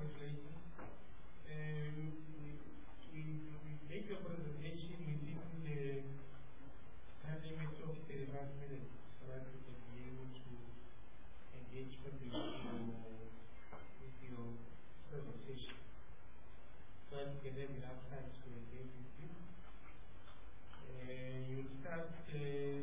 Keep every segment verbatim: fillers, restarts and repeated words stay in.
congratulations. Um, we, we, we make a presentation within the time limit of thirty-five minutes so that we can be able to engage with your, with your presentation. So that we can have enough time to engage with you. Uh, you'll start uh,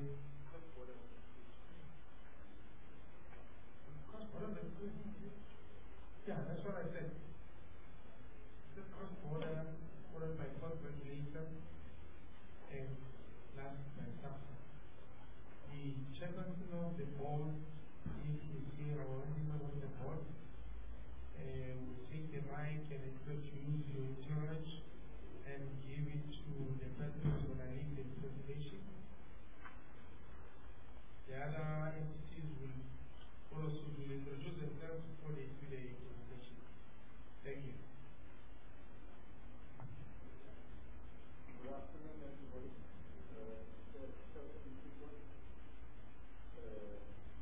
yeah, that's what I said. The cross border, followed by post regulation, and last by SAFTA. The chairperson of the board, if he's here or anyone on the board, uh, will take the mic and introduce your charge and give it to the person who's going to lead the presentation. The other entities will also do introduce themselves before they do the presentation. Thank you. Good afternoon, everybody. Uh, so, so, uh,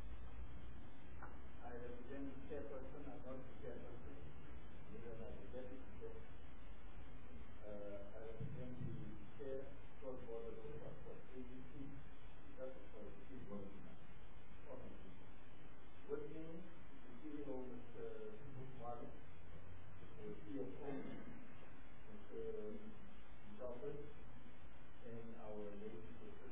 I represent the chairperson, I'm not the chairperson, neither am I the deputy chair. Uh, I represent the chair, cross border road transport agency, that's for the chief working on. With me, the C E O, Mister Marlon, the C F O, Mister Crawford, and our lady sister.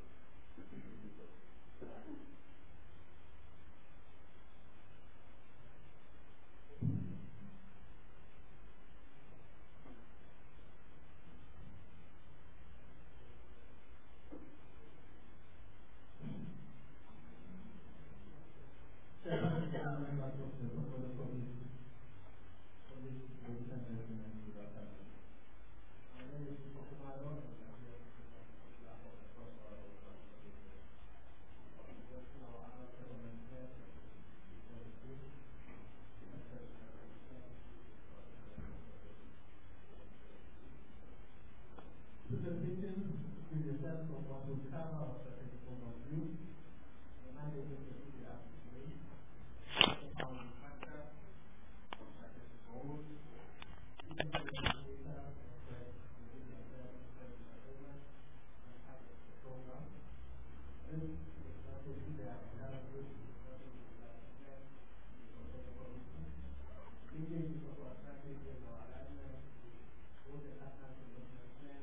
Presentation is a sense of what will cover our strategic overview. The mandate is to the application, how we factor, strategic goals, even the data, and target the program. This is strategy that analysis is what we would like to get for the policy. Engagement of our strategy and our alignment, both the national development plan.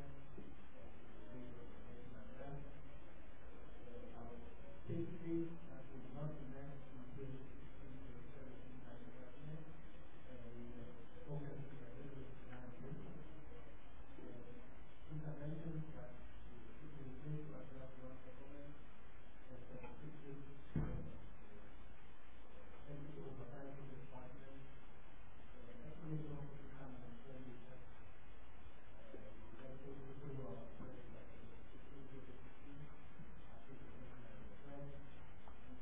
Safety that is not left in case in the services by the government and focus on the management. Interventions that is in place to address one government and specific entity oversight department, estimation of income and expenditure. People who are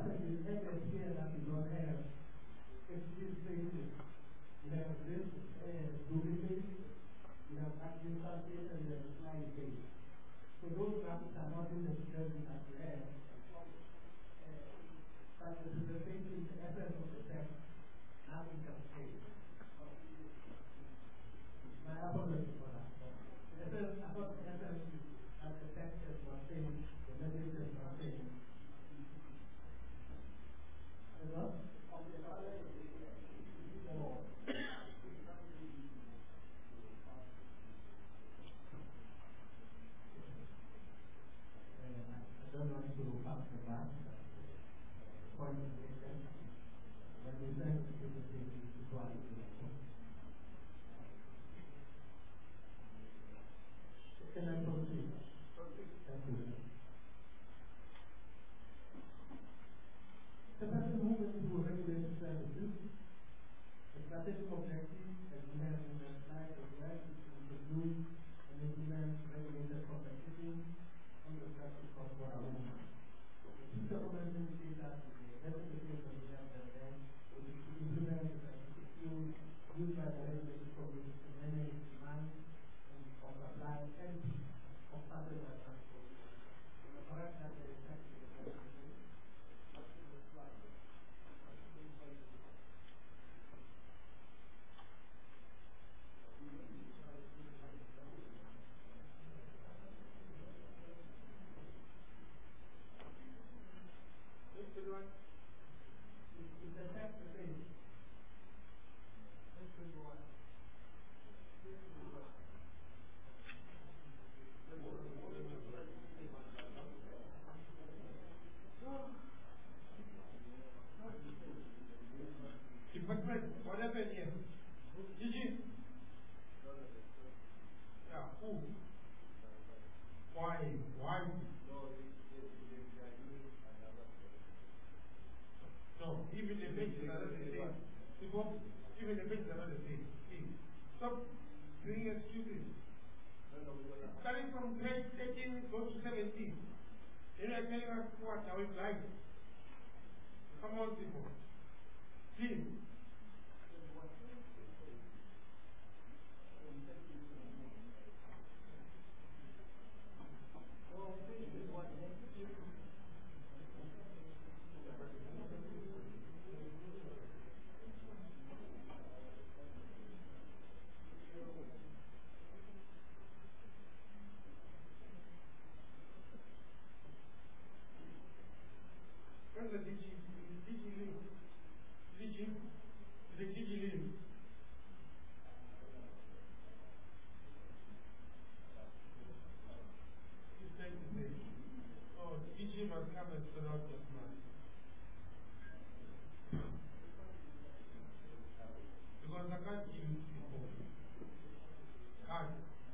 passages evidence here that we don't have. If these places, we have this uh, duplicate, we have active surface, and we have slide base. So those graphics are not in the journey that we have. Uh, but the presentation, the essence of the text, nothing can say. My apologies for that. The essence, I thought the essence is that the text is not saying, the message is not saying. Hello? Oh. I don't want to pass the back, point of the essence. When we send the presentation to quality. Can I proceed? Thank you. The person moving to regulated services, the strategic objective, as we have in the slide as well, is to introduce and implement regulated complexity on the structure of water movement. The key documents indicate that the specification we have there is to implement the scientific tools used by the regulated community to manage demand and of supply and of certain transport. Correct that there is actually a Department, what happened here? Gigi? Yeah, who? Why? Why? No, even the pages are not the same. Even the pages are not the same. See, stop bringing excuses. Starting from page eighteen, go to seventeen. Then you are telling us what are we blind? Come on, people. Please. Where's the D G? D G leave? D G? The D G leave? He's trying to say, oh, D G must come and fill out this man. Because I can't give you people. Can't.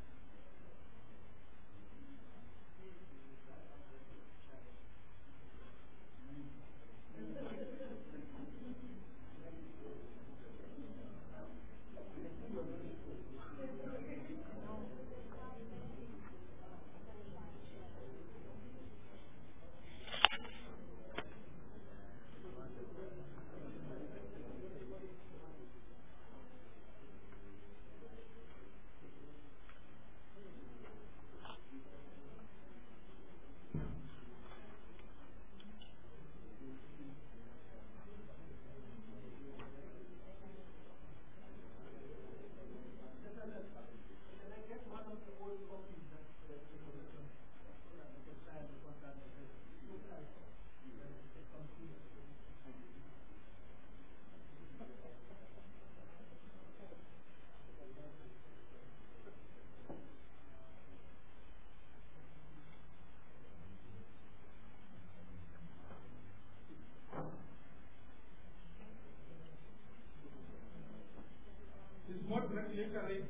What regulator rate?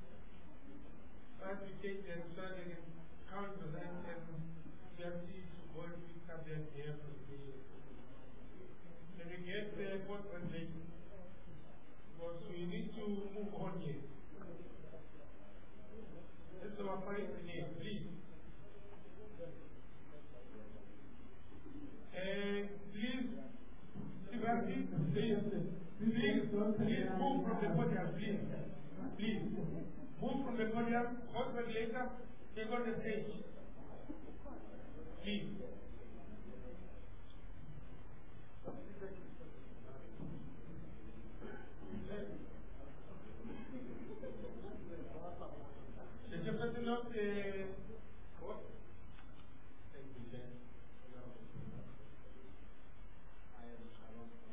As we take the starting in count percent and C R T word pick up their air presentation. When we get the what regulator, because we need to move on here. Let's our point again, please. And please Please move from the podium, please. Please. Move from the podium. Host regulator, take on the stage. Please. The chairperson of the court. Thank you, Chair. I am Sharon from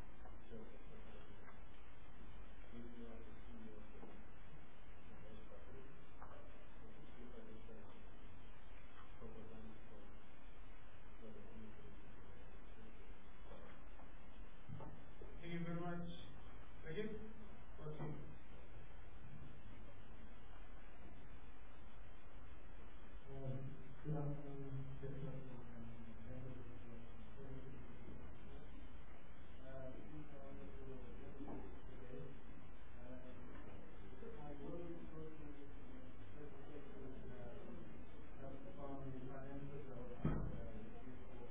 Thank you very much. Again, proceed. Good afternoon, Chairperson and members of the committee. Uh, this is our today. Uh, I will go through the presentation uh, on the financials of uh, people.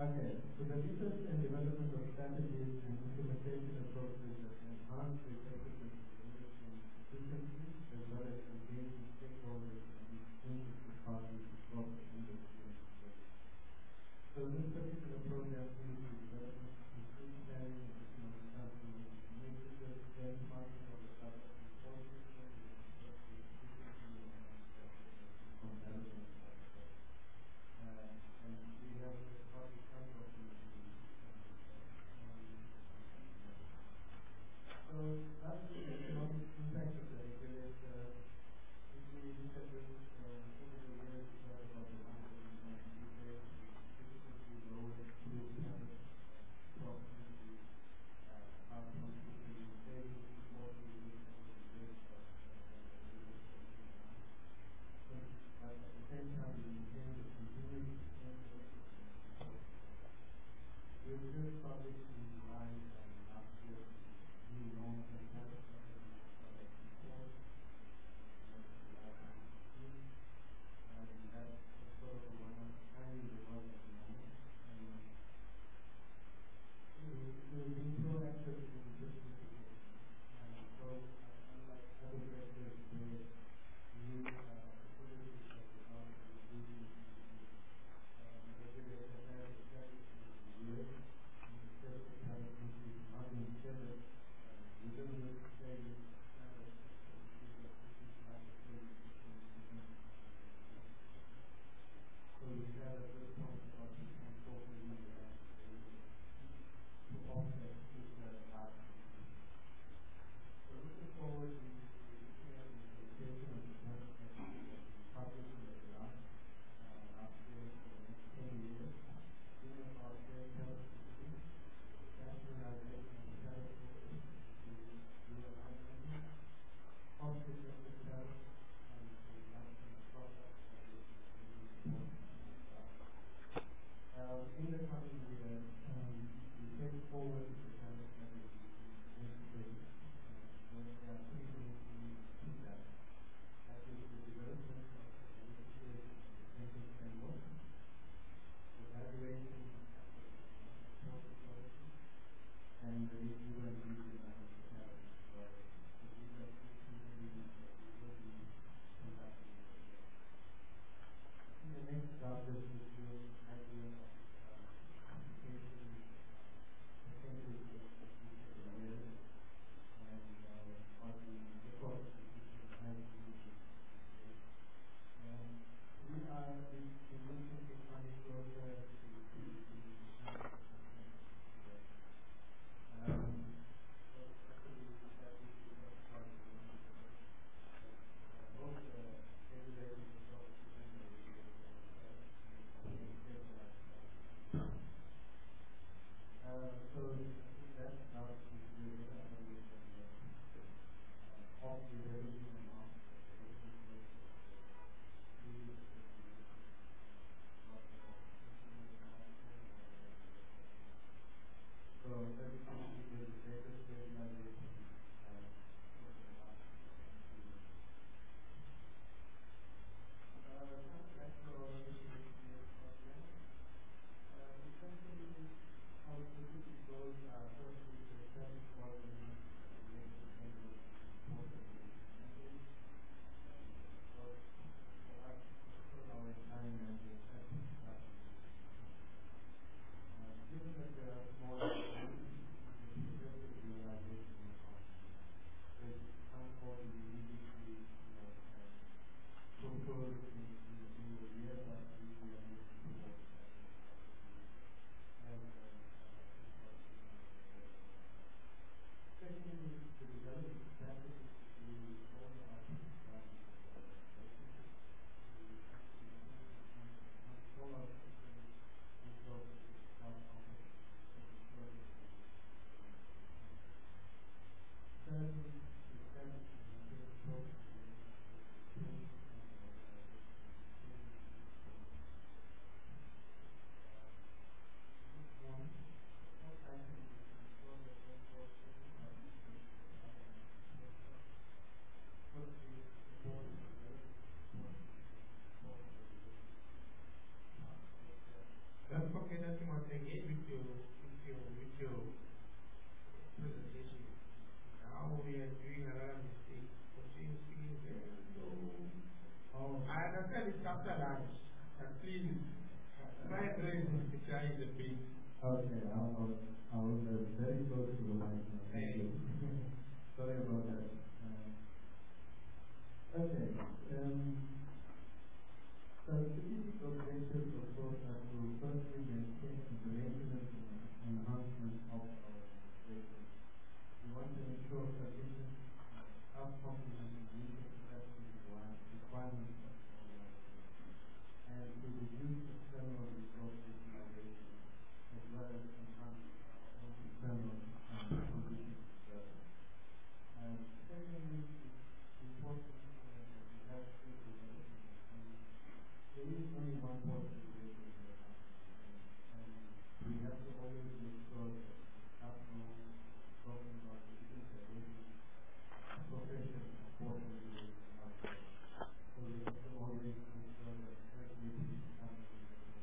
Okay, so the research and development of strategies and implementation approaches that enhance the effectiveness of the industry and efficiency, as well as engaging stakeholders and interested parties across the industry and society. So this particular program is the development of increased planning and economic transformation initiatives, benchmarking of the South African core system, and efficiency and competitiveness of the sector. Uh, and we have a public council committee. So that's engage with your with your with your presentation. Now we are doing another mistake. Continue speaking very slow. Oh. I understand it's after lunch. But please try and raise the child a bit. Okay, I'll, I'll, I'll uh, very close to the mic. Thank you. Sorry about that. Uh, okay. Um, so strategic objectives, of course, are to firstly maintain the maintenance and enhancement of our data. We want to ensure sufficient outcome and meeting capacity requirements of the organization, and to reduce external resource utilization as well as enhance our own internal conditions as well. Um, secondly, it's important uh, that we have skill development. And there is only one person to do it in the company, and we have to always make sure that the staff know talking about the things that they do, profession, unfortunately, is not there. So we have to always make sure that as we do the company,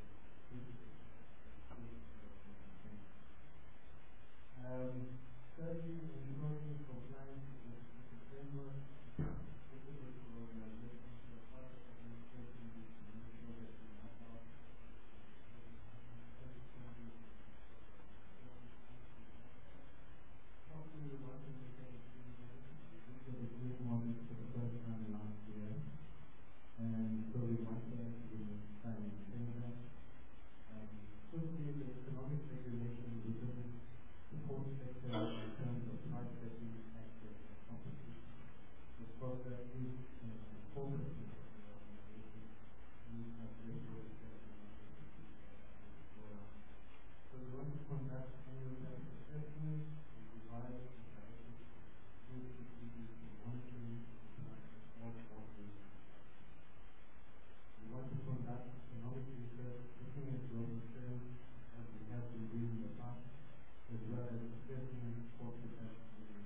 Um, thirdly, ensuring compliance with the framework applicable to organizations that are part of administration to make sure that we have our hopefully we want to make a green model for the first time last year, and so we want to actually try and maintain that. Um, Firstly, the economic regulation within the whole sector in terms of price setting, access, and competition. Of course, that is uh, important to the organization. We have regular assessment. So we want to conduct annual health assessments and devise and directly good procedures for monitoring the price of all courses. We want to conduct economic research looking at global trends as we have been doing in the past, as well as assessing cost effectiveness.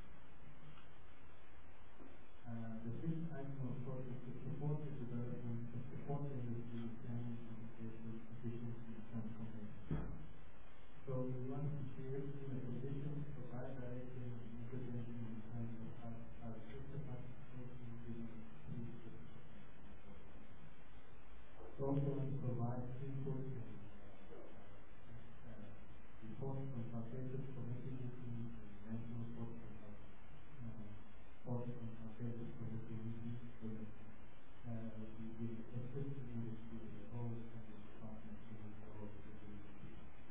Uh, the fifth item, of course, is to support the development, to support the industry planning, communication, efficiency, and transformation. So we want to create in a position to provide direction and intervention in terms of how how to participation in the also want to provide input and uh, reports from Barbados Committee meetings and national reports from uh, reports from Barbados Committee meetings so that uh, we will assist the industry as a whole and the department to move forward with the industry.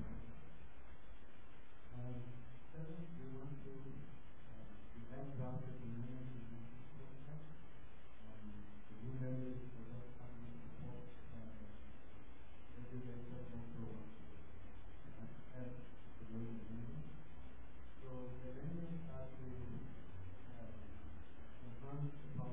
Um, seventh, we want to uh, we have drafted the amendment to the contract. Um, the new members will not come with support. Regulator also wants to add to those amendments. So the amendments are to uh, enhance the power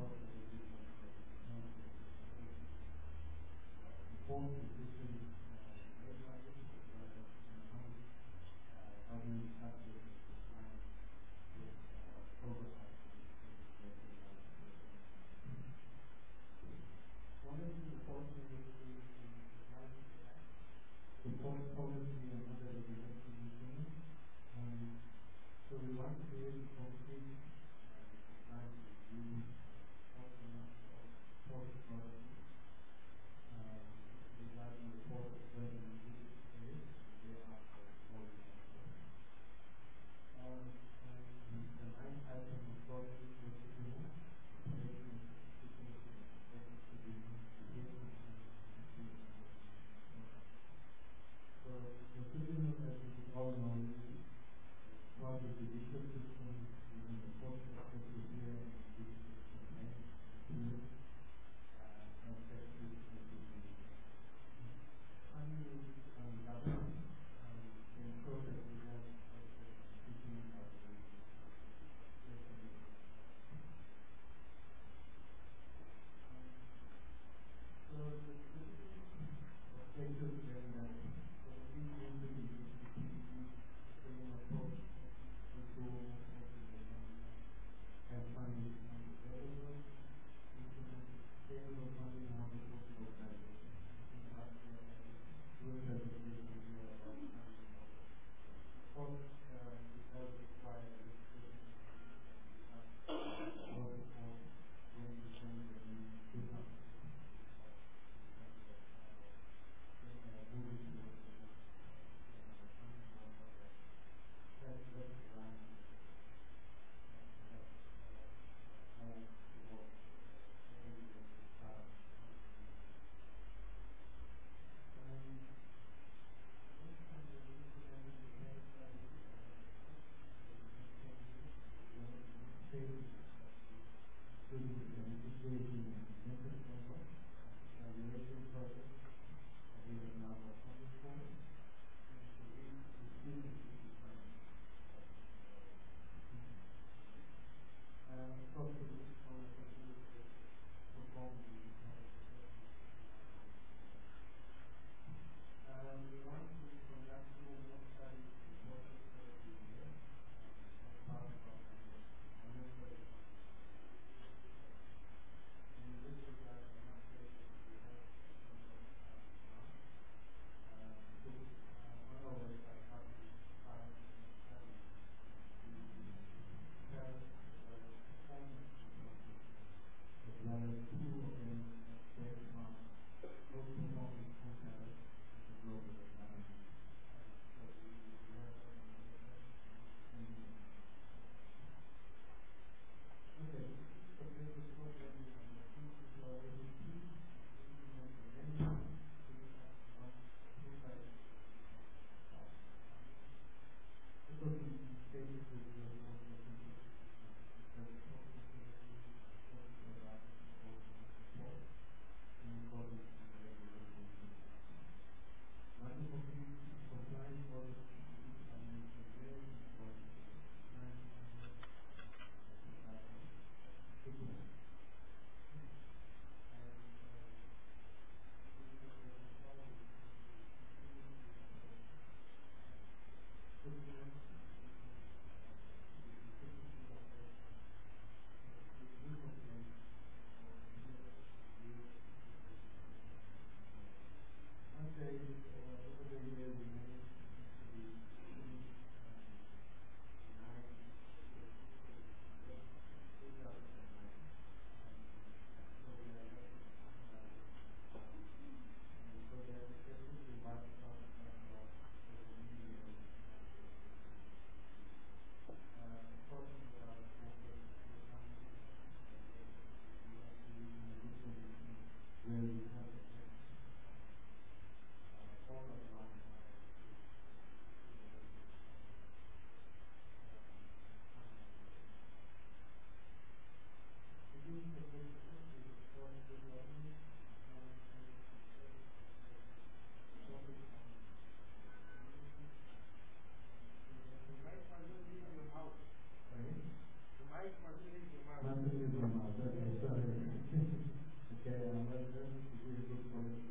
uh, I'm not sure if you look for it.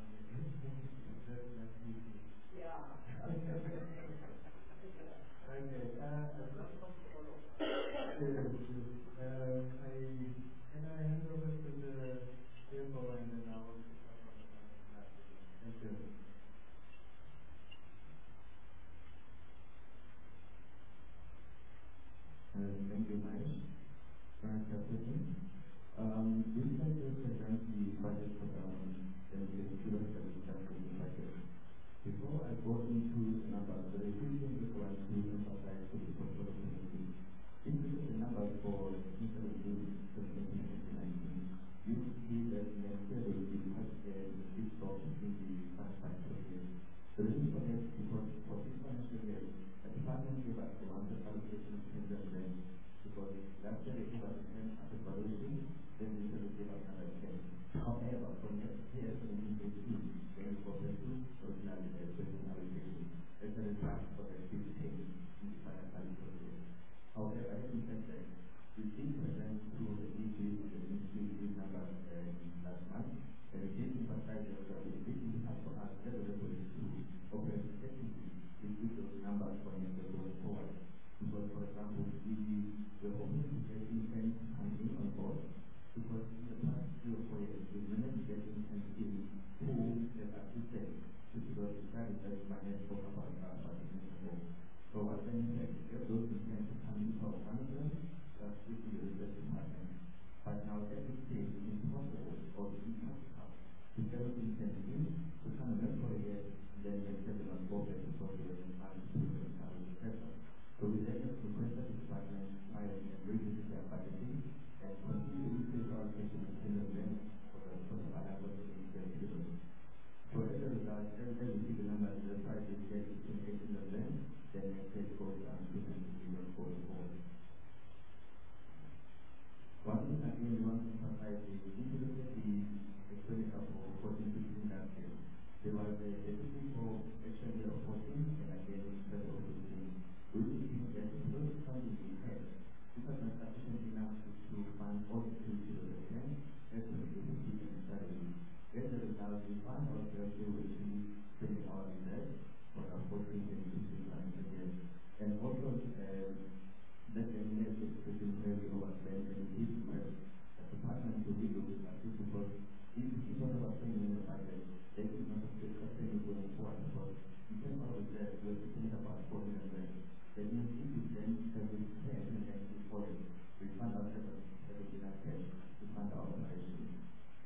Yeah. Okay. Uh, Sure, sure. Uh, I can I hand over to the C F O and then I will pick up on that. Thank you. Uh, thank you, Mike. Current President. Um, we would like to present the budget for um, the student service budget. Before I go into the numbers, there are a few things that I want to emphasize to the portfolio community. If you look at the numbers for twenty seventeen to twenty nineteen, you see that next year there will be quite a big drop in the first financial year. The reason for that is because for this financial year, the department gave us the wanted allocation of ten billion because last year they gave us ten asset valuation, then this year they gave us another ten. However, for next year, twenty eighteen, they will go back to original allocation allocation. As a result for the fifteen in the final financial year. However, having said that, we did present through the D G and the Ministry these numbers uh, last month, and we did emphasize that it is difficult for us as a regulatory to operate effectively with those numbers for next year going forward. Because, for example, we were hoping to get infants coming in on board, because in the past three or four years, we've managed to get infants in who have assisted with those studies that Mahesh spoke about uh, a minute ago. So what then is if those infants come in for one of them, that's within the research department. But now at this stage, it's impossible or it's impossible to get those infants in to come and work for a year, then they set them on board and support them and find children and et cetera. So we then have requested the department to try and revisit their budgeting and continue to increase our allocation in children then for the for the bilingual in their children. So as a result, every time we see the numbers, the price is getting between eighteen and then, then next year it goes down to twenty million going forward. One thing again we want to emphasize is if you look at the expenditure for fourteen fifteen last year, there was a deficit for actual year of fourteen and again instead of fifteen. We will see that the first funding we had, this was not sufficient enough to, to fund all the activities of the plan as well as the activities and strategy. As a result, we found ourselves able to spending our reserves for our fourteen and fifteen financial year. And also, uh, that eliminates the situation where we overspend and we did request the department to relook at this because if we don't overspend in the budget, then it's not sustainable going forward because in terms of reserves, we're sitting at about four million rand. That means if we then have this cash and then this volume, we find ourselves having enough cash to fund our operations.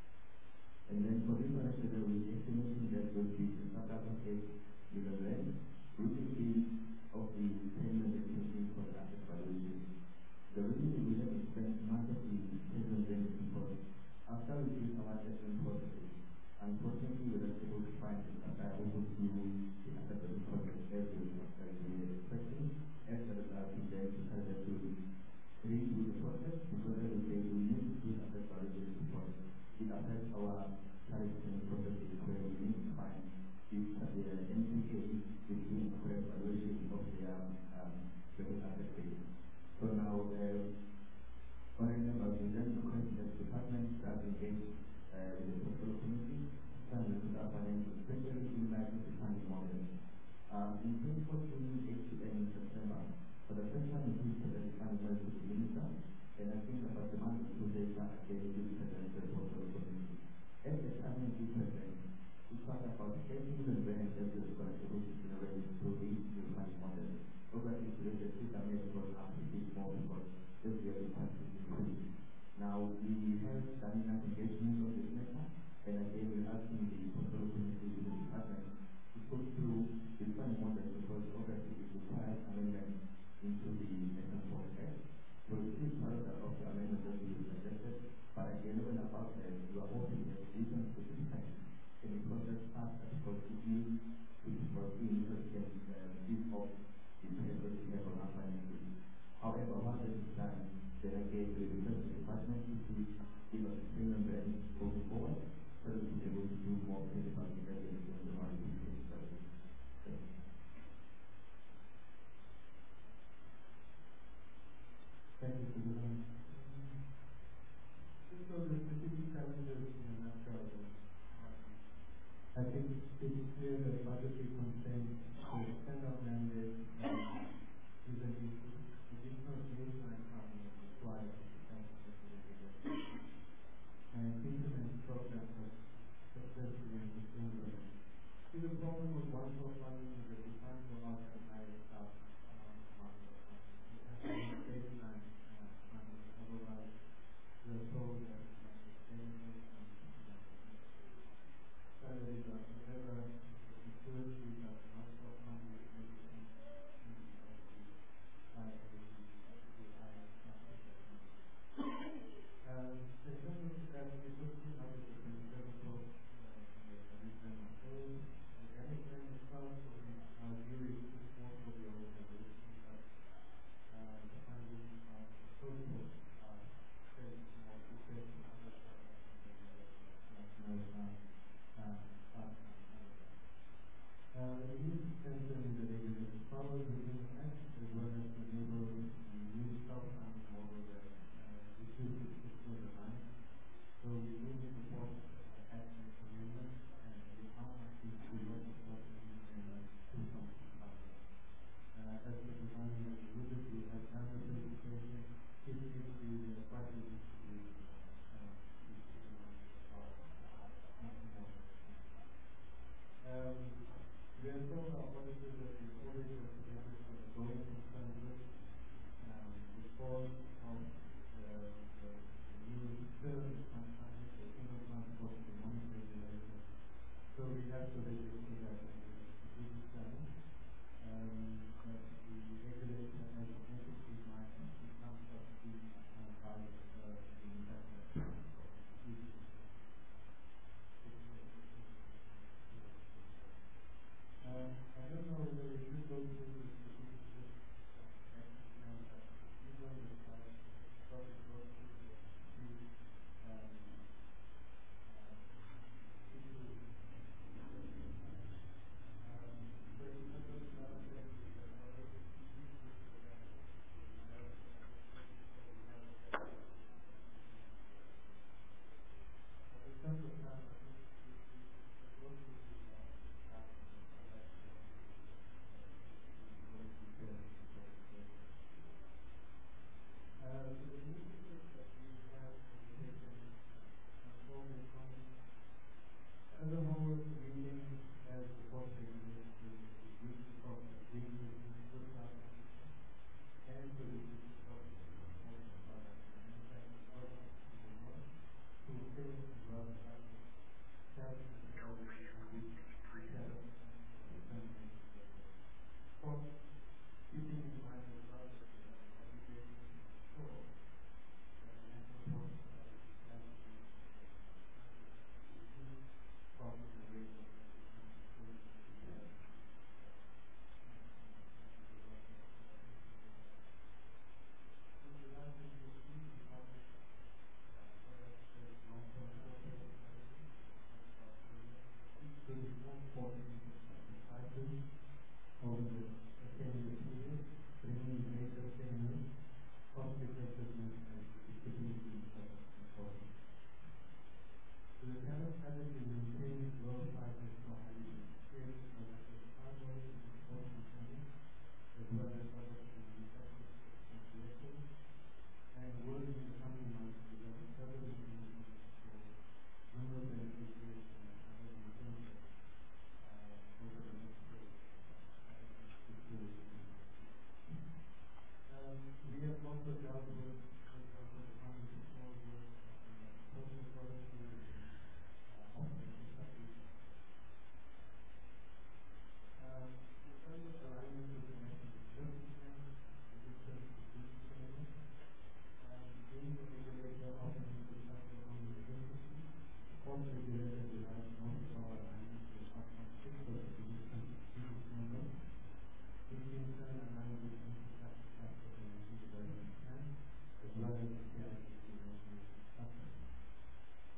And then for this financial year, we estimating that will be the total of eight million rand, which is in of the payment that we need for the asset valuation. The reason we have to spend monthly payment rand is because after we did our assessment processes, unfortunately we were not able to find the supplier who would do the asset valuation process as we were expecting. As a result, we then decided to redo the process because as we say, we need to do asset valuation because it affects our tariff processes where we need to find if the N P A is doing correct valuation of their um, asset base. So now, uh, one example, we then request that the department start engage uh, with the portfolio committee, and with our financial, especially in light of the funding model. Um, in twenty fourteen, H T M in September, for the first time we presented the funding model to the minister, and I think about the month or two later, again, we presented the portfolio committee. At the time we present, we talked about eight million rand that we were able to generate through the new funding model. Obviously, today the figure may have gone up a bit more because this year the funding increased. Now, we have done enough engagement on this matter, and again, we're asking the portfolio committee with the department to go through the funding model because obviously it requires amendment into the National Police Act. So it is part of the amendment that we suggested, but again, even about that, we are hoping that even specifically can be processed faster because it needs to be foreseen so it can uh, give up the pressure that we have on our finances. However, once that is done, then again, we request the department to give us the payment rate going forward so that we can be able to do more critical evidence on the modification study. Thank you. Thank you, Suleiman. Just so the specific challenges in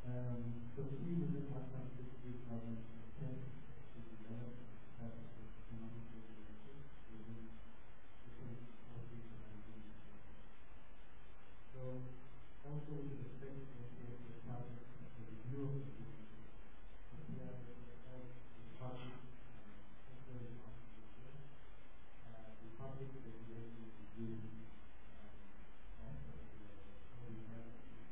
Um, so key within our country is government intent to develop capacity economic regulation within the twenty fourteen to nineteen. So also with respect to the target of the review of the regulation, the P R A has the public inquiry on the uh, the public regulation review uh, of the uh, we have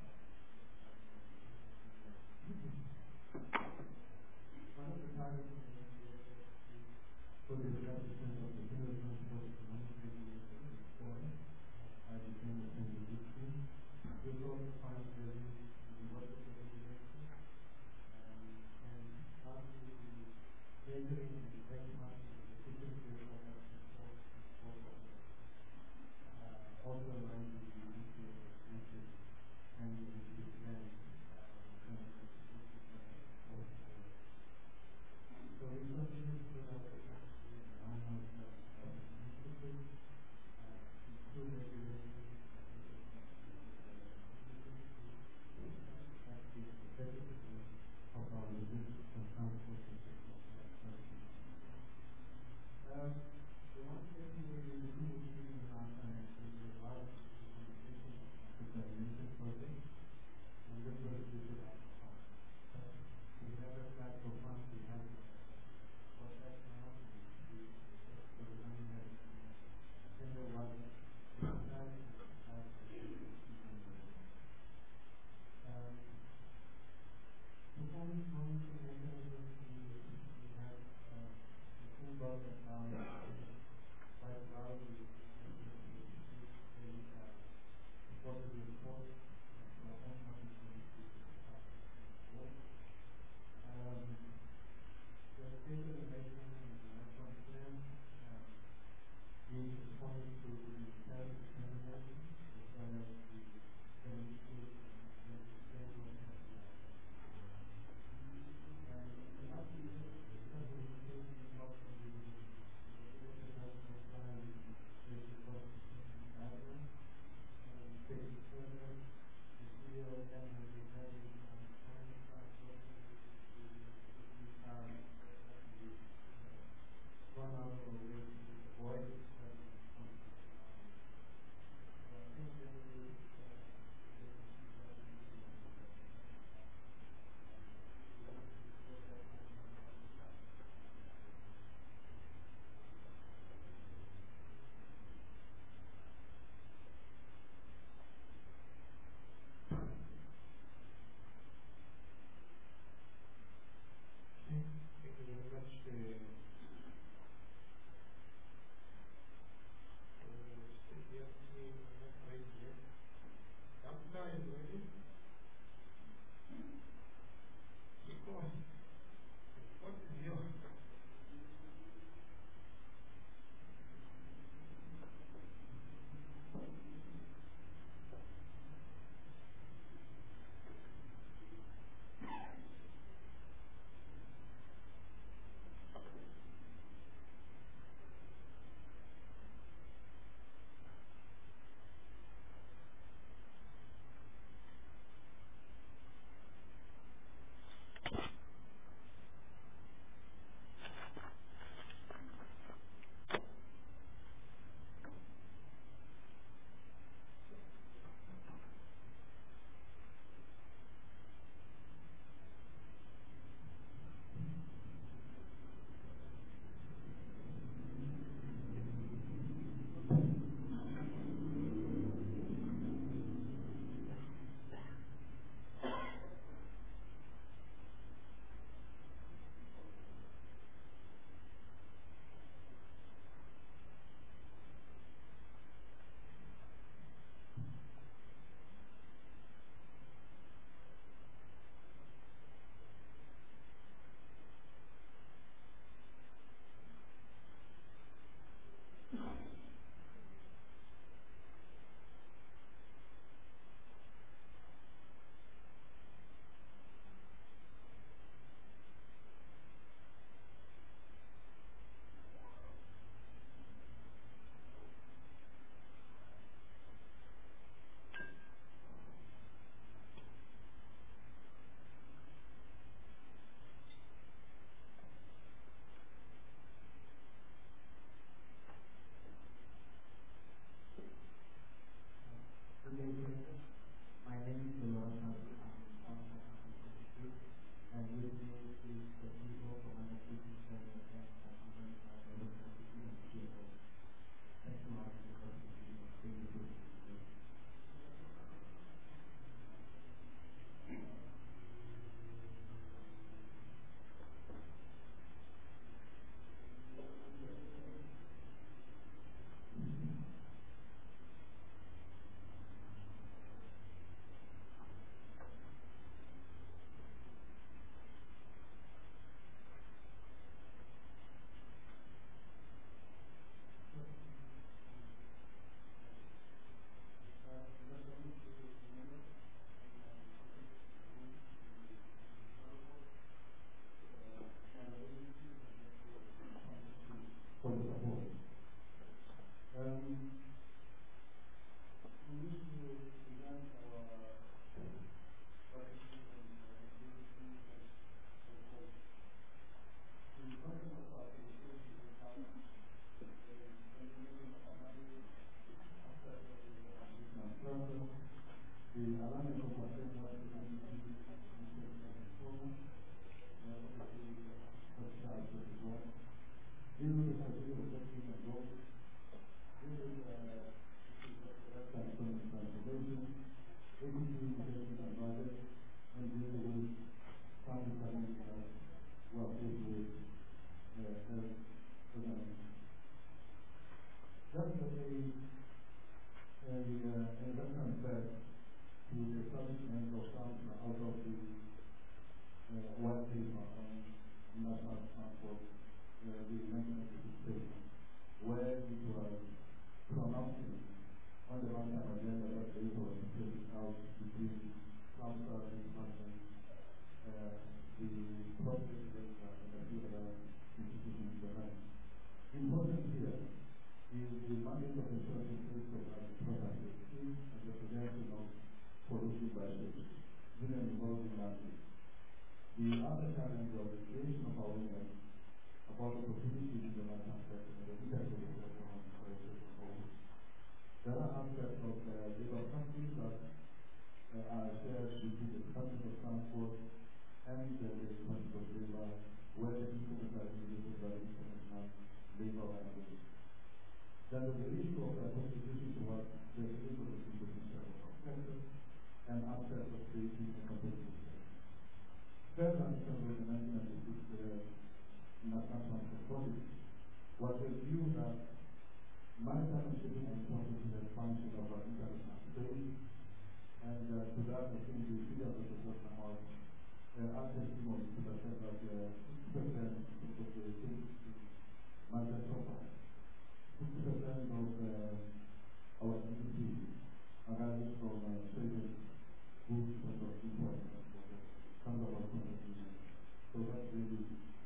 one of the targets of the regulation is for the establishment of the single transport economic regulation reform by December twenty sixteen. This also finds revenue in the work of the regulation. Um, and lastly, the measuring and benchmarking the efficiency of government control and support operations uh, also aligns with the E C A message and the industry plan uh, in terms of efficient government control and support. So we continue to put our efficiency in the line of uh, government initiatives, uh, improve regulation, of our logistics and transport system. Um, the one thing we do in our financial regards to the implementation of the dimension project, and this was due to lack of funds. We have a lack of funds, we have what that now, we for the money has tender was decided to decide um, performance monitoring mechanism, we, we have uh, the team brought that down quite well. We they uh, supported the report to our own monitoring report. Um, the state of the nation and the national plan um, is responding to the tariff determination as well as the seventy-two and framework. The other challenge was the creation of awareness about opportunities in the maritime sector and the impact of the sector on society as a whole. There are aspects of uh, labor countries that uh, are shared between the Department of Transport and the Department of Labor, where the instruments are related by the International Labor Organization. Then there's the issue of uh, contribution towards the labor distribution of sectors and aspects of creating a competitive sector. Third one, in terms of the nineteen ninety-six uh, National Transport Project, was the view that maritime and shipping are important to the expansion of our international trade, and uh, to that I think the figures that were just come out uh, are testimony to the fact that uh, sixty percent of the things maritime profile, sixty percent of uh, our G D P arises from uh, trading goods in terms of import and export, comes about contribution. So that really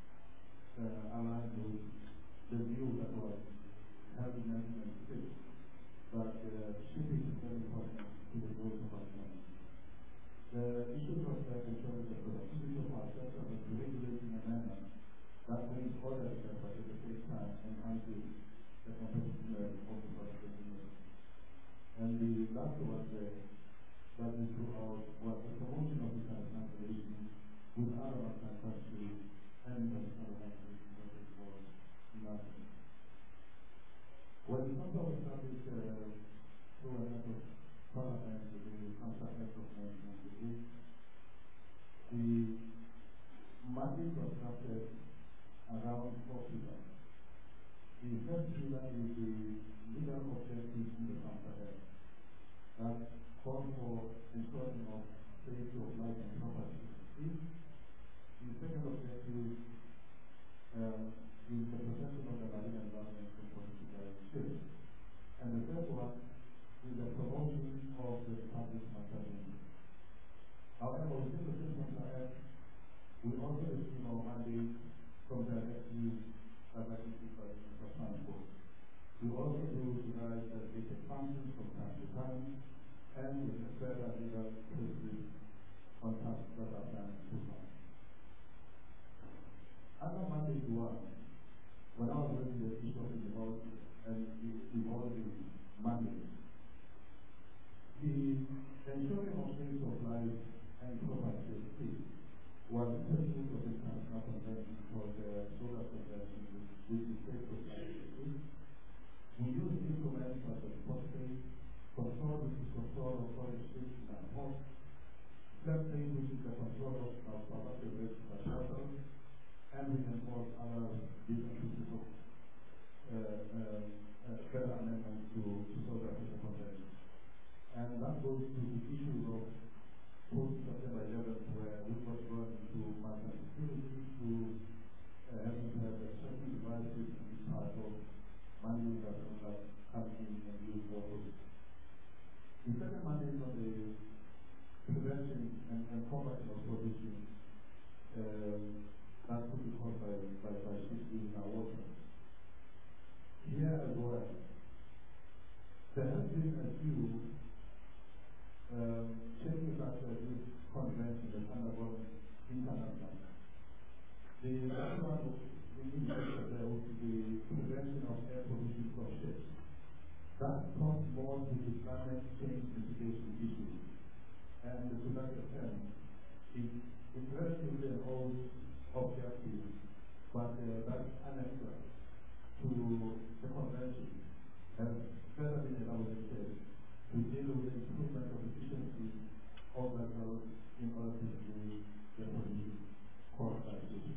uh, aligns with the view that was held in nineteen ninety-six, that uh, shipping is very important to the growth of our economy. The issues of uh, controlling the productivity of our sector and regulating a manner that brings order to that, but at the same time enhances the competitiveness of the production industry. And the last one there that we drew out was the promotion of international relations with other maritime countries and international organizations that are involved in maritime. When the council was established uh, through an act of parliament with the Council Act of nineteen ninety-eight, the mandate was drafted around four pillars. The first pillar is the legal objectives in the Council Act that calls for ensuring of safety of life and property. The second objective uh, is the protection of the marine environment from political ships. And the third one is the promotion of the public maritime interest. However, within the same Council Act, we also receive our mandate from the directives that are issued by the Minister of Transport. We also do devise delegated functions from time to time, and with a further legal prescription on tasks that are planned to come. Under mandate one, when I was raising the issue of evolving and evolving mandate, the ensuring of safety of life and property at sea was the pursuit of the international convention called the SOLAS Convention, which is safety of life at sea. We use instruments such as postage, control, which is control of foreign ships in our ports, flexing, which is the control of our productive risk by shuttles, and we enforce other different pieces of uh, uh, uh, further amendments to, to South Africa Convention. And that goes to the issues of post-September eleventh, where we was brought into maritime security to uh, having to have the certain devices to be part of manual vessels that come in and use water. The second mandate on the prevention and, and combating of pollution um, that could be caused by, by, by ships using our water. Here as well, there has been a few um, changes that uh, this convention has undergone internationally. The first one we indicated there would be the prevention of air pollution from ships. That comes more to the climate change mitigation issue. And to that extent, it, it's relatively an old objective, but uh, that's an extra to the convention has further been elaborated to deal with the improvement of efficiency of vessels in order to reduce the pollution caused by shipping.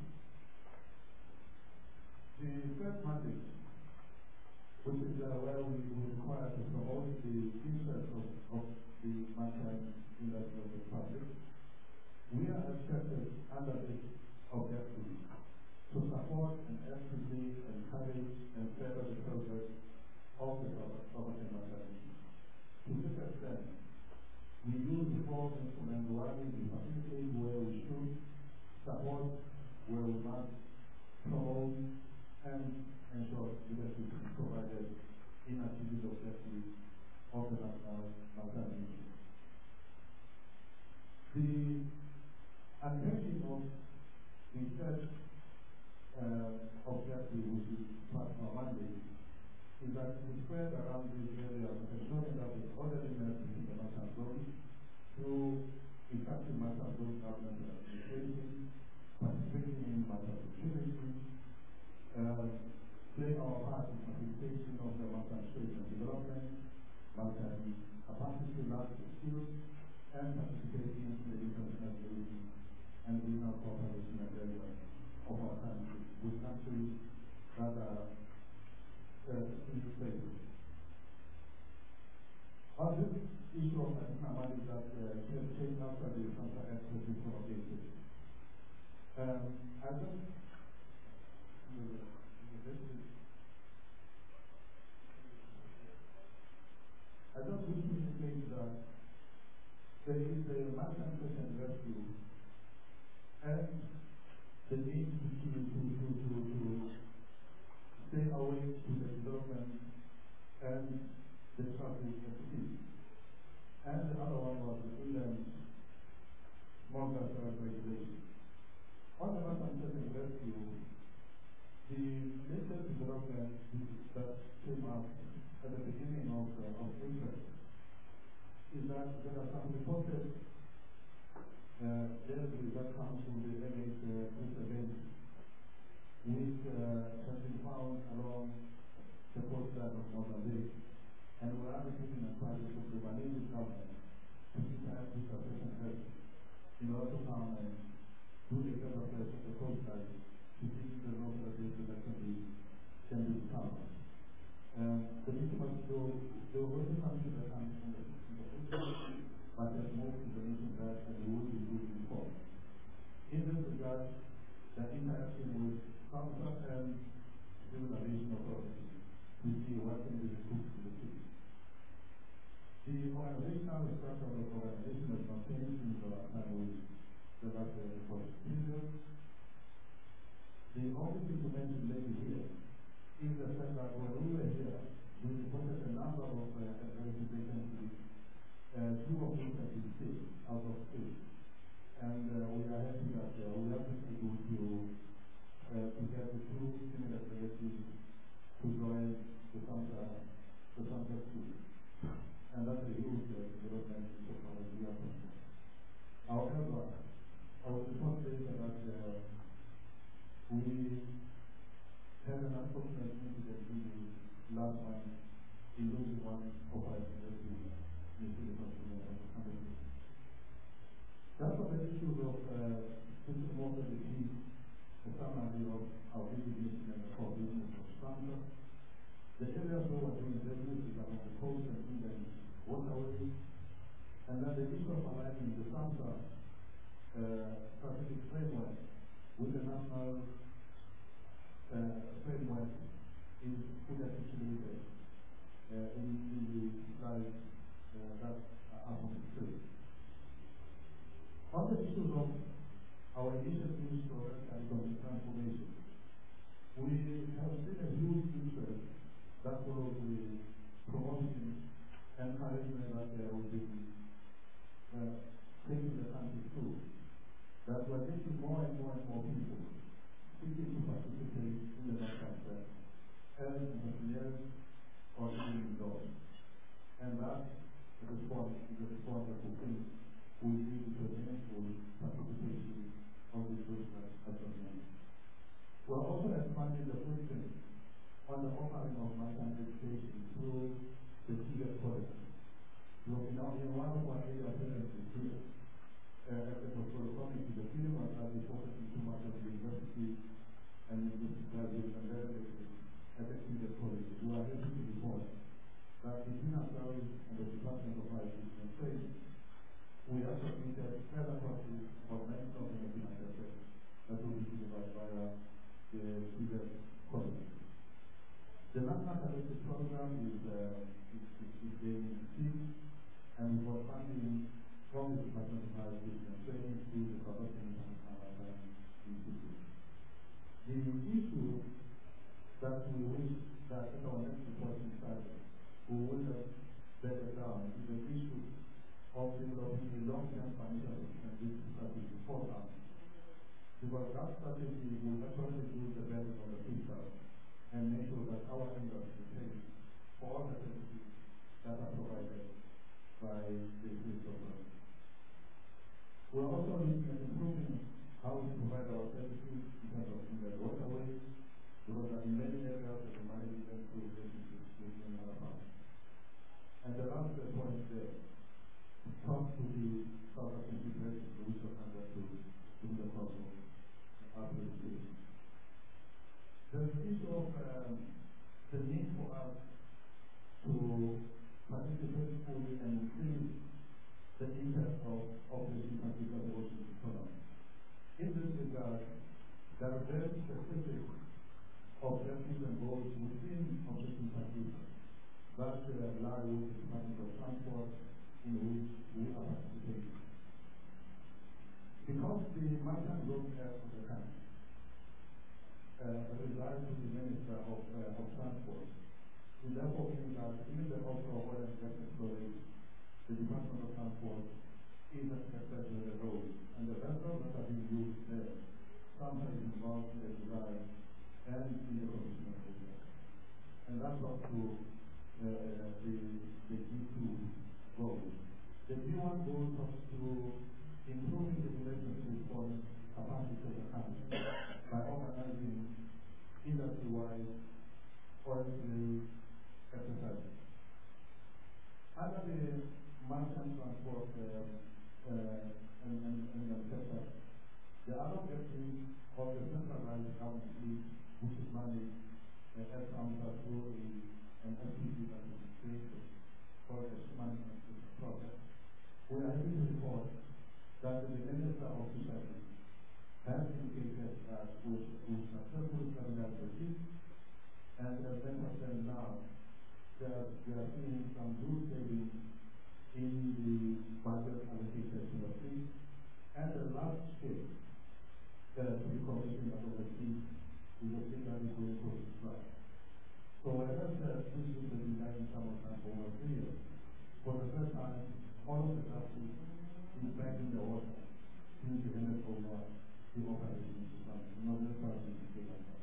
The first mandate, which is uh, where we will require to promote the interest of, of the maritime industry of the public, we are expected under this objective to support and actively encourage and further the progress of the property maritime. To this extent, we use the four instruments. One is the facilitate where we should, support where we must, promote, and ensure leadership is provided in achieving the objectives of the national maritime mission. The attention thinking of the third uh, objective, which is part of our mandate, is that we spread around this area of ensuring that the orderliness within the master zone through effective master zone governance and administration, participating in master security, uh, playing our part in facilitation of the master administration and development, master capacity learning skills, and participating in the internationalization and regional cooperation agenda of our country, with countries that are uh, stable. On this issue of additional money that uh, came after the Samsa Express promulgation, um, I just I just wish to indicate that there is the maritime search and rescue and the need to, to, to, to, to, to stay away to the development and the traffic at sea. And the other one was the inland small vessel regulation. On the maritime search and rescue, the latest development that came up at the beginning of, uh, of April is that there are some reported uh, debris that comes from the N H surveillance, which uh, has been found along the coastline of Mozambique, and we are advocating as part of the Balinese government to interact with the person health in order to come and do the development of the coastline to see if the local data that can be can be recovered. Um, the people must go, they will also come to the country from the but there's more information that and we will be moving forward. In this regard, the interaction with Samsa and civil aviation authorities to see what can be improved in the city. The organizational structure of the organization has not changed in the time with the last report period. The only thing to mention maybe here is the fact that when we were here, we reported a number of uh, vacancies. Uh, two of which have been filled out of six. And uh, we are happy that uh, we have been able to, uh, to get the two similar vacancies to join the Samsa the Samsa school. And that's a huge uh, development so far as we are concerned. However, our report says that uh, we had an unfortunate incident in the last month in losing one of our rescues. That's what the issues of uh, this is most of the key summary of our business and the core business of Samsa. The areas where we're doing business is along the coast and inland waterways, and then the issue of aligning the Samsa uh, strategic framework with the national uh, framework is fully articulated uh, in, in the slide Uh, that are on the screen. On the issues of our initiatives for economic transformation, we have seen a huge interest that follows the promotion and encouragement that uh, we've been uh, taking the country through. That we're getting more and more and more people seeking to participate in the maritime sector as entrepreneurs or even industry. And that the response is a response that we think will lead to a meaningful participation of the business as a man. We're also expanding the footprint on the offering of maritime education through the T V S college. So in, our, in one of our area presently here, uh, as it was coming to the field, was that we focusing too much on the university and university graduates and graduates at the T V S college. We are happy to report that between ourselves and the Department of Higher Education and Training, we have submitted further courses of many companies in our sector that will be delivered via the T V S college. The National Cadetship Program is, uh, is, is, is gaining speed, and we got funding from the Department of Higher Education and Training through the South African International Institute. The issue that we wish that at our next report inside we will have better down is the issue of developing a long-term financial and business strategy for us Because that strategy will actually reduce the burden on the fiscal and make sure that our industry pays for all the services that are provided by the fiscal government. We're also looking at improving how we provide our services in terms of inlet waterways, because in many areas the management through relationships within our parts. And the last point there, talk to the South African Federation, which was under to bring the cost of our education. There's the issue of um, the need for us to participate fully and increase the impact of Operation Pacific Ocean economy. In this regard, there are very specific objectives and goals within Operation Pacific that uh, lie with the Department of Transport in which we are participating. Because the maritime road air of the country uh, resides with the Minister of, uh, of Transport, we therefore mean that even the offshore oil and gas exploration, the Department of Transport is affected with the road, and the vessels that are being used there, some are involved in the design and in the commission of the work. And that's up to uh, the, the G two goal. The G one goal talks to improving the relationship on capacity of the country by organizing industry-wide oil trade exercises. Under the maritime transport uh, uh, and, and, and the sector, the other objective of the centralized government fleet, which is managed uh, as AMSA through a, an L P G administration called the Management System Project, we are happy to report that the Minister of Fisheries has indicated that we will successfully carry out the fleet, and as I understand now, that we are seeing some good savings in the budget allocated to the fleet, and the last step uh, to be commissioned out of the fleet is a fleet that is going to strike. So as I said, this is the design summer time for over three years. For the first time, all of the traffic is back in the water since the end of uh, the operation to start. Not just starting to stay like that.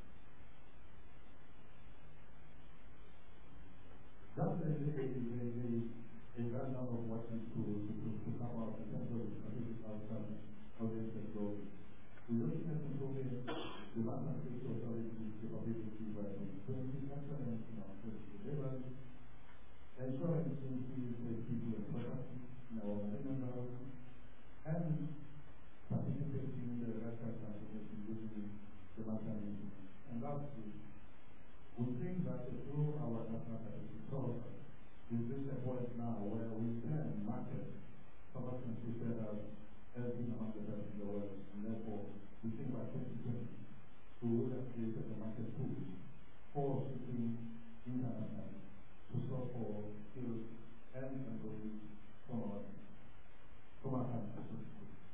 That's a, a, a, a, a rundown of what is to, to, to come out in terms of the strategic outcome of the goal. We're looking at improving the mathematics authority's capability by improving excellence in our service delivery, ensuring safety for people and property in our marine environment, and participating in the record transformation using the maritime industry. And lastly, we think that through our national capacity program, we've reached a point now where we can market South African seafarers as being among the best in the world, and therefore we think by twenty twenty we will have created a market pool for shipping internationally to solve for skills and employees from our from our country.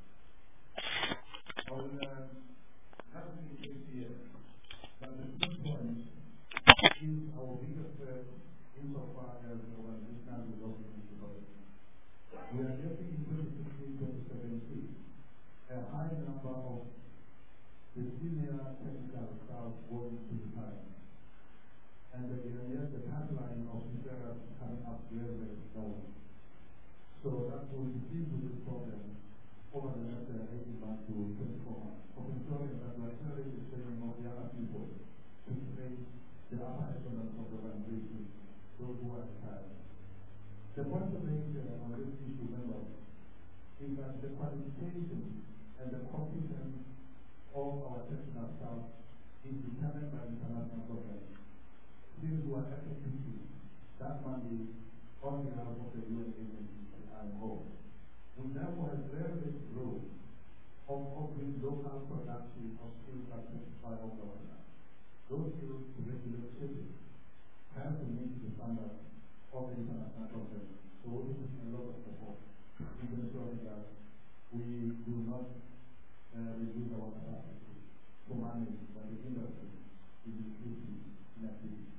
I will uh, have to indicate here that the first point is our biggest threat insofar as the organizational development is developing. We are getting in twenty sixteen to twenty seventeen a high number of the senior technical staff going to retirement. And the, yes, the pipeline of seafarers is coming up very, very slowly. So that will deal with this problem over the next uh, eighteen months to twenty-four months. Of ensuring that we accelerate the training of younger people to train the upper echelons of the organization, those who are retired. The point to make uh, on this issue, members, is that the qualification and the competence of our technical staff is determined by international programs. Since we are executing that mandate on behalf of the U N agency and I M O, we therefore have very big role of offering local production of skills that satisfy all government. Those skills to regulate shipping have to meet the standards of the international programs. So we need a lot of support in ensuring that we do not uh, reduce our capacity to manage that the industry is increasing in activity.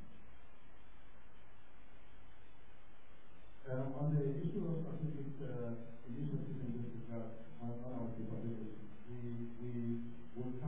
Uh, on the issue of specific uh, initiatives in this regard on, on our capability, we, we will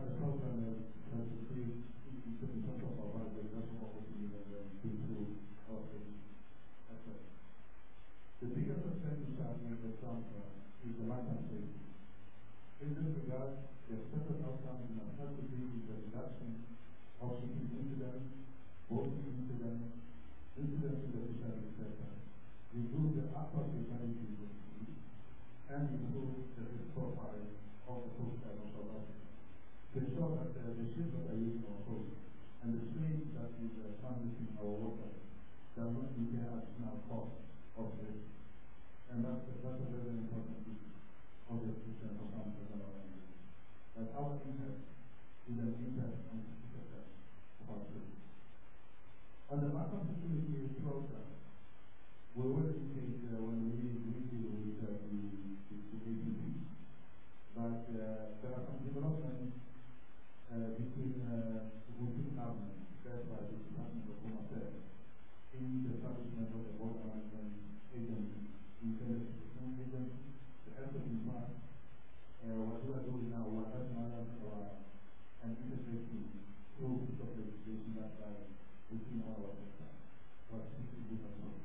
regard, the program has, has increased in terms of our budget, that's what we need to improve our efforts. The biggest expenditure in the council is the life and safety. In this regard, the expected outcome in our strategy is the reduction of shipping incidents, boating incidents, incidents in the fishery sector, improve the actual fatalities of sea, and improve the risk profile of the coastline of South Africa. To ensure that uh, the ships that are using our coast and the trade that is uh, transiting our water does not incur additional cost of risk. And that's, that's a very important issue of the future for some of our countries. That our interest is an interest on the success of our trade. On the maritime security program, we will indicate uh, when we, we deal with uh, the, the, the A P P that uh, there are some developments uh, between uh, within government, led by the Department of Home Affairs, in the establishment of the Border Management Agency, Intelligence Agency, the F S M A, uh, what we are doing now, we are rationalizing our and integrating through piece of legislation that lies within all our sector. What is a good approach.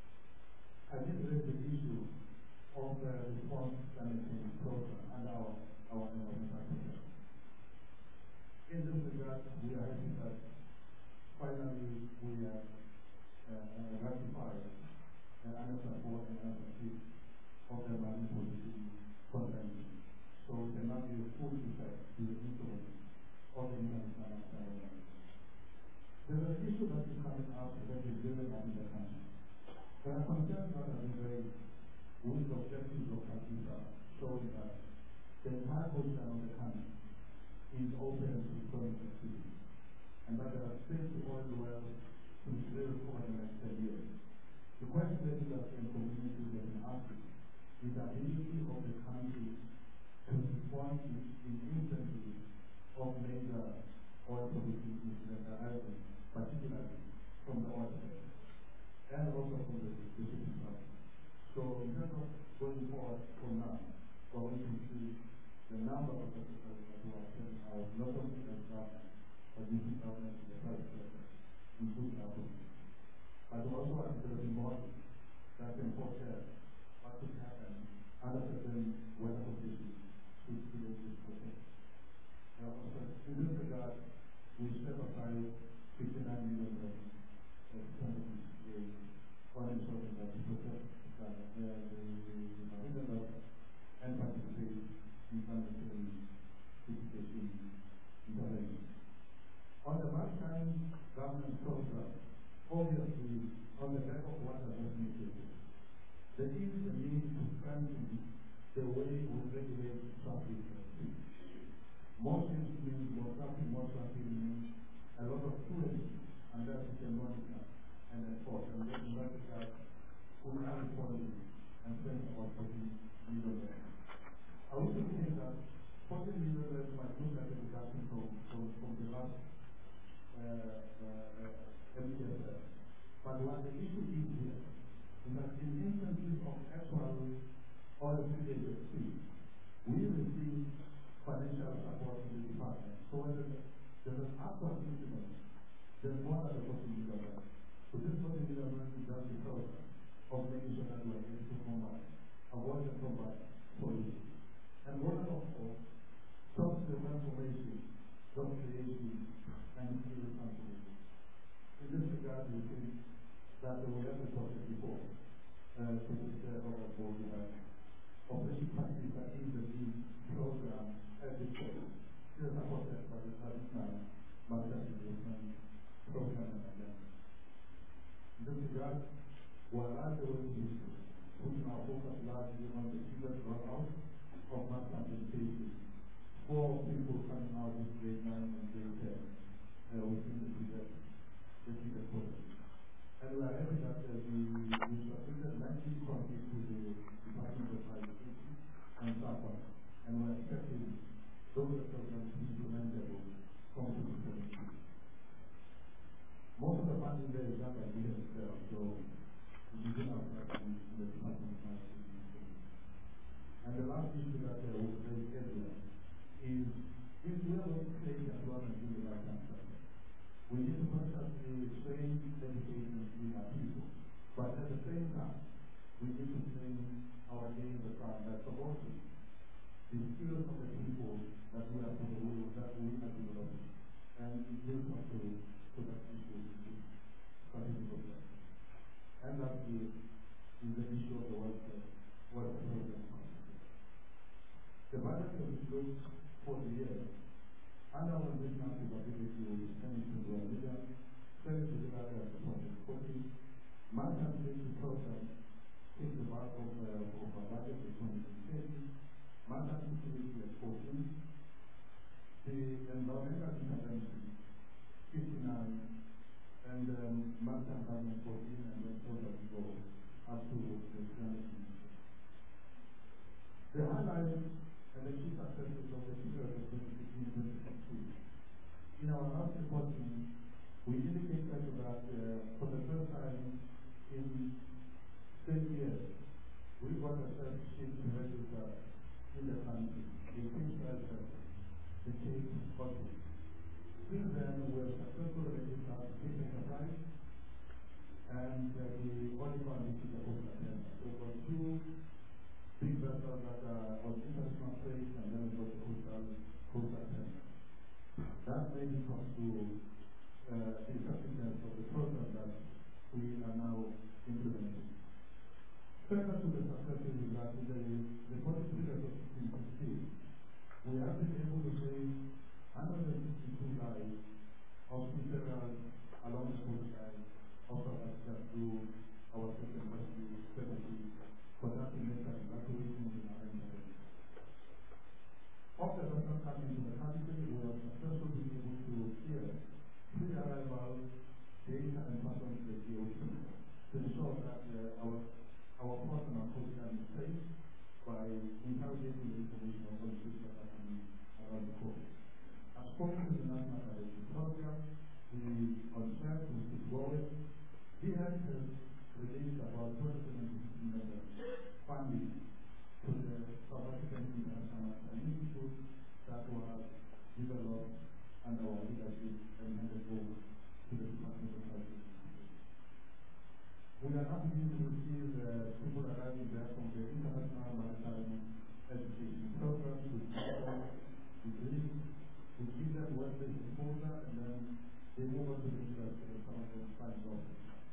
I did raise the issue of the uh, response climate change program and our, our environmental protection. In this regard, we are happy that finally we have uh, uh, ratified uh, Annex four and Annex six of the Marine Policy Convention. So we can now give full effect to the influence of the international standard. There's an issue that is coming up that is very up in the country. There are concerns that have been raised with the objectives of CACISA, showing that the entire coastline of the country is open to economic activity, and that there are space to oil wells to be drilled over the next ten years. The question that the African community has been asking is the ability of the country to respond in, in instances of major oil producing incidents arising, particularly from the oil sector, and also from the, the shipping sector. So in terms of going forward from now, we're going to see the number of officers that we are sending out, not only as government, but within government in the private sector, including our police. But we also have to be model that can forecast what could happen under certain weather conditions to create this process. Uh, so in this regard, we set aside fifty-nine million dollars on ensuring that we protect uh, the, the, the marine life and participate in climate change mitigation intervention. On the maritime governance program, obviously, on the back of what I just indicated, there is a need to strengthen the way we regulate traffic at sea. More ships means more traffic, more traffic means a lot of tourism, and that we can monitor and enforce. And then in that regard, we are responding and spending about forty million dollars. I also think that forty million dollars might look like a reduction from, from, from the last uh, uh, M T S F. But what the issue is here is that in instances of actual oil spillage at sea, we receive financial support from the department. So when there's an actual incident, there's more than the forty million dollars. So this forty million dollars is just because of making sure that we are able to combat, avoid and combat pollution. And what of course, stops the transformation, job creation, and irresponsibility. In this regard, we think that we have reported before, uh, to the chair of our board, that Operation Practice that is the lead program at this point, still supported by the traditional master development program and agenda. In this regard, we are largely going to put our focus largely on the serious rollout of maritime education for people coming out with grade nine and grade ten uh, within the previous the previous policy. And we are happy that uh, we, we submitted nineteen copies to the Department of Education and SAPA, and we are expecting those programs to be implementable from twenty seventeen. Most of the funding there is done by D S itself, so we do not have in the Department of Education. And the last issue that uh, was raised earlier is If we are going to create employment in the right answer, we need to constantly train, educate, and train our people. But at the same time, we need to train our game the farm that promoting the skills of the people that we are promoting, that we are developing. And it will come to, to that issue, continue to that. And that's the, the issue of the welfare, welfare program. The budget of the group for the year, under our national capability will be spending to one million, spending to the other as a project forty, Maritime Safety Program takes the bulk of, uh, of our budget at twenty thirty, Maritime Security at fourteen, the environmental intervention fifty-nine, and um, Maritime Government fourteen, and then program go up to the three hundred. The highlights and the key successes of the period of twenty fifteen to twenty sixteen. In our last reporting, we indicated that uh, for the first time in ten years, we got a first ship register in the country, the Cape Vessel, the Cape Hospital. Since then, we have successfully registered the Cape Enterprise and uh, the Oliver and the Coastal Tender. So we've got two big vessels that are on international trade, and then we've got the coastal, coastal tender. That mainly comes to uh, the effectiveness of the program that we are now implementing. Second to the successes is that in the reporting period of sixteen sixteen, we have been able to save one hundred sixty-two lives of seafarers along the coastline of South Africa through our second rescue strategy, conducting medical evacuations in our intervention. Of the vessels coming into the country, we have successfully been able to clear pre-arrival data and pass on to the G O T to ensure that uh, our our partner on coastline is safe by interrogating the information of all the ships that are coming around the coast. As spoken to the National Academy Program, we on track to keep going. D N has released about two hundred fifty million funding to the South African International Institute that was developed under our leadership and handed over to the Department of Health. We are now beginning to receive uh, people arriving there from the International Maritime Education Program with degrees. We give them work-based exposure, and then they move on to the industry, and some of them find jobs.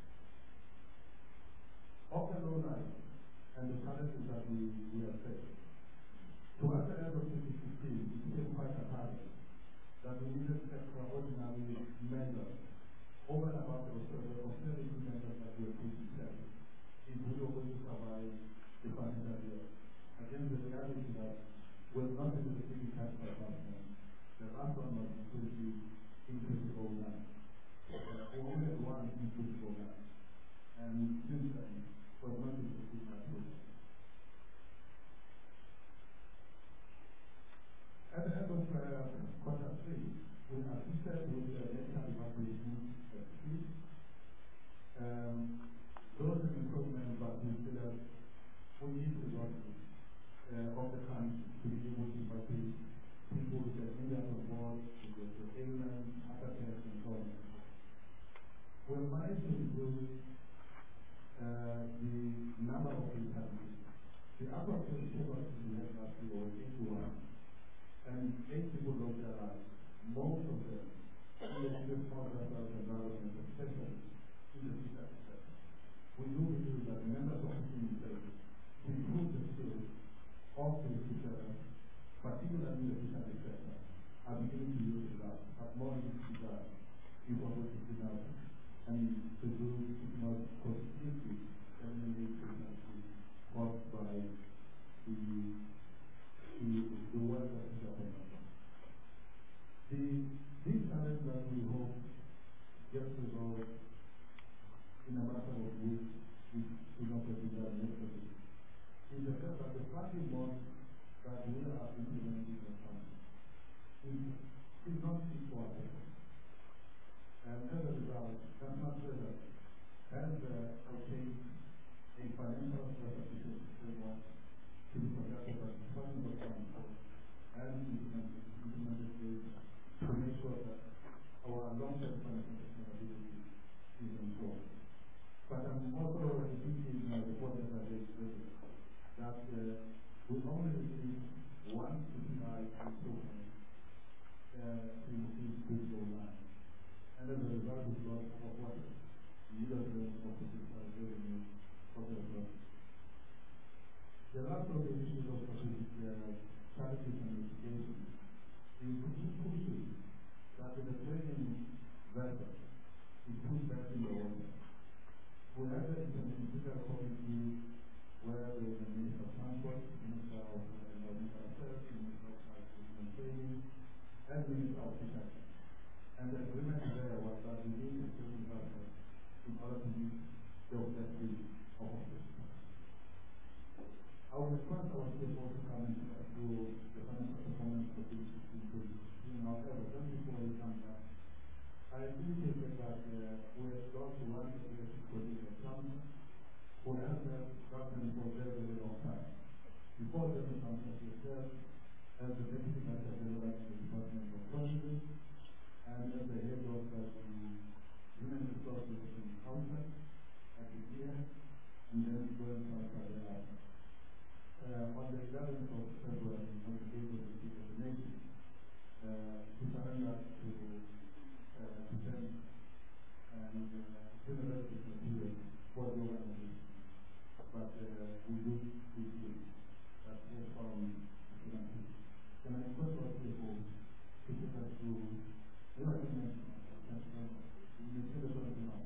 Of the low life and the challenges that we, we have faced. Towards the end of twenty fifteen, it became quite apparent that we needed extraordinary measures over and above the austerity measures that we were put in place if we were going to survive the financial year. Again, the reality that we're not in the receiving cash for apartment. The last one was in twenty oh nine. Uh, we only had one in twenty oh nine. And since then, we're not in the receiving that program. At the end of uh, quarter three, we assisted with the medical evacuation at sea. Um, those are improvements, but we still have, we need resources uh, of the country to be able to evacuate people with their injured on board, with their ailments, heart attacks, and so on. We have managed to reduce uh, the number of fatalities. The actual casualties we had last year was eighty-one. And eight people lost their lives. Most of them in the serious small vessels environment, especially in the fisheries sector. We do believe that the members of the team in place to improve the skills of the fisheries, particularly in the fisheries sector, are beginning to use results. But more needs to be done if we're going to bring out and to do if not positively eliminate pregnancy caused by the The, the work that is happening. The big challenge that we hope gets resolved in a matter of weeks, if not a bigger yesterday, is the fact that the funding model that we are implementing in the country is, is not fit for our purpose. And as a result, National Treasury has uh, obtained a financial self-sufficiency framework to be conducted by the Department of Transport and implemented, implemented the sure that our long-term financial sustainability is ensured. But I'm also repeating uh, the point that I raised earlier, that uh, we only receive one P P I improvement uh, to increase digital line. And as a result, we've lost our water. Neither of them offices are revenue for the work. The last of the issues of strategic uh, strategies and mitigation is pushing that in the training vessel is put back in the water. We have the interministerial committee where there is a Minister of Transport, Minister of Environmental Affairs, Minister of Agriculture and Training, and Minister of Fisheries. And the agreement there was that we need a training vessel in order to meet the objectives of this. I will request our C F O to come and take us through the financial performance of this increase. However, just before he comes back, I indicated that uh, we have lost one executive colleague at Samsung who has been government for a very, very long time. Before the Samsung, she served as the Deputy Vice President in the Department of Tourism and as the head of uh, the Human Resources Council at the year, and then going to thereafter. Uh, on the eleventh of February, on the day of the State of the Nation, uh, to surrender to uh, defense and uh, university material for the organization. But uh, we do this year. That's all from the student. Can I request our C F O to take us through the recommendation? You may say the first now.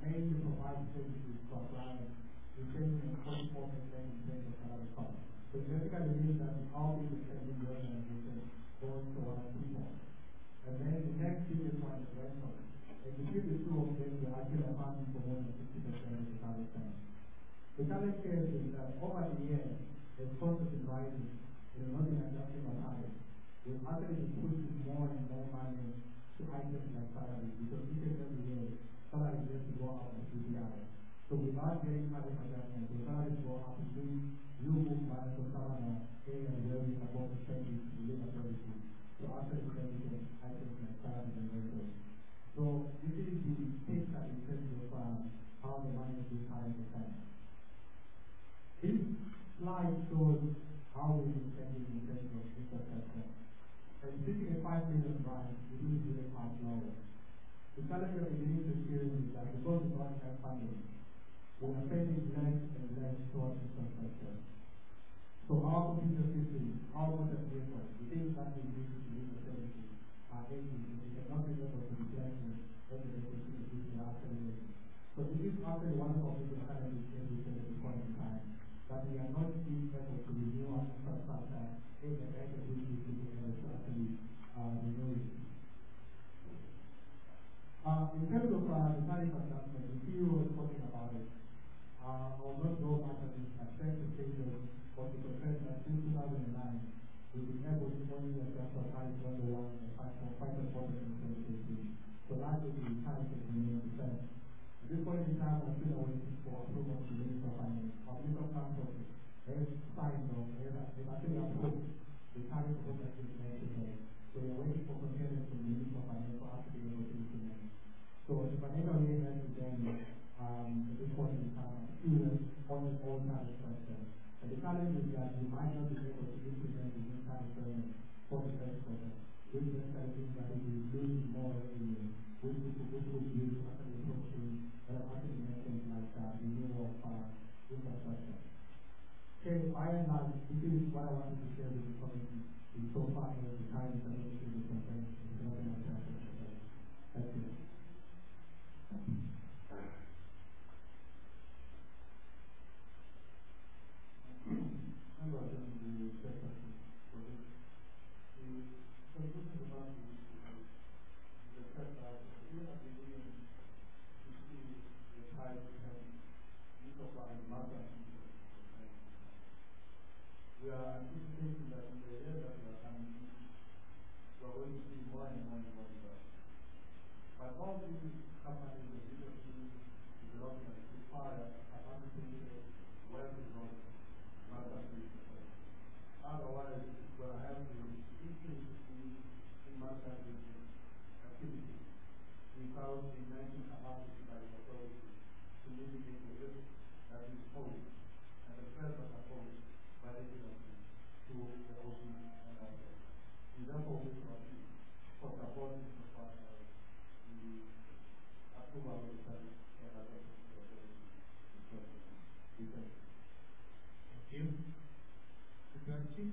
mainly provide services to our clients, retaining a forty-four percent in terms of salary cost. So it basically means that our biggest spending the organization goes towards people. And then the next biggest one is rental. And between the two of them, we're actually accounting for more than fifty percent of the salary spend. The challenge here is that over the years, as cost has been rising, we're not been adjusting our targets. We've actually been pushing more and more money to items like salaries, because each and every year, salaries have to go up with C P I. So without getting tariff adjustments, the salaries go up, which means you move money from some other area where we're supposed to spend it to deliver services. So actually spending items like salaries and rentals. So this is the picture in terms of uh, how the money is being currently spent. This slide shows how we've been spending in terms of infrastructure. And sitting at five million rand, it is really quite low. The challenge that we need to experience is that because we don't have funding, we are spending less and less towards infrastructure. So our computer systems, our motor vehicles, the things that we use to deliver services are aging, and we cannot be able to replace them every day to see if they are actually working. So this is actually one of our biggest challenges in this at this point in time, that we are not being able to renew our infrastructure in the rate at which we should be able to actually uh, renew it. Uh, in terms of uh, the tariff adjustment, the C E O was talking about it. Uh, I will not go much of this. I tend to say that what we confess that since two thousand nine, we've been able to only adjust our tariff number one and five point five percent in twenty eighteen. So largely the tariff has remained the same. At this point in time, we're still waiting for approval from the Minister of Finance. Our Minister of Transport has signed off, has actually approved the tariff proposal that is made today. So we are waiting for concurrence from the Minister of Finance for us to be able to implement. So the financial year has begun um, at this point in time, students on the old tariff structure. And the challenge is that we might not be able to implement the new tariff framework for the first quarter, which basically means that we will lose more revenue, which we will use to actually approach things that are actually mentioned like uh, renewal of uh, infrastructure. Okay, by and large, this is what I wanted to share with the community in so far as the time is associated with concerned with the development of infrastructure. Thank you. I'm going to do the second for this. The conclusion about the the fact that we are beginning to see the tide and insofar as market. We are anticipating that in the years that we are coming in, we are going to see more and more and more development. But all these companies, the businesses, development, require capacity, well-developed market. Otherwise, it's going to have to increase in market activity without immense capacity by the authority to mitigate the risk that is posed and the threat that are posed by the development to the ocean and elsewhere. We therefore wish to appeal for support as far as the approval of the service and adoption of the authority is concerned. We thank you. Thank you. Secretary.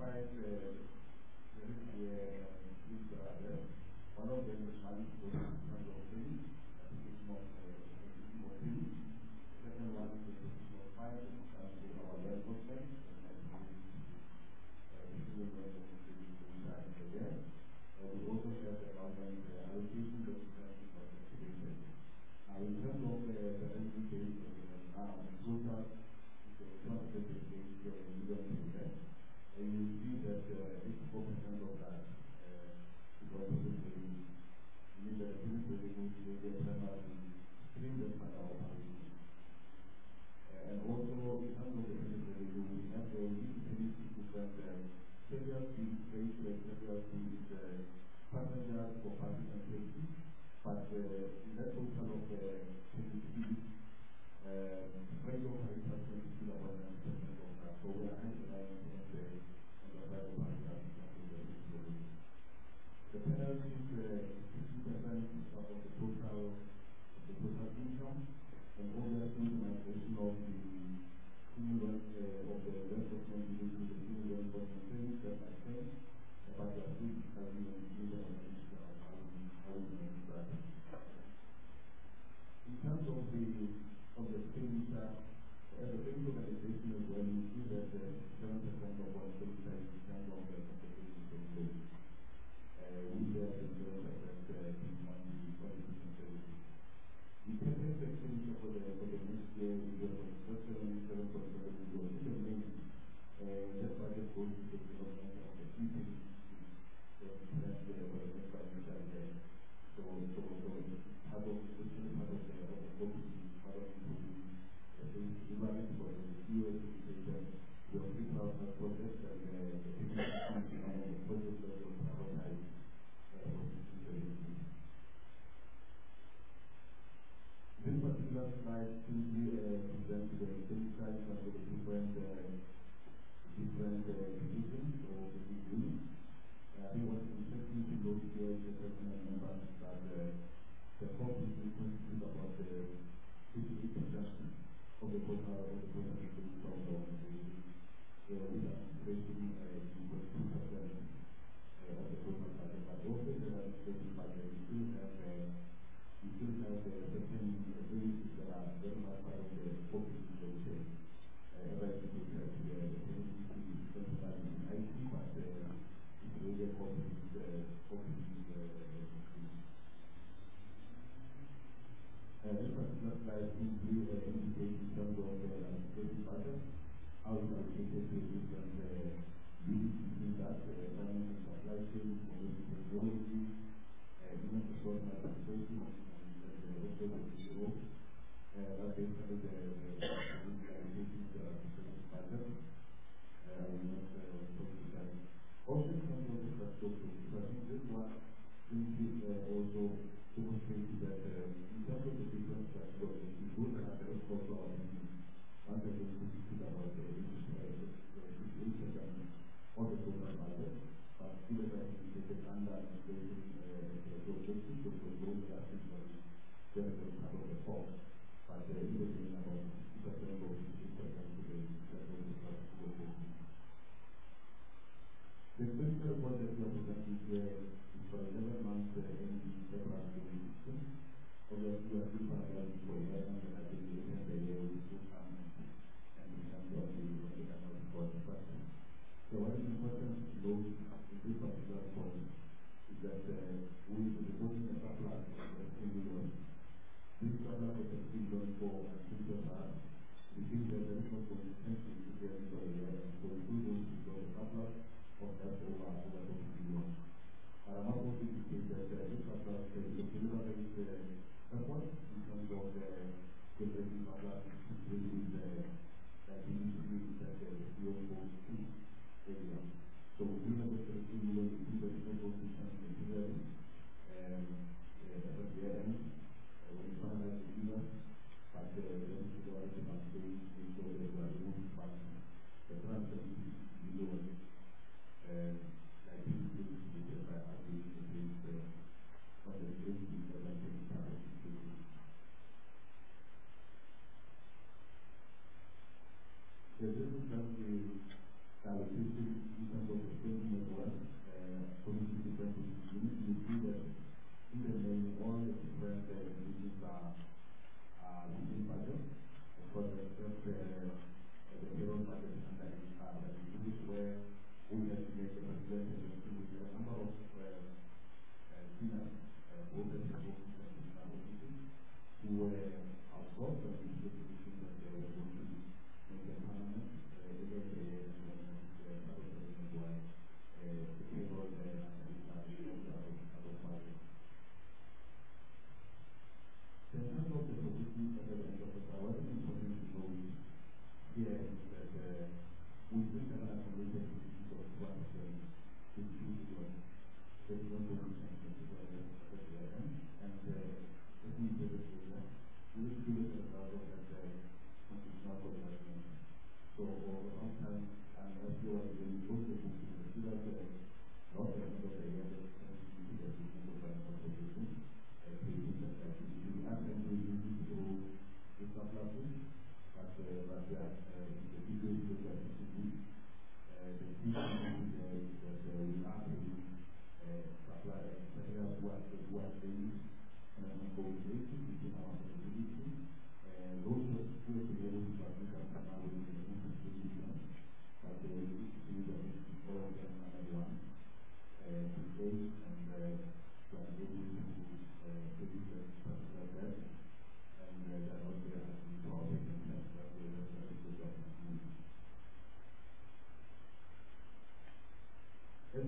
five uh, there is uh, three brothers. One of them is Malik Rossi, application of uh, the second one is application of five, which comes to our law enforcement, and I believe uh, the civil law enforcement inside the year. Uh, we also have the government uh, allocation that is not activated. Now, in terms of uh, the revenue base of the now, the total is uh, two hundred thirty-eight million percent. And you see that uh, eighty-four percent of that uh, is also basically mean that the business revenues will be primarily streamed by our operation. Uh, and also, in terms of the business revenue, we have uh, these different uh, several fees, trade rate, several fees, uh, passengers for parking and safety. But uh, in that total of uh, twenty fees, uh, trade operators will be about ninety percent of that. So we are ninety-nine on the on the trade operators in terms of the business revenue. The penalties uh, sixty percent of the total of the total income, and obviously the migration of the stimulus uh, of the enforcement into the stimulus enforcement savings that I think, uh, but we are still discussing on the user organization of how we how we manage that. In terms of the of the expenditure, as a savings organization as well, you see that uh, seven percent of our expenditure is in terms of the compensation for loans. Uh, we have been doing that uh, on the qualification services. The capital expenditure for the for the next year is just seven point seven million. This is mainly uh, that budget goes to the development of the key things that we plan for the next financial year. So, so, so part of the part of the of the focus is part of improving the environment for the C O education. We have picked out a project and uh, the technical and the project that will prioritize. This particular slide simply uh, presents the expenditure in terms of the different uh, different uh, divisions or business units. Uh, I think what's interesting to note here is the personal numbers that uh, the core business constitutes about the fifty-eight percent of the total of the total expenditure of the organization. So we are raising uh, twenty-two percent uh, of the total budget, but also in the legislative budget we still have uh, we still have uh, certain uh, services that are very much part of the focus in the chain. Uh, as I indicated, the technology is centralized in I T, but uh, it's really a focus uh, focus in the uh, this particular slide simply uh, indicates in terms of the legislative budget how it's allocated to different uh, units between that, uh, finance and supply chain, information technology, uh, human resource administration, also the C E O, uh, that basically the allocations that are presented by them. I will not uh, talk to that. Also in terms of the infrastructure, I think this one simply uh, also demonstrates that uh, in terms of the different infrastructure, we look at the response to our business. Once again, we speak about the fifty-eight percent of the total budget, but still as I indicated under administration uh, the objective, which was those that very, very part of the cost, but uh, even in about sixty percent or fifty percent to the level of the cost to the focus. The expenditure report that we are presenting here is for eleven months uh, ending February twenty sixteen. Obviously, we are still finalizing for year end, and I think the end of the year will still come and present on the annual report. But so what is important to note in this particular point is that uh, we will be reporting a surplus of twenty million. This surplus of twenty million for until February, we think that there is no consistency to the end of the year, and so we will going to go the surplus of that over over twenty million. And I'm also to indicate that uh, this surplus is a deliberate uh, effort in terms of uh, generating surplus to deal with the uh, industry that the C O goes to area. So we will have the thirteen million we think that is not going to change materially um, uh, at the year end uh, when we finalize the figures, but uh, then we go ahead and say make sure that we are removing from the transfer million uh, like this is indicated by our doing the things uh, on the basis that I think is part of the business. So this is just the allocation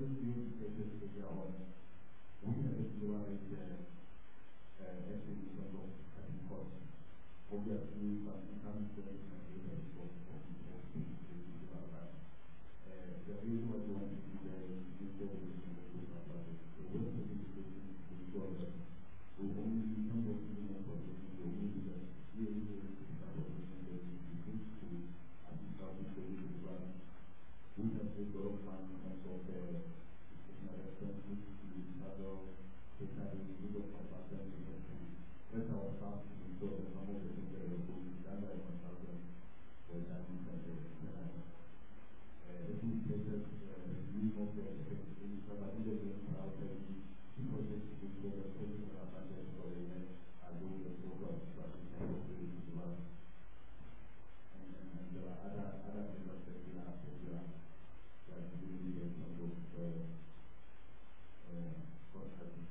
is your status area on we have to utilize uh, uh, actually in terms of cutting costs. Obviously, some income statements and data is of of things to develop. The reason why we want to do that is to make sure we can make those budget. So when the certification is ensure that we only in terms of minimum position, we only do that really really critical position that we need to assist our people to develop. We have saved a lot of money in terms of the educational expenses, the other technical use of consultants, we have to let our staff to ensure that some of the things that are going to be done by consultants were done in the internal. This is cases use of the in some of the games are already in process to make sure that projects that are funded for the event are doing the program structure appropriately to develop. And, and, and there are other other measures that we are that we are that we need in terms of uh, uh, contracting.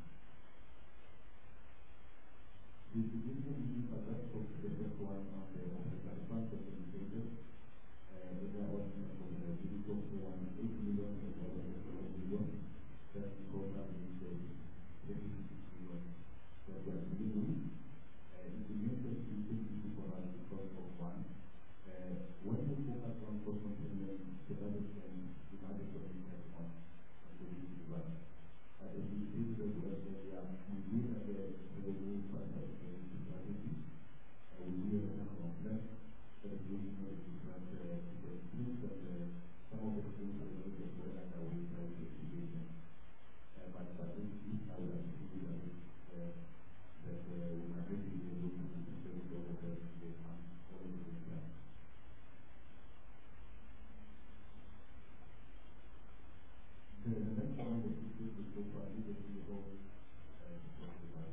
The significant use of that of the first one on the operator fund that we indicated. Uh, there was a unit of one eight million and one million. That the program is the thirty-six million that we are dealing with. Uh, it's a new issue for us because of one. Uh, when we focus on cost containment, to that extent, we have a good impact on on the development. But as we see the word area, we do have a revenue factor strategy. Uh, we do have a complex. But it's really not a different uh, because things that uh, some of the things that we get well underway by the investigation. Uh, but but this is how we actually that uh, that uh, we might really be able to consider all of that in the fund all of the time. The, the next one that we did is so far is the C E O uh, to talk about.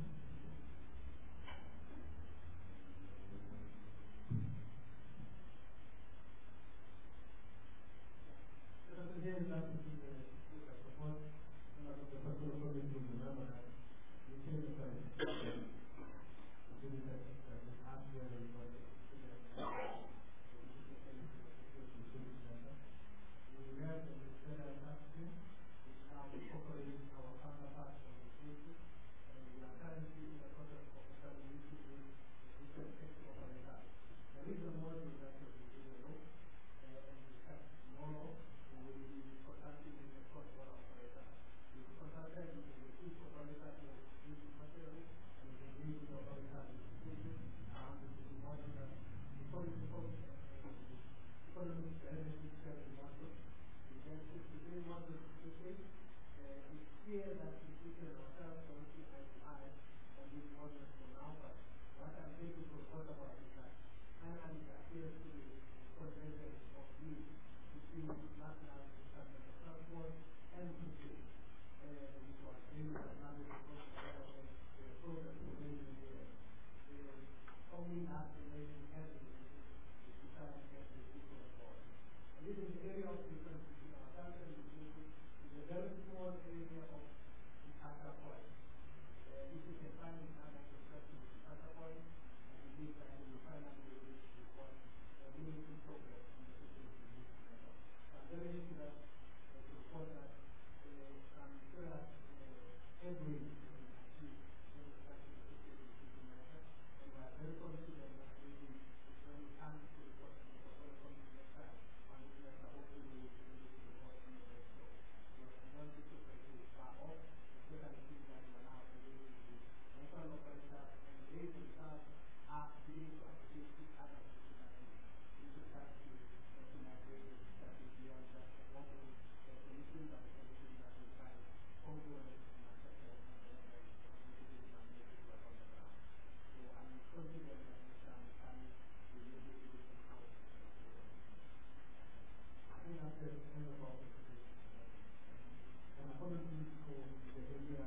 Here is that the support and the person coming to the number that we say the time. We do that as well as what we have the federal tax team, which now incorporates our counterparts from the state, and we are currently in the process of establishing the different tax operators. The reason why we are going to do the law and discuss tomorrow. We will be contacting the cross-border operator. We will contact them with the chief operator for this material and the engage the operator with the station and the model that the economic benefits share the model. We then put the same model to place. It's clear that the future ourselves are looking at the eye on these models for now, but what I'm going to propose about is that finally it appears to be convergence of these between national and the transport and the uh, which was really another program to raise the only aspiration has been to try and get the people on board. And this is the area of difference between ourselves and the people. It's a very small area of the Tata point. Uh, if we can find it now that the question is the Tata point, I believe that we will finally be able to report a meaningful progress on the situation in this matter. I'm very happy that uh, to report that uh, I'm sure that uh, every has been achieved in the country of the situation matter, and we are very confident that maybe when we come to report on the portfolio committee next time, on this matter, hopefully we will be able to report on the rest. So, because I don't think the country is far off, especially things that we are now engaging with national operators, and they themselves are beginning to appreciate each other systematically. We should start to migrate that is beyond just one solution, but a solution that will find ongoing and acceptable and relevant communities and nations on the ground. So I'm confident that next time we come, we will be able to support. I think that's the end of our presentation. And apologies for the area.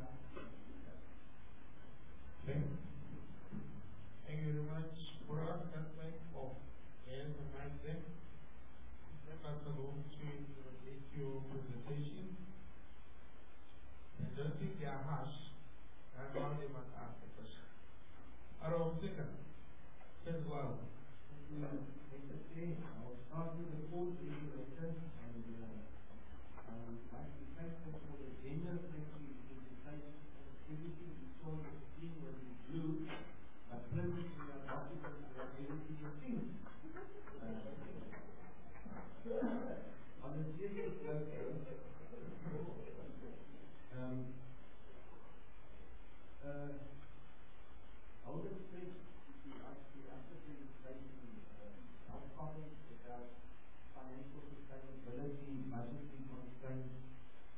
Okay. Thank you very much for our assessment of health and mindset. Let us go to the issue presentation. And don't think they are harsh. That's how they must ask the question. Around second. First one. I'll start with the fourth issue of and uh, I would like to thank the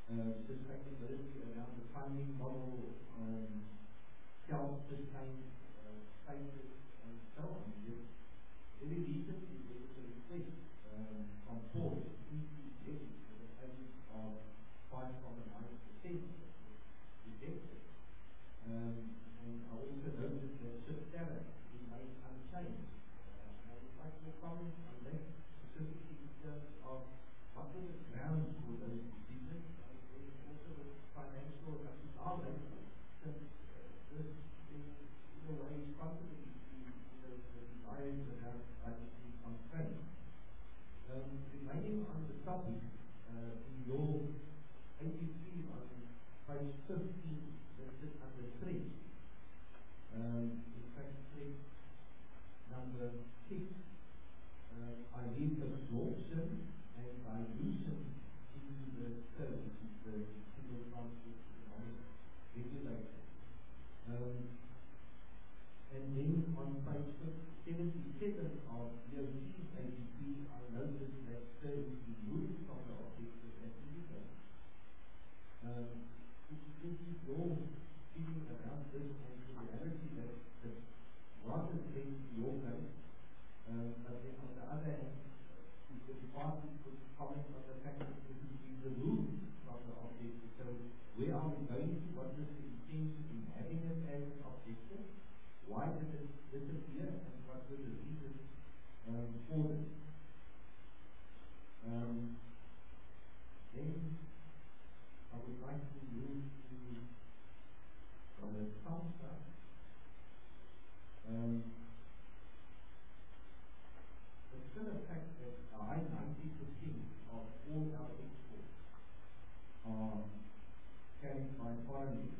uh, sustainability around the funding model, um, self-sustained uh, spaces, and so on. Just very recently there was a request um, from Ford to increase levies with an average of five point nine percent that was rejected. Um, and I also noticed that ship tariff remains unchanged. Uh, and I would like your comments on that, specifically in terms of what were the grounds for those decisions, and then also the financial rationale, since uh, this is in a way contributing to the, the desires around budgetary constraints. Um, remaining on the topic, uh, in your A P C on page fifteen, listed under three, um, in fact, three number six, uh, I read absorption and dilution into the code, which is the single transport economic regulator. Um, and then on page seventy-seven of D O C's A P C, I noticed that term is removed from the objective and indicator. Um, This is your feeling around this and the reality that the lot is in your case, uh, but then on the other hand, uh, the department could comment on the fact that this is being removed from the objective. So where are we going to? What is the intention in having it as an objective? Why did it disappear and what were the reasons um, for this? Um, then I would like to move to uh, SAMHSA. Um, it's still a fact that a high ninety percent of all our exports are carried by foreigners.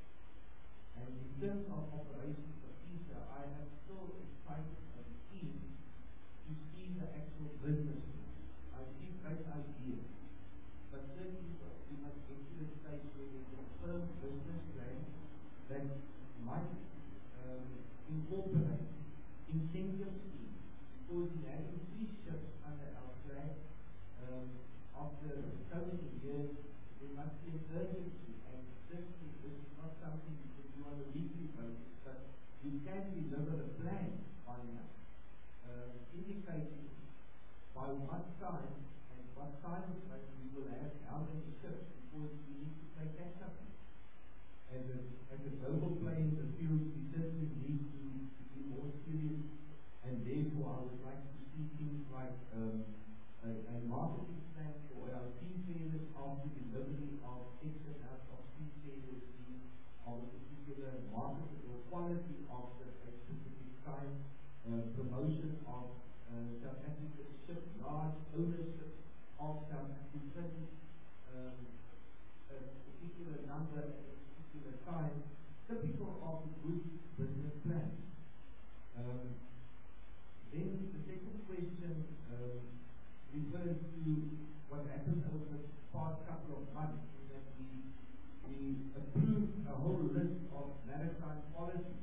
And in terms of operations of E S A, I am still excited and keen to see the actual business. I see great ideas, but certainly we must get to the stage where there's a firm business plan that might um, incorporate incentive schemes, because in having three ships under our flag, um, after so many years, there must be an urgency, and certainly this is not something you can do on a weekly basis, but you can deliver a plan by now, uh, indicating by what time and what time frame we will have how many ships, because we need to play catch up. As a, as a global player in the field, we certainly need to, to be more serious, and therefore I would like to see things like um, a, a marketing plan for our seafarers after delivery of X amount of seafarers being of a particular marketable quality of the a specific time, uh, promotion of uh, South African shipyard ownership of South African um, a particular number at a particular time, typical of a good business plan. Um, then the second question um, refers to what happened over the past couple of months, in that we, we approved a whole list of maritime policies.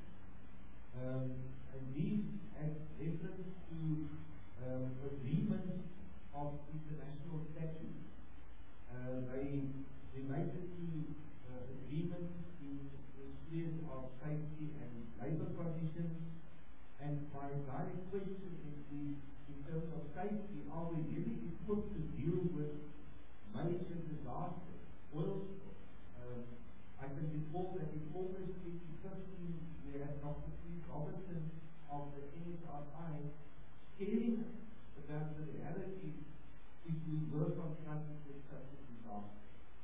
Um, and these have reference to um, agreements of international statutes. Uh, they related to uh, agreements in the spheres of safety and labor conditions. And my direct question is, is, in terms of safety, are we really equipped to deal with major disasters, oil spills? Um, I can recall that in August twenty fifteen, we had Doctor Steve Robertson of the N S R I scaring us about the reality if we were confronted with such a disaster.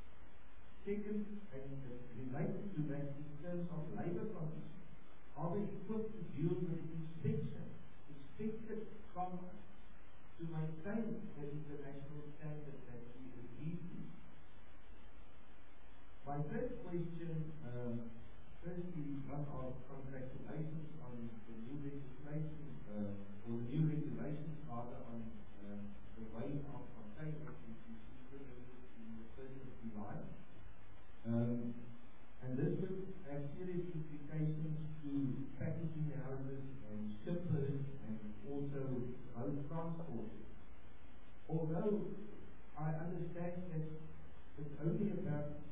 Second, and related to that in terms of labor conditions, are we equipped to deal with inspection expected from us to maintain the international standard that we agree to? My third question, um, firstly, one of congratulations on the new legislation, uh, or the new regulations rather, on uh, the weight of containers, which is implemented in the first of July. Um, and this would have serious implications to packaging houses and shippers and also road transporters. Although I understand that it's only a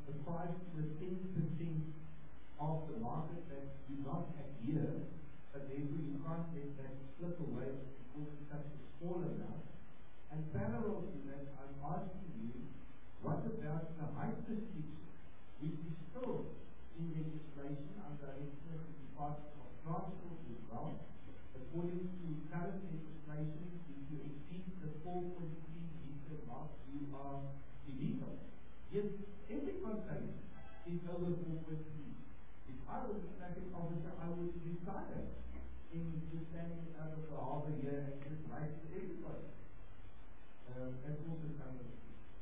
applies to the ten percent of the market that do not adhere, but therefore you can't let that slip away because it's such a small amount. And parallel to that, I'm asking you, what about the height restriction, which is still in legislation under the Department of Transport as well? According to current legislation, if you exceed the four point three meter mark, you are illegal. Yet every container is over four point three. If I was a traffic officer, I would retire in just standing out of the harbor here and just write to everybody. Um, that's also kind of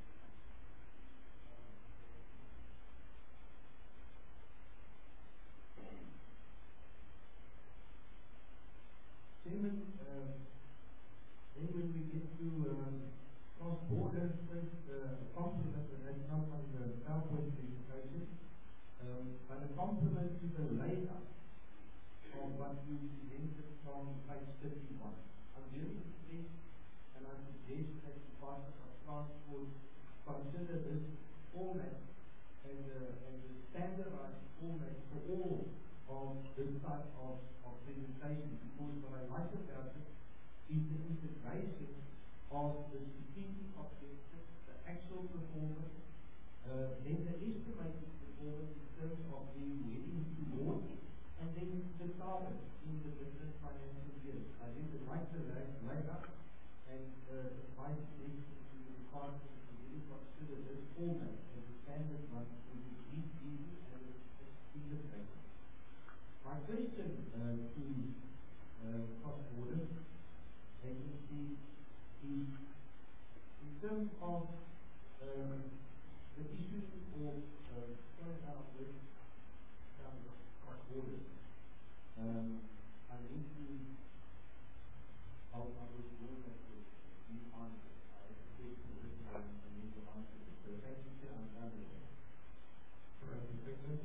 Chairman, uh, then when we get to uh, cross-border, first uh, a compliment, and that's not on the PowerPoint presentation, um, but a compliment to the layout of what you presented from page thirty-one. I'm very impressed, and I suggest that the Department of Transport consider this format as a, as a standardized format for all of this type of, of presentation, because what I like about it is the integration of the strategic objectives, the actual performance, uh, then the estimated performance in terms of the heading towards, and then the target in the different financial years. I think the right to layout, and uh, my suggestion to the department to really consider this format as a standard one, which is easy and it's integrated. My question uh, to uh, cross-border agency is, in terms of uh, the issue of uh, sorry now with cross-border, um, I need to I'll, I was doing that with these answers. I have a question written down and I need to answer it. So thank you, sir. I'm done with it. Right, Victor.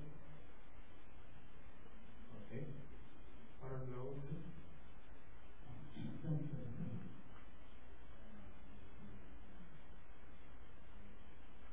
Okay. Aaron Lowe, please. Thank you.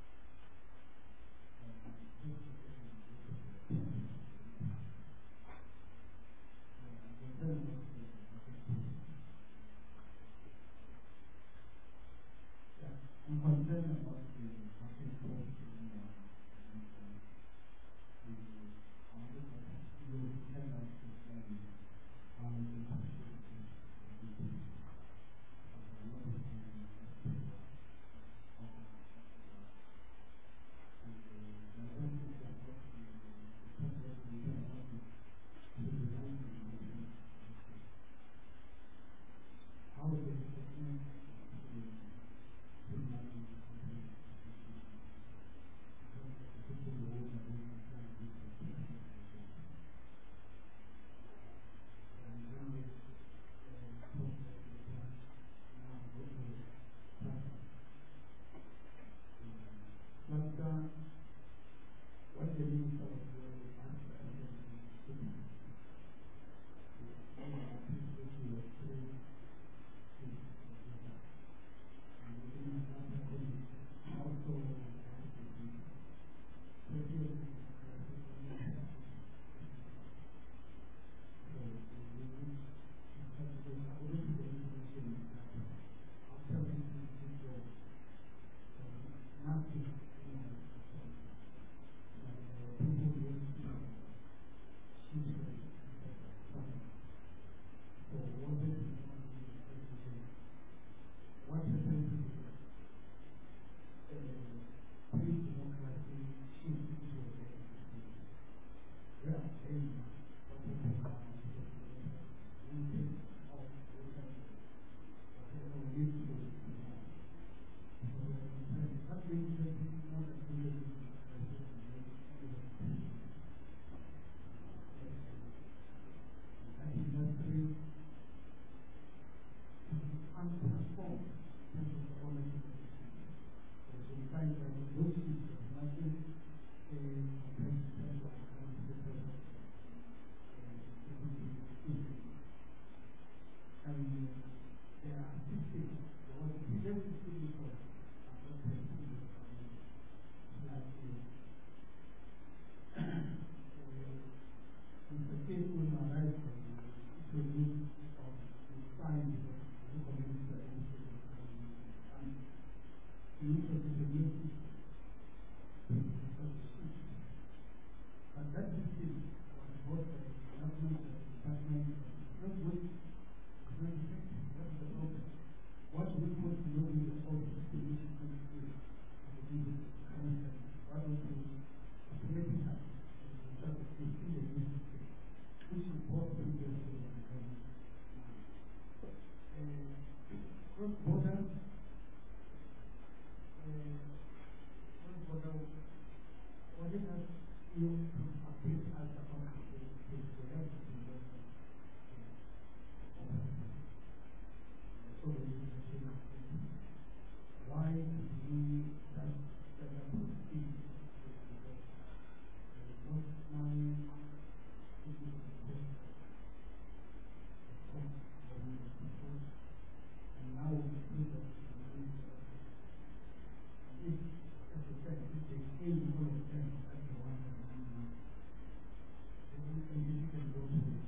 just have you to update us about the case we have to do. So we need to say why we that that that proceed because there is not money to do the post and now we do that if as I said if they pay all of them at the one and then you can go to the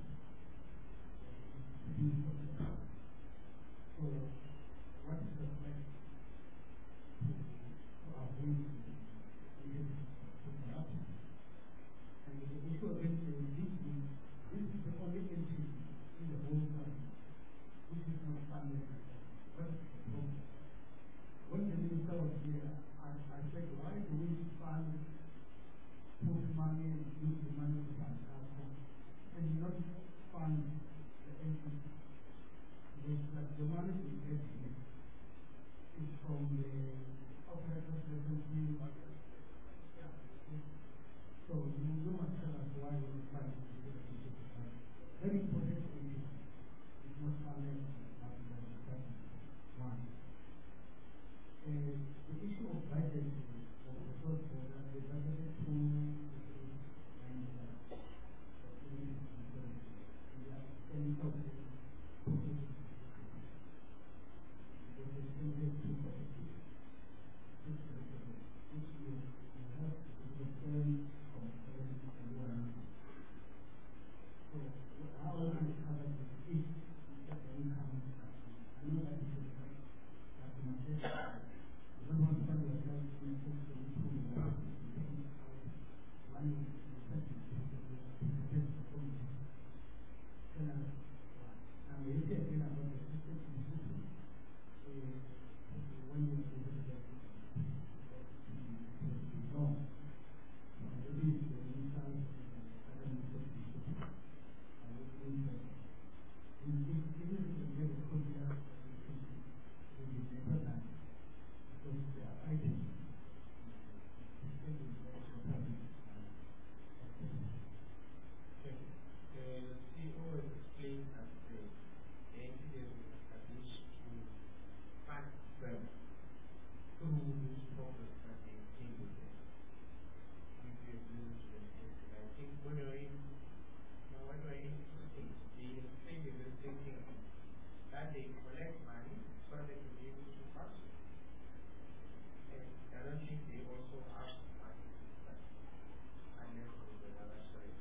so what is the plan to avoid the up? And the issue of it is this this is the only entity in the whole country which is not funded. What is the problem? When the minister was here, I, I said, why do we fund, put money and use the money to fund alcohol and not fund the entity? Because like the money we get here is from the operators licensing. Yeah. So you, you must tell us why we fund it to get it. Very important issue. It's not funded by the government. One. Uh, the issue of budget of the first quarter, we budgeted two and uh, we are spending out the because we spending two properties, which we have to return from seven and one. So how we cover the fees that the income, I know that is a but we must just you don't want to find yourself in a position to improve your life. You take out money and spend it to the best performance. Tell us, and we say again about the system in the system. When you do the best, no. Maybe the minister and other ministers are looking for in this significant way of consider will be better than because they are fighting. Okay. The C E O has explained that the entity has been established to fund them through this progress that they came with them. If you agree with them, I think when you're in now when you're in this stage, they explain the same thing that they collect money so they can be able to function. And I don't think they also ask money but unless there is another choice.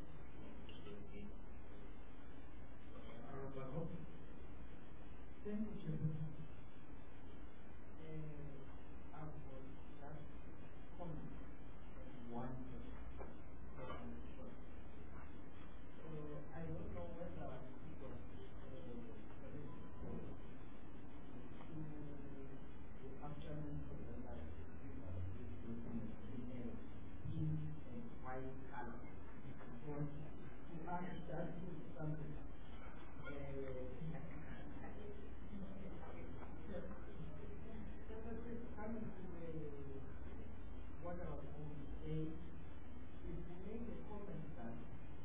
Thank you, Chairman. Uh, I will just comment on one question. So I don't know whether it was uh, the afternoon program that we are looking at in a pink and white color. Because to us that is something. Coming to the, what I was going to say, is to make a comment that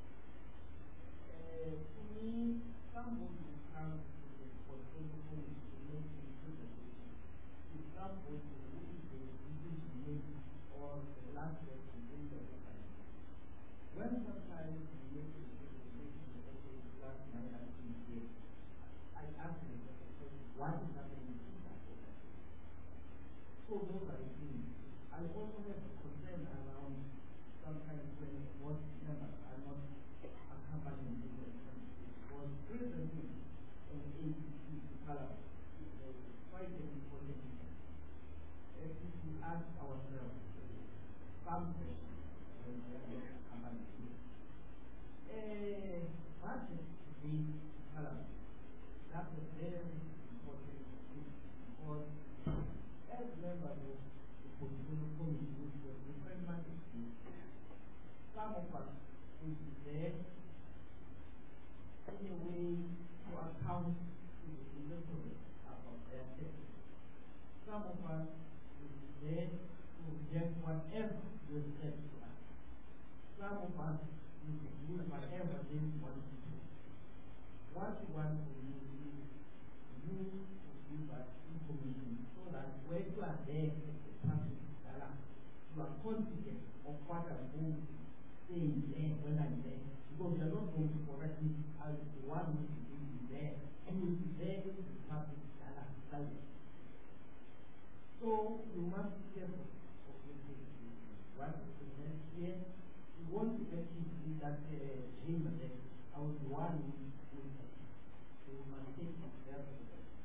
uh, to me, somebody who comes to the portfolio committee to make a presentation is somebody who is the decision maker or the last person in the company. When sometimes we make a presentation, okay, last night I think here, I ask myself, what is happening in that? So those are the things. I also have a concern around sometimes when board members are not accompanying business because presently on A P C color is quite an important issue. If we ask ourselves some questions when we are not accompanying business. A budget to be color. That's a very important issue because as members of the portfolio committee, which was different mandates, some of us will be there in a way to account to the electorate about their tax. Some of us will be there to reject whatever you said to us. some of us will do whatever they want to do. What we want to do is you to give us information so that when you are there at the public gala, you are confident of what I'm going to say there when I'm there. Because you are not going to correct me as the one who is going to be there. You will be there in the public gala. So you must be careful of your things. What is the next year? You want to actually see that uh, chamber there. I was the one who is doing that. So you must take it very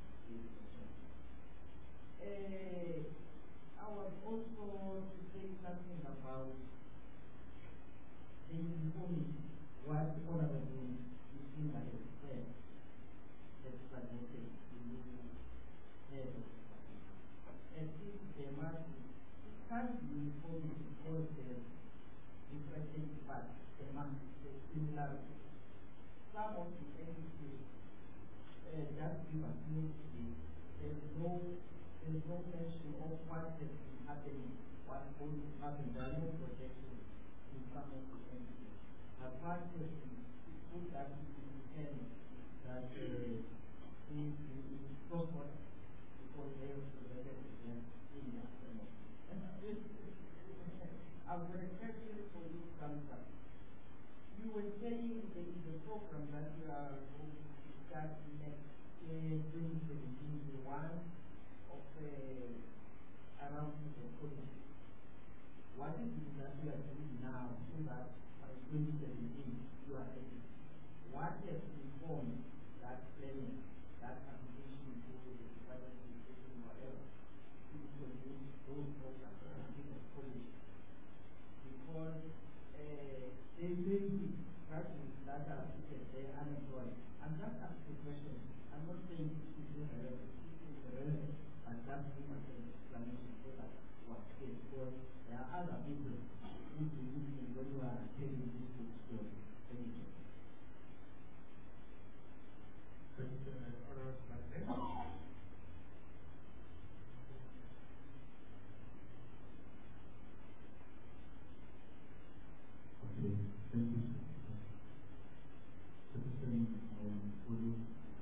uh, I was also to say something about the information. What Honorable Musimba has said, has suggested to you head of the party. At least there must be, it can't be uniformity because there's different parts, there must be similarity. Some of the entities uh, just give us news, there's no, there's no mention of what has been happening, what is going to happen, there are no projections in some of the entities. A part has been put that in hand that uh, is cross-border because they have presented them in the assembly. I've got a question for you, Samsa. You were saying there is a program that you are going to start next year, twenty seventeen, the one of uh, around the college. What is it that you are doing now so that by twenty seventeen you are ready? What has informed that planning, that application to the Department of Education, whatever, to introduce those programs in the college? Because uh, they may be graduates that are seated there unemployed. I'm just asking questions. I'm not saying this is irrelevant. This is irrelevant. I'm just giving an explanation so that what's clear. Because there are other people who will be listening when you are telling this good story. Thank you. Question order President. Okay, thank you. Citizen um, Olu.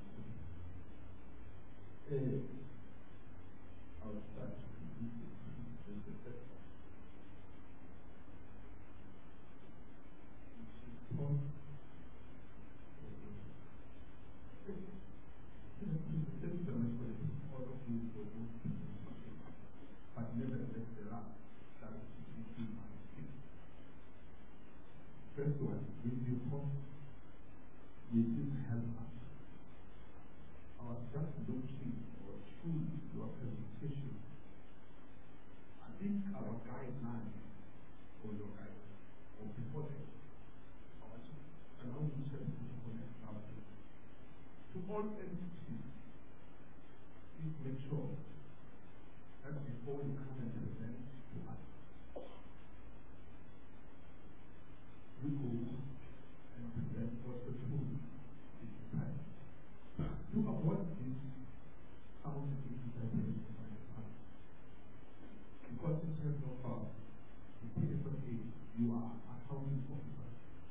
Uh, I'll start with the first one. Paul. All of you for both, but nevertheless there are directions between my speech. First one, if you come, you did help us. I was just looking or through your presentation. I think our guideline or your guideline or before that, I was allowing you to connect now to all entities. Please make sure that before you come and present to us, we go and present what the truth is time. To avoid this, some of the things I say is my part. Because in terms of uh, the P S A, you are accounting officer.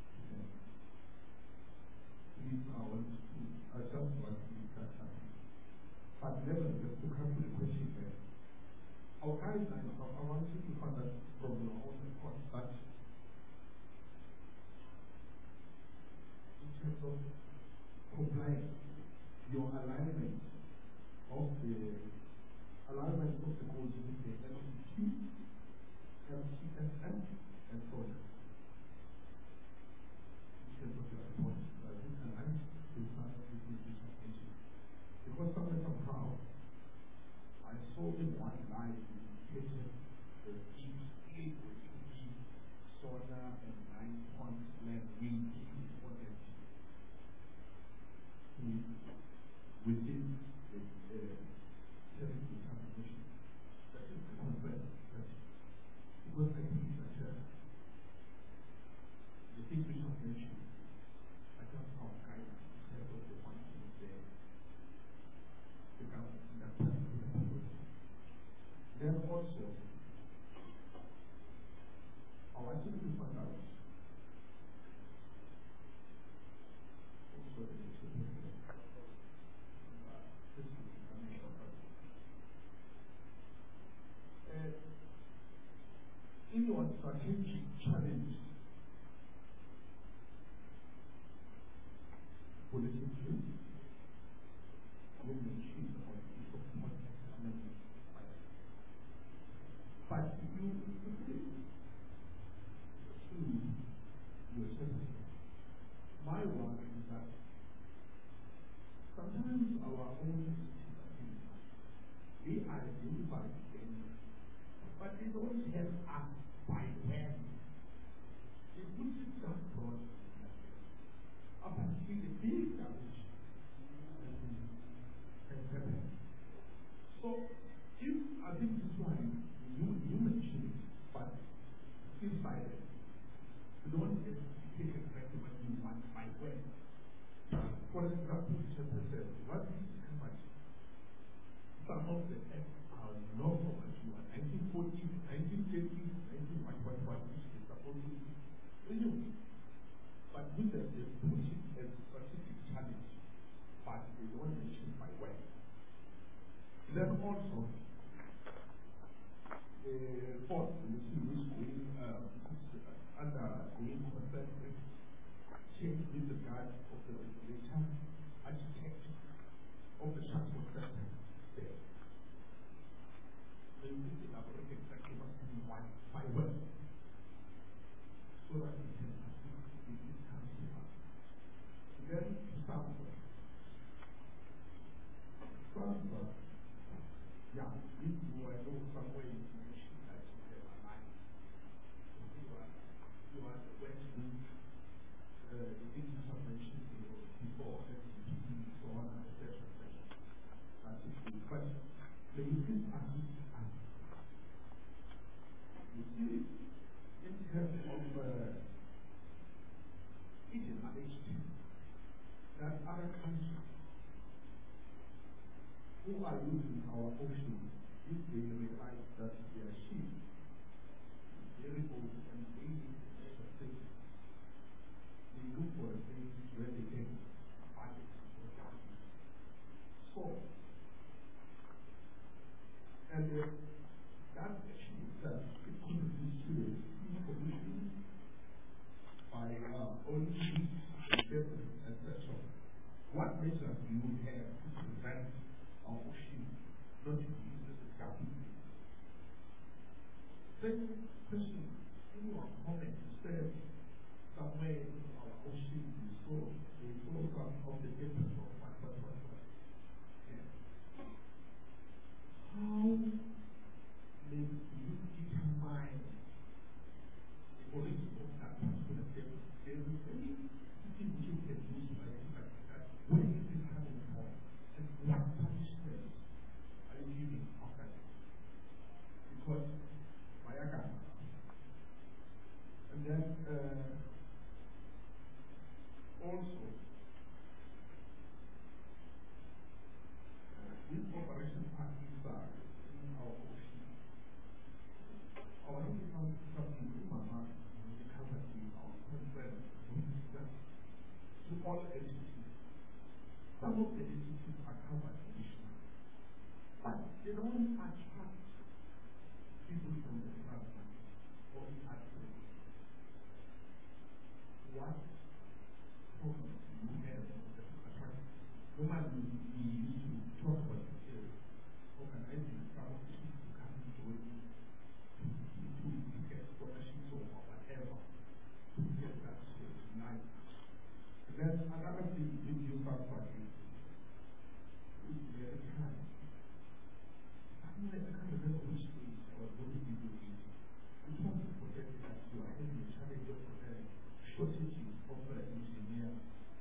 Please, I want to, I just want to discuss that. But nevertheless, to come to the question there, our guideline, I want you to find that from your own record, but in terms of compliance, your alignment of the alignment of the codes with the M C Q, M C S M, and so on. In terms of your report, uh, this aligns with some of the information. Because somewhere somehow, I saw in one line indicated the deep split between solar and nine point land will be important within the service determination. That is the concern. Because I think that uh, the things which I've mentioned are just our guidance in terms of the functions there. The government in that particular period. Then also, I want you to find out in your strategic challenge, politically, you may choose on the support economic. But you to yourself. My one is that sometimes our own we are unified, but they don't have us by when. It puts it down for us. After seeing the big damage has happened. So, if I think this one, you, you mentioned it, but still silent. You don't take exactly what you want by when. For example, chapter says, what is how much? Some of the acts are not so much you want. nineteen forties, nineteen thirties, nineteen forty-one, which is supposed to be renewed. But with them, they put it as a specific challenge, but they don't mention by when. Then also, the fourth, you see, which going uh, under going concern with change with the guard of the regulator, architect of the transport sector. There. They will elaborate exactly what we want by when, so that we can assist in this kind of us. Then to Samsung. Samsung, yeah, if you are know some way you mentioned that you have a line. You are you are the West Loop, uh, the things you have mentioned before, F T P, so on, et cetera, et cetera. That's it. But the Muslims are using us. You see, in terms of uh, it is managed that other countries who are using our ocean, if they realize that their ship is very old and they need to measure things, they look for the places where they can find it for justice. So, and uh, that actually that it contributes to the sea pollution by uh, oil ships, et cetera. What measures do you have to prevent our ocean not to be used as a garbage? Second question, in your comment, you said somewhere in our ocean we saw we saw some of the difference of what what what what. Yeah. How do you determine the origin of that particular difference? There is any thing which you can use to identify that where is it coming from and what punishment are you giving after that? Because Mayaga. And then uh, also uh, with Operation Pakistan in our ocean, our regional something in Mama will cover in our concern to all entities. Some of the entities are covered additionally, but they don't attract people from the front or in accident. What problems do you have that attract? Normally, we used to talk about uh, organizing some of the people to come and join to, to, to get scholarships or whatever to get that to tonight. And then another thing with you sounds like is very kind. Somewhere I can't remember which age I was going to be doing. We talked to protect that you are having a challenge of uh, shortages of uh, engineers.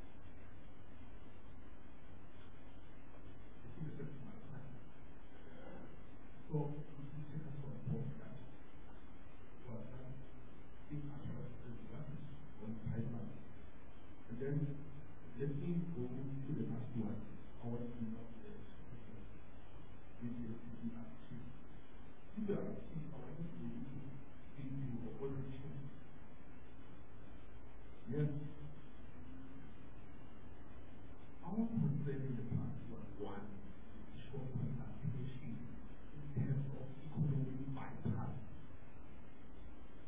I think that's my time. So we can take us on board that. Well, that thing attracts the weapons on pipeline. And then let me go to the last one. I want to know the this is the active. If the active, I want to give you a position. Yes. Our concern in the past was one, short-term application in terms of economic bypass.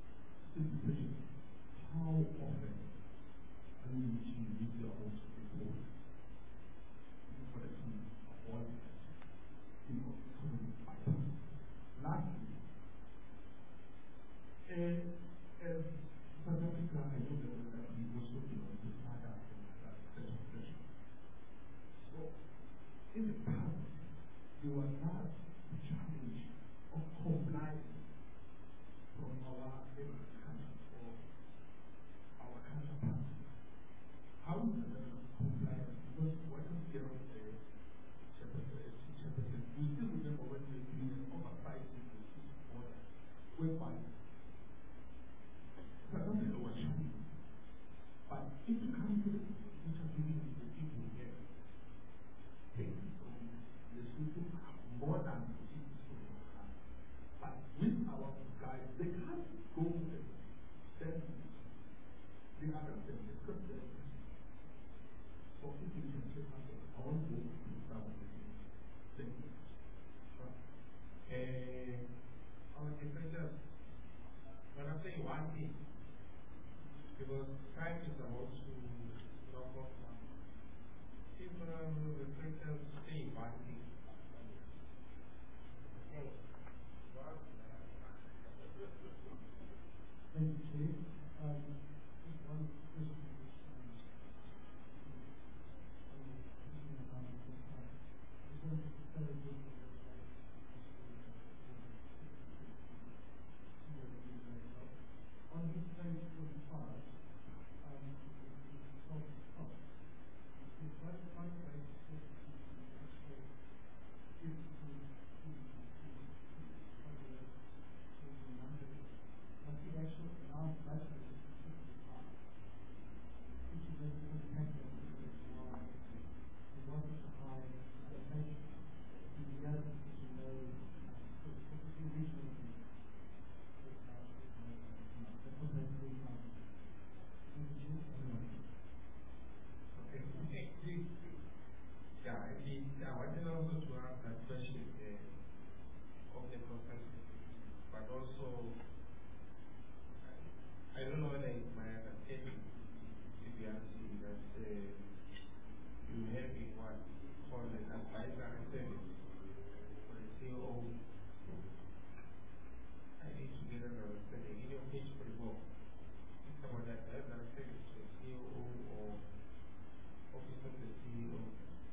South Africa, I know that we also belong to SADC and that set of pressure. So, in the past, there was not a challenge of compliance from our neighboring countries or our counterparts. How is the level of compliance? Because when we get on the Chairperson, we still remember when we were doing an oversight in the Swiss border, whereby South Africa was showing. But if you countries which are dealing with the people here, things from the Lesotho are more than the people from us. But with our guys, they can't go and send the other things, except the so if you can check out the I want to go start with the thing. Sure. Uh, our differences, when I say one thing, because time is about to knock off now. If uh, the reflectors say one thing, okay. Thank you, Chief. Um, just one question. On his page forty-five, um, it's called stop. It's right right way to set the actual give to to to but the actual amount budget is fifty-five, which is a impact of why it wasn't a high allocation. The other thing is, you know, because the original Okay, please. Yeah, indeed. I wanted also to ask that question uh, of the conference, but also, I, I don't know whether it's my understanding, to be honest, that uh, you have in what called an advisory service for the C O O. I need to get an understanding. In your page forty-four, it's about that advisory service to the C O O or office of the C E O.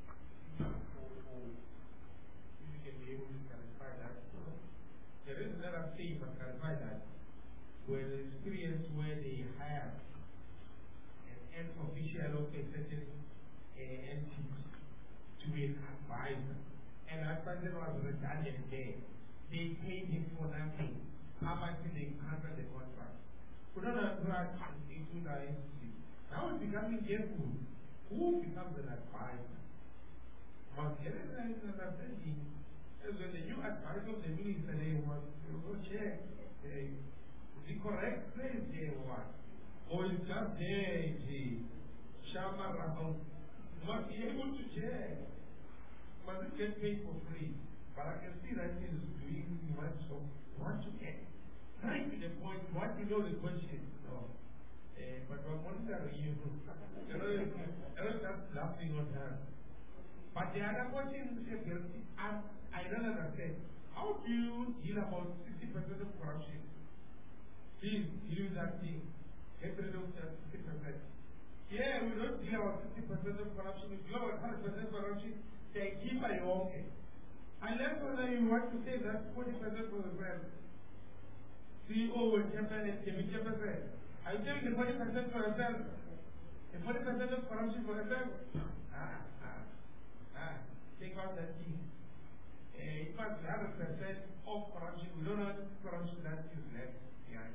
If you can be able to clarify that. The reason that I'm saying but clarify that, where the experience where they have an ex official of a certain uh, entity to be an advisor, and that person was redundant there. They paid him for nothing. How much did they cancel the contract? We don't have to add into the entity. Now it's becoming careful. Who becomes an advisor? But the other thing is understanding is when the new advisor of the minister, they want to go check uh, the correct place they want. Or it's just there, the Shama Raham, not be able to check. Must it get paid for free? But I can see that he is doing much of what to get. Right to the point, what to know the question. No. Uh, but we're monitoring you. You're not just laughing on her. But the other question is, I, I don't understand. How do you deal about sixty percent of corruption? Please use that thing. Get rid of that sixty percent. Yeah, we don't deal about sixty percent of corruption. We deal about one hundred percent corruption. They keep by your own. Unless whether you want to say that forty percent for the brand. C E O and chairman and seventy percent. Are you taking the forty percent for yourself? The forty percent of corruption for yourself? Ah, ah, ah. Take out that thing. Uh, it must be one hundred percent of corruption. We don't know corruption that is left behind.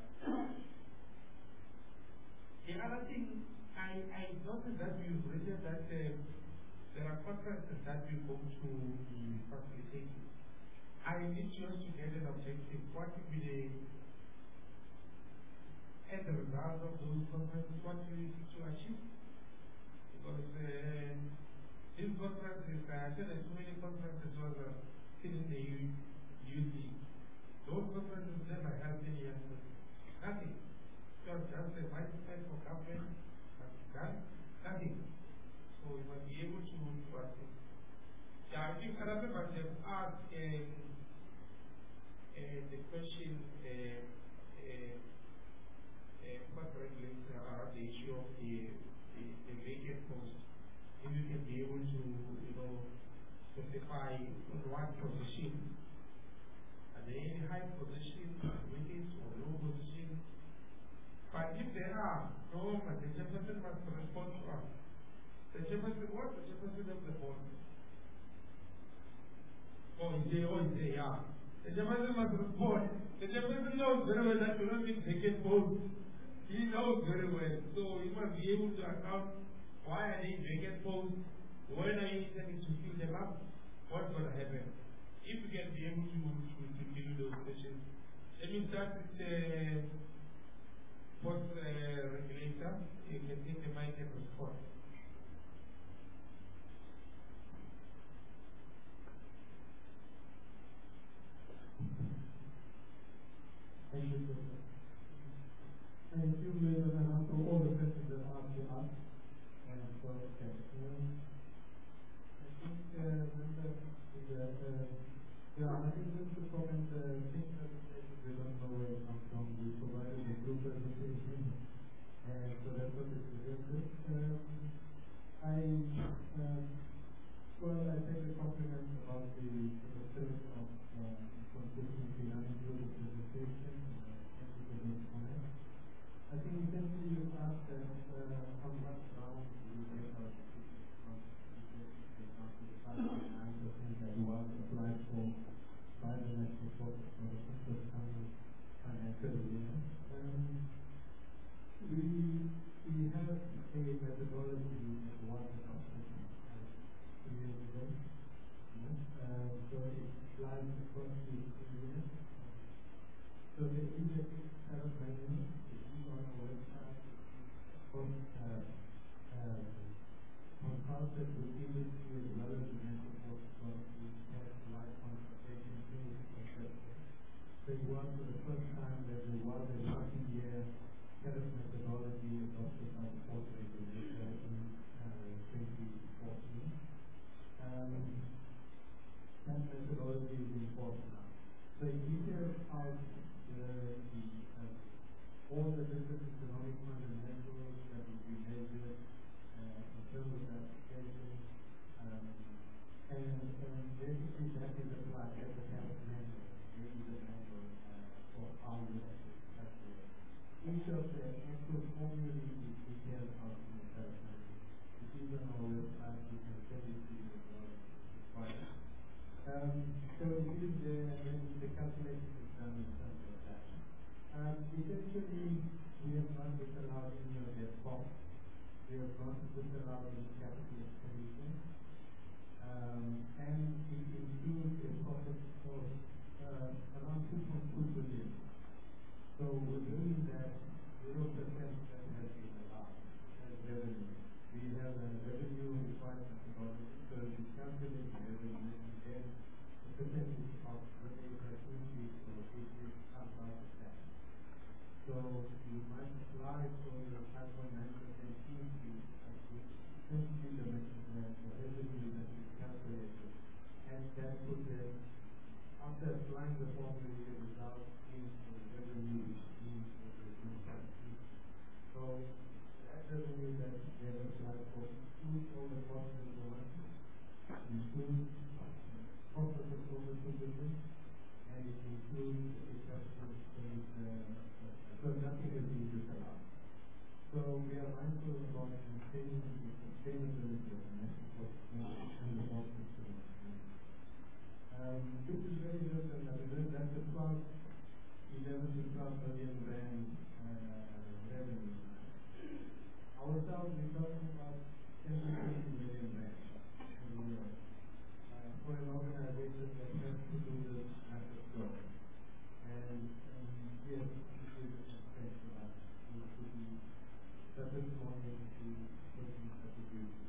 The other thing, I, I noticed that you've written that uh, there are conferences that we go to be facilitating. I need just to get an objective. What would be the end result of those conferences? What do you need to achieve? Because uh, these conferences, I said there's so many conferences was uh, still in the U C. Those conferences never help any young person. Nothing. Just just a vice president for government, done nothing. So we must be able to to assist. Yeah, I think another must have asked um, uh, the question uh, uh, uh, what regulation ah, no, but the chairperson must respond to us. The chairperson what? The chairperson of the board. Oh, is there, oh, is there, yeah. The chairperson must respond. The chairperson knows very well that you don't need vacant posts. He knows very well. So he must be able to account why are they vacant posts, when are you intending to fill them up, what's going to happen. If you can be able to, to, to give you those questions. Let me start with the post uh, regulator. You can take the mic and respond. Thank you, sir. Thank you, Madam, and also all the questions that are asked to us. And so, okay. Um, I think, uh, with the, with the, uh, yeah, I think just to comment, uh, things presentation, we don't know where it comes from. We provided a group presentation, and so that's what is presented. Um, I, um, well, I take the compliment about the, the spirit of, uh, consistency and inclusive presentation. Thank you for being honest. I think essentially you asked that uh, on what grounds do we make our decisions from for example, the five point nine percent that was applied for by the National Court for the first coming financial year. Um, we, we have a methodology that was adopted uh, two years ago. Uh, so it applies across the two years. So there is a fixed set of manuals. It is on our website. Both uh, uh, consulted with industry as well as the mental health authority has live consultation tools, et cetera. So it was for the first time that there was a multi-year set of methodology adopted by the court regulator in uh, twenty fourteen. Um, that methodology is important now. So it details out the, the uh, all the different economic fundamentals that will be measured uh, in terms of application, um, and, and basically that is applied as a health manual. There is a manual uh, for how you actually calculate. Each of the actual formulas is detailed out in the health manual. It is on our website. We can send it to you as well if required. Um, so it is there, and then the calculation is done in terms of that. Um, essentially, we have not disallowed any of their costs. We have not disallowed any capital expenditure. Um, and it includes a profit of uh, around two point two billion. So within that, zero percent that has been allowed as revenue. We have a revenue required methodology, so we calculate the revenue and then the percentage of whether it has increased or decreased comes out of that. So you might apply for the five point nine percent increase as essentially the, the, the revenue that is calculated, and that would then, after applying the formula, the result is the revenue which means the revenue. So that revenue that they have applied for includes all the costs and so on, includes profit of over two billion, and it includes a capital expenditure. So nothing is being disallowed. So we are mindful about maintaining the sustainability of the national cost and the health system. Um, this is very different. I mean, that's a twelve, eleven to twelve billion rand uh, revenue. Ourselves, we're talking about ten to twenty million rand a year uh, for an organization that has to do this massive growth. And um, yes, that is one way to person contribution.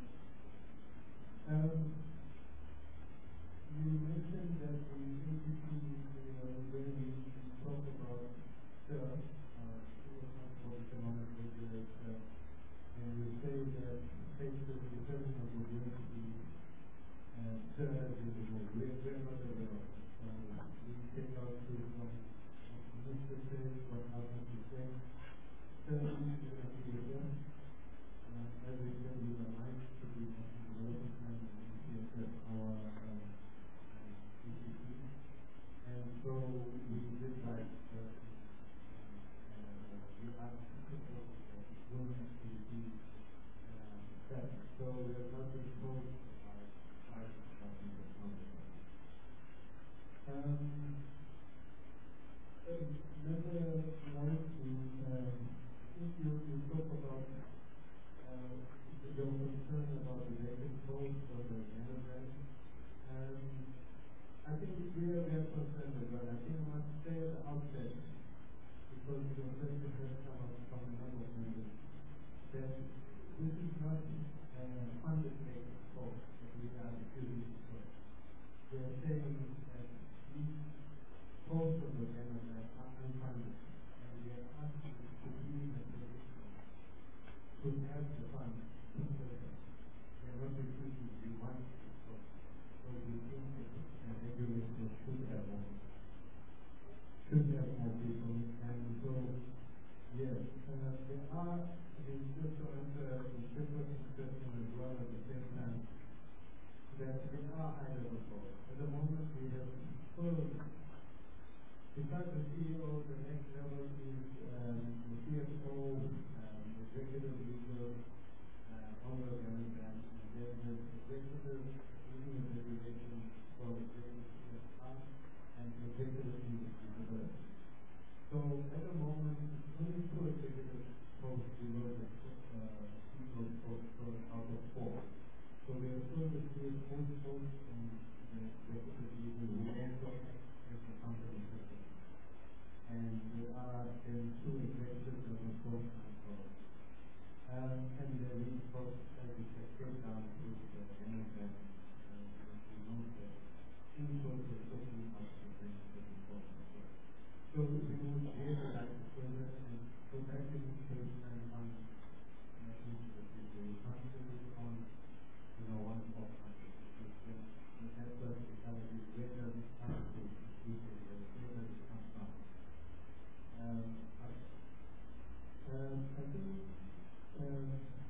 Um, you mentioned that the basically, you know, when we talk about the uh, for economic regulator, and you say that basically the person of the university and still has been removed. We're, we're not aware of it. So we take out to from what the minister says, what others will say. Certainly, we have to be again. Uh, as we said, we are right to be national development plan and C S F, our um, um, E C P. And so we did write, uh, uh, we asked to imposed by private government technology. Um, another note is, um, if you, you talk about uh, your concern about the vacant post or the nanogram, um, I think we are very concerned as well. I think I must say at the outset, because your question has come up from a number of members, that this is not uh, funded vacant post that we are refusing to fill. We are saying that these posts of the nanogram are unfunded, and we are asking to be in a position to have the funds to fill them. We are not refusing, we want to fill. So we think that the regulator should have more, should have more people, and so, yes, uh, there are, I mean, just to answer the chairperson's question as well at the same time, that there are high-level goals. At the moment, we have full, besides the C E O, the next level is um, the C F O, um, the executive legal, uh, owner of Amazon, and then the executive leading of regulation for executive C F R and executive lead of disability. So at the moment, it's only two executive posts below the uh, C E O post out of four. So we are still the C F O's post and the executive leader who also acts as the company secretary. And there are then two executives that are posts on board. Um, and the lead post, as you said, came down to the Amazon, and we know that in total fifteen of the executive posts as well. So we would really like to further and go back to page ninety-one uh, into the future. We concentrate on, you know, one four hundred, because then the network intelligence, where does it come to, where does it come from? Um, but, um, I think um,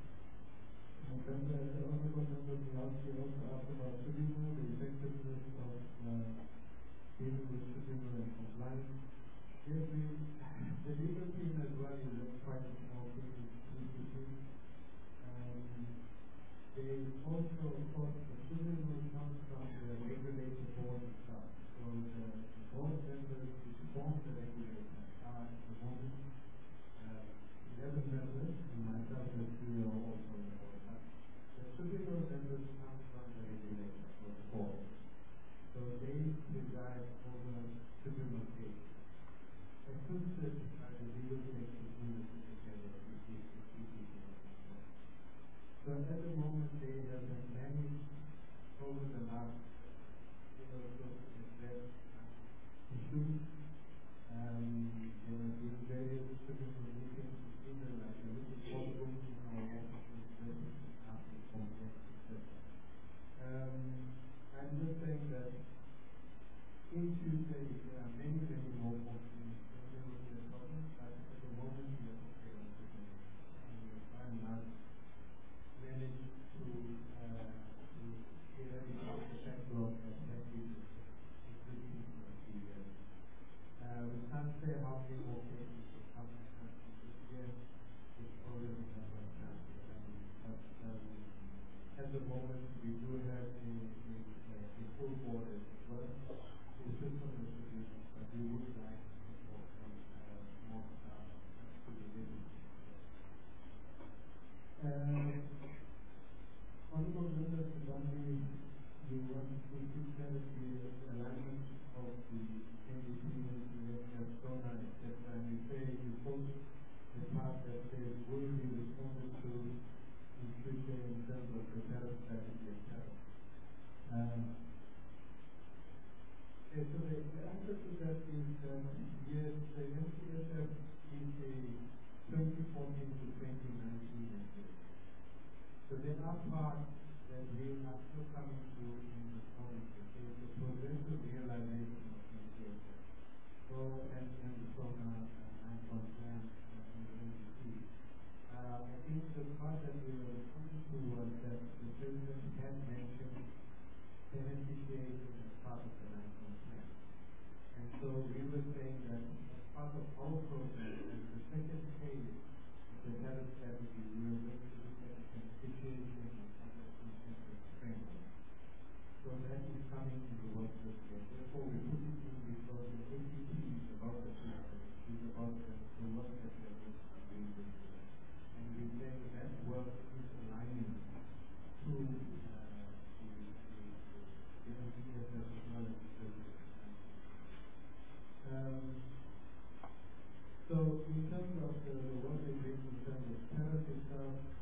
then the, the honorable members last year also asked about tribunal, the effectiveness of uh, dealing with tribunal and compliance. Yes, we, the legal team as well is quite a small team, it's three people. Um, there is also, of course, the tribunal comes from the regulator board itself. So the, the board members which form the regulator are at the moment uh, eleven members, and myself as C E O also on the board. But the tribunal members come from the regulator or the board. So they preside over tribunal cases, assisted by the legal expertise of the Secretary of the So at the moment they have been managed over the last year or so to address uh, issues. Um, there have been various tribunal meetings, either like a little boardroom in our offices, various after complaints, et cetera. Um, I'm just saying that in future, if there are many, many more complaints, then there will be a problem, but at the moment we are okay on the and we are by and large managed to, uh, to eradicate the backlog that has been existing for a few years. Uh, we can't say how many more cases will come to country this year. It's already not like that. Um, but um, at the moment, we do have a, a, a full board as well to assist on the tribunal, but we would like more, uh, more staff to be able to uh, Honorable members, Gandhi, you want to keep that the alignment of the N D P with the SONA, et cetera, and you say you quote the part that says will be responded to in future in terms of the terror strategy, et cetera. Um, okay, so the, the answer to that is uh, yes, the N C S F is a twenty fourteen to twenty nineteen mandate. So there are parts that we are still coming to in responding to. There is the progressive realization of N C S F. So, and, and the SONA, uh, nine-point plan, uh, and the N D P. Uh, I think the part that we were responding to was that the President had mentioned tenancy creation as part of the nine-point plan. And so we were saying that as part of our program, as the second phase of the terror strategy, we were going to look at the beneficiation of other incentives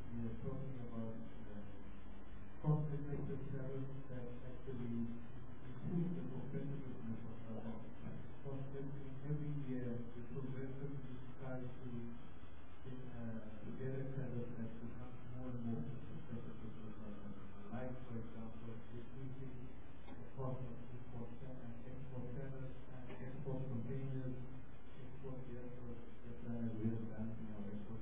we are talking about uh, cost-effective tariffs that actually improve the competitiveness of South Africa. Because every year we progressively try to, uh, to get a tariff that becomes more and more competitive with South Africa. Like, for example, reducing the cost of import and export tariffs and export containers, export vehicles, et cetera, as we have done in our export.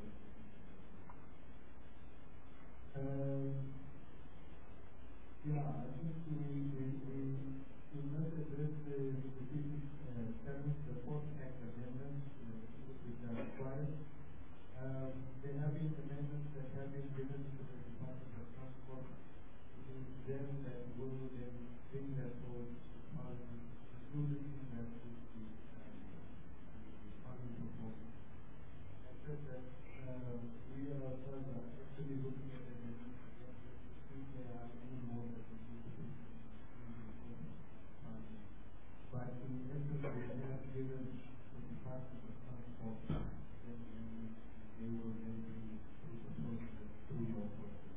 Um, yeah, I think we, we, we, we must address the specific uh, tariff support act amendments uh, which are required. Um, there have been amendments that have been given to the Department of Transport. It is them that will then bring that forward to Parliament, included in that is the, um, the Parliament proposal. I said that uh, we ourselves are actually looking at it and if there are any more that we need to put in the Parliament. But in essence, we have given the Department of Transport and they will then be proposed through your process.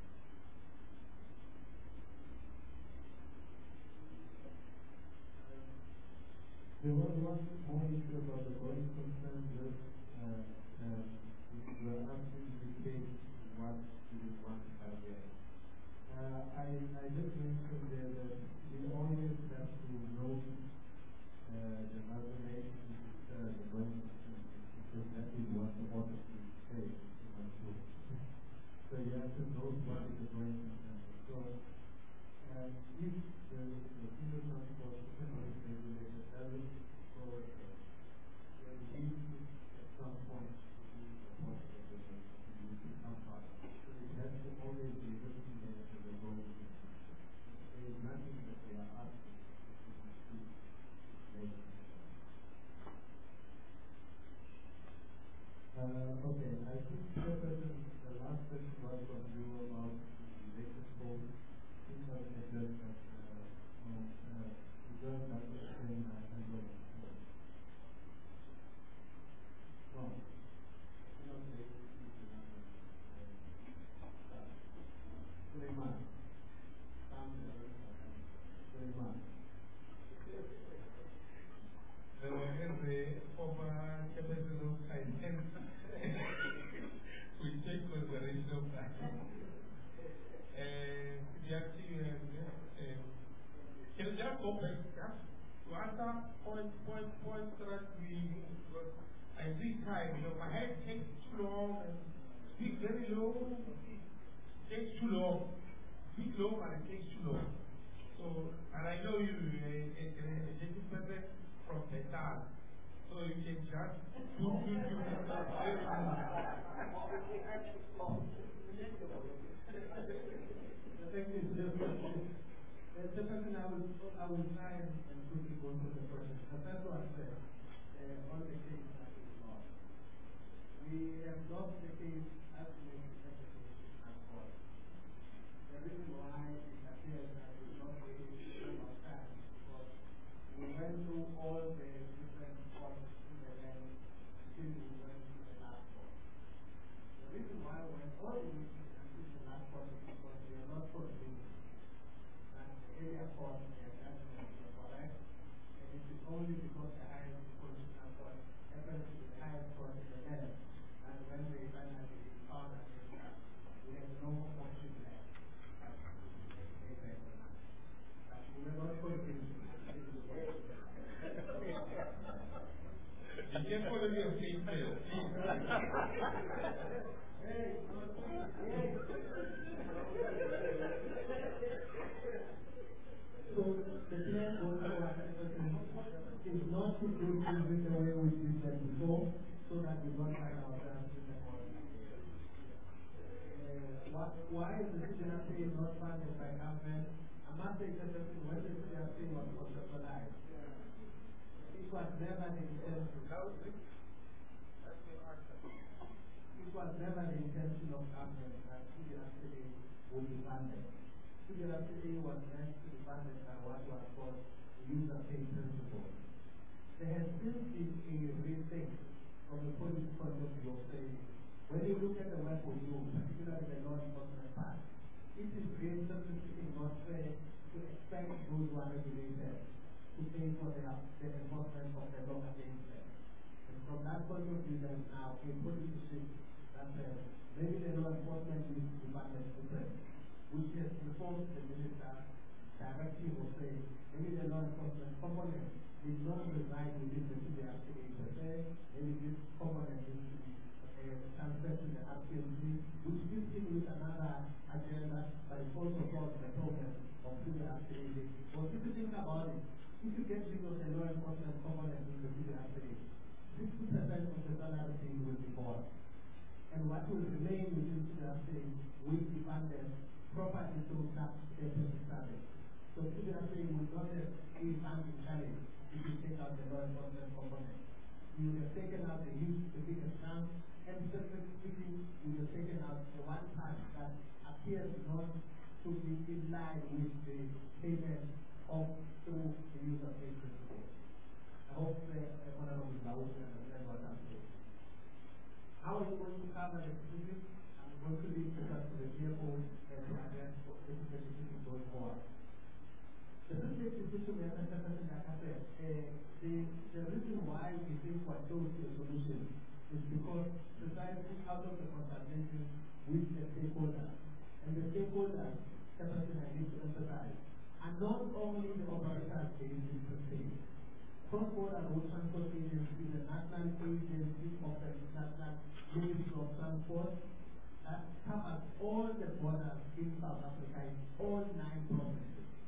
There was one more issue about the going concern with uh, uh, we were asking the case what do we want to have there. Uh, I, I just mentioned there that we always have to note uh, the amalgamation with uh, the going concern because that is what the order will say in one group. So you have to note what is the going concern. So uh, if the, the single transport economic regulator doesn't go ahead, then we need at some point to do the port regulation and we become part of it. So it has to always be written there as a going concern. There is nothing that they are asking to make. Uh, okay, I think Chairperson, the last question was from you about the latest poll. I think I've addressed that. Uh, um, uh, reserve that question I handle. No, I cannot say it is the number. Suleiman. Suleiman. Uh, as a former chairperson of finance, we take consideration of that. Uh, the active, uh, can you just go back to answer point, point, point that we move? Because I see time, you know, my head takes too long and speak very low, it takes too long. Speak low, but it takes too long. So, and I know you, uh, a executive president from Petal, so you can just do, do, do, Thank you. The person I will, I will try and, and quickly go through the process. The first one said, uh, on the case that is law. We have lost the case as we executive transport. The reason why it appears that we lost the case of time is because we went through all the different courts in the land until we went to the last court. The reason why we went all the way until the last court is because we are not convinced that the earlier court, their judgment was correct, and it is only because the highest constitutional court happens to be the highest court in the land, and when they finally found that we have no option left but to pay back the money. But we were not convinced. you can follow your feet there. Hey, so the plan also is not to do things in the way we did that before, so that we don't find ourselves in the morning. Uh, why, why is the C D R C not funded by government? I must say that when the C D R C was conceptualized, it was never the intention. It was never the intention of government that C D R C would be funded. C D R C was meant to be funded by what was called the user pay principle. There has since been a rethink from the policy point of view of saying, when you look at the weapon use, particularly the law enforcement part, it is really simply not fair to expect those who are regulated to pay for their, the enforcement of the law against them. And from that point of view, there is now a policy shift that says maybe the law enforcement needs to be managed different, which has informed the minister directive of saying maybe the law enforcement component did not reside within the C D R C A per se, maybe this component needs to be uh, transferred to the R C M C, which fits in with another agenda, but it also solves the problem of C D R C A. Because if you think about it, if you get rid of the law enforcement component in the C D R C A, sixty percent of the salary fees will be gone. And what will remain within C D R C A will be funded properly through tax deficit service. So C D R C A will not have a funding challenge if you take out the law enforcement component. You would have taken out the huge, the biggest chunk, and specifically speaking, you would have taken out the one part that appears not to be in line with the payment of through the use of electricity. I hope the uh, Honorable Laus understands what I'm saying. How are you going to cover the specifics? I'm going to leave the rest to the C F O and to address the specifics going forward. The business decision we have taken, like I said, uh, the, the reason why we think what those is a solution is because precisely out of the consultation with the stakeholders. And the stakeholders, separately I need to emphasize, are not only the operators based in the state. Cross-border road transport agency, the national agency of the national ministry of transport, that covers all the borders in South Africa in all nine provinces.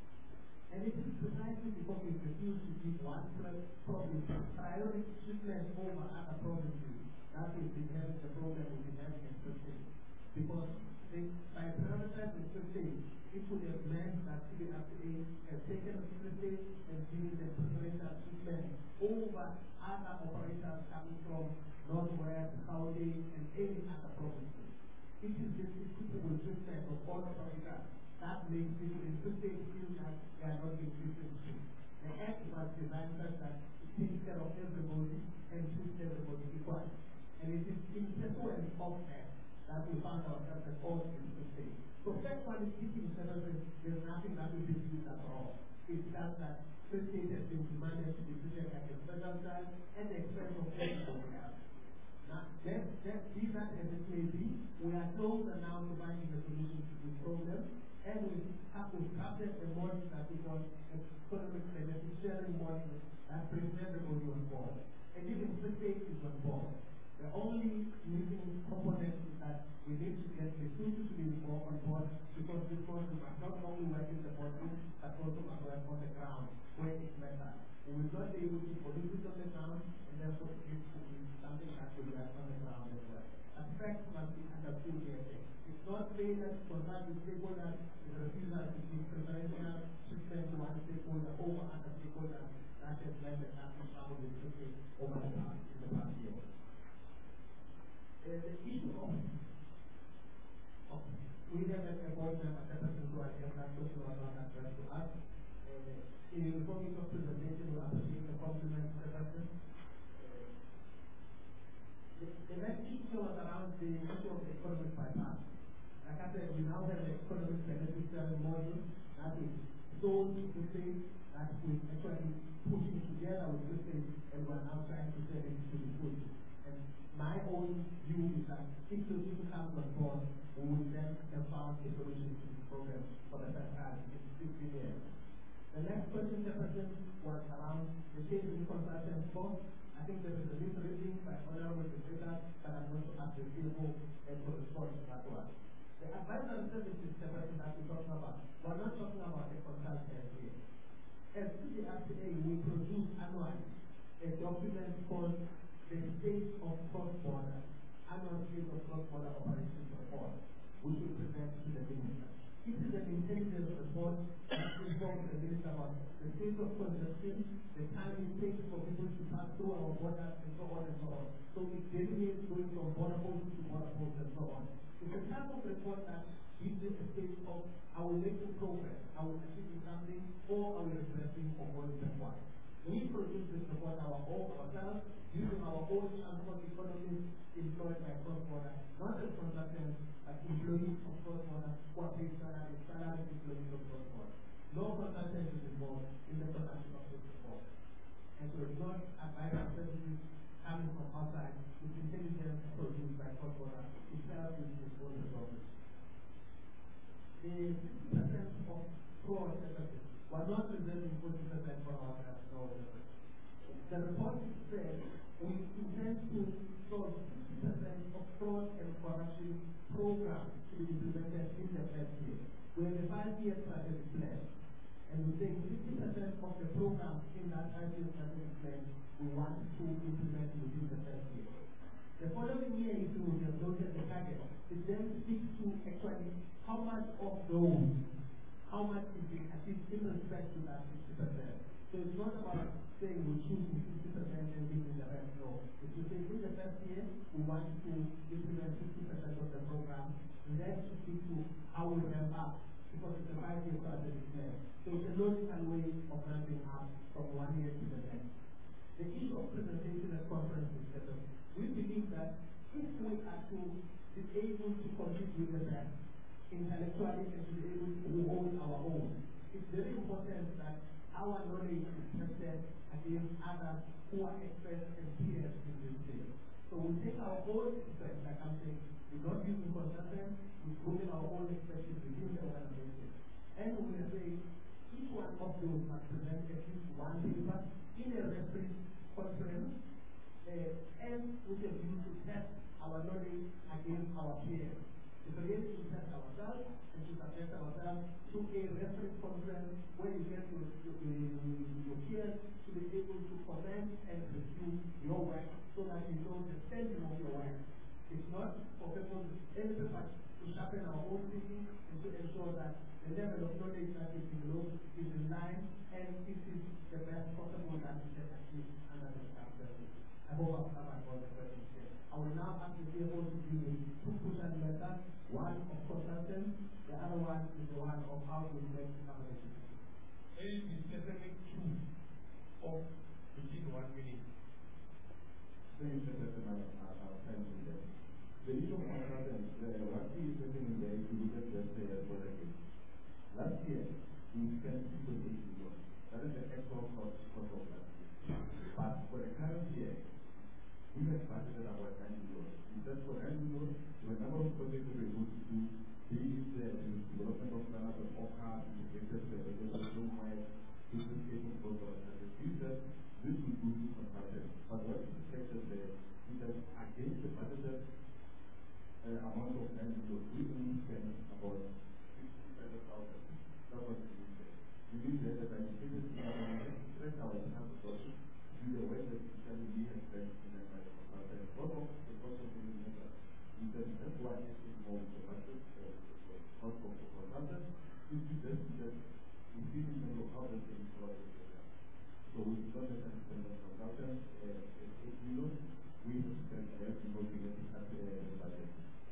And it is precisely because we refuse to give one province priority treatment over other provinces that we've been having the problem we've been having in fifteen. Because they, by prioritizing fifteen, it would have meant that C D R C A has taken fifteen and given the preferential treatment over other operators coming from Northwest, Gauteng, and any other provinces. It is this equitable treatment of all operators that makes people in fifteen feel that they are not being treated. The Act was designed such that it takes care of everybody and treats everybody equally. And it is in pursuance of that that we found ourselves at all in fifteen. So factually speaking, there's nothing that we dispute at all. It's just that fifteen has been demanded to be treated like a special child at the expense of everybody else. Now, let, let be that as it may be, we are closer now to finding a solution to this problem. And we have to crafted a model that we call economic benefit sharing model that brings everybody on board. And even the state is on board. The only missing component is that we need to get the two to be more on board because this model must not only work in the bottom but also must work on the ground where it matters. We will not be able to produce it on the ground and therefore it needs to be something that will work on the ground as well. Aspects must be understood here. It's not failure to consult with stakeholders, it's a refusal to give preferential treatment to one stakeholder over other stakeholders that has led the national travel restricted over the past in the past year. Uh, the issue of, of we have a board member, a person who has that question was not addressed to us. Uh, in before we talk presentation, we appreciate the compliment to the person. Uh, the, the next issue was around the issue of the economic bypass. Like I said, we now have the economic benefit sharing model that is sold to states that we actually pushing together with the states and we are now trying to sell it to the food. And my own view is that if the people come on board, we will then have found a solution to this problem for the first time in fifteen years. The next question, Jefferson, was around the change in consultant cost. I think there is a misreading by Honorable Secretary, but I'm going to ask the C F O to respond to that one. The advisory services separation that we're talking about, we're not talking about a consultant here. As C D R C A, we produce annually a document called the State of Cross-Border, Annual State of Cross-Border Operations Report, which we present to the Minister. It is an intelligence report that informs the Minister about the state of congestion, the time it takes for people to pass through our borders, and so on and so on. So it delineates going from border post to border post and so on. It's a type of report that gives you a state of are we making progress, are we achieving something, or are we regressing or going backward. We produce this report our own ourselves, using our own transport economists employed by cross-border, not as consultants, but employees of cross-border who are paid salary, salary employees of cross-border. No consultant is involved in the production of this report. And so it's not advisory services coming from outside, it's intelligence produced by cross-border itself with its own resources. The fifty percent of fraud services were not reserving forty percent for our no services. The report says we intend to solve fifty percent of fraud and corruption programs to be implemented in the first year. We have a five-year strategic plan, and we take fifty percent of the program in that five-year strategic plan we want to implement within the first year. The following year, if you have noted the target, it then speaks to actually how much of those, how much is being achieved in respect to that fifty percent. So it's not about saying we choose fifty percent and giving the rest. No. If you say in the first year, we want to implement fifty percent of the program, and then to speak to how we ramp up, because it's a five-year strategic plan. So it's a logical way of ramping up from one year to the next. The issue of presentation at conferences, we believe that if we are to be able to compete with the best intellectually and to be able to hold our own, it's very important that our knowledge is tested against others who are experts and peers in this field. So we take our own experts, like I'm saying, we're not using consultants, we're putting our own expertise within the organization. And we are saying each one of those must present at least one paper in a reference conference, uh, and with a view to test our knowledge against our peers. It's really to test ourselves and to subject ourselves to a reference conference where you get your, your, your peers to be able to comment and review your work so that you know the standing of your work. It's not for people, everybody, to sharpen our own thinking and to ensure that the level of knowledge that is below is in line and it is the best possible that we can achieve under the circumstances. I hope I've covered all the questions here. I will now ask the C F O to give me two push-and letters, one of consultants, the other one is the one of how to make accommodations. It is specific two of within one minute. Very interested in our time today. The issue of consultants, what we is sitting in there, if you look at just the project. Last year, we spent two point eight million. That is the actual cost of last year. But for the current year, we have budgeted about nine million. We said for nine million, there were a number of projects we were going to do. These uh, the development of standards of O C A, integrated the regulatory framework, duplication programs. We said this will go to consultants. But what is expected there is that against the budgeted uh, amount of nine million, we only spend about fifty-seven thousand. That was the need there. We need that the anticipated stretch our entire process to do the work that usually we have spent in the consultants. What of the cost of doing that? We said that's why it's more with the budget, uh, the cost of the consultants. This is just that we see in terms of how the things are. So we did not necessarily spend on consultants uh, eight million. We have spent less because we get at the budget.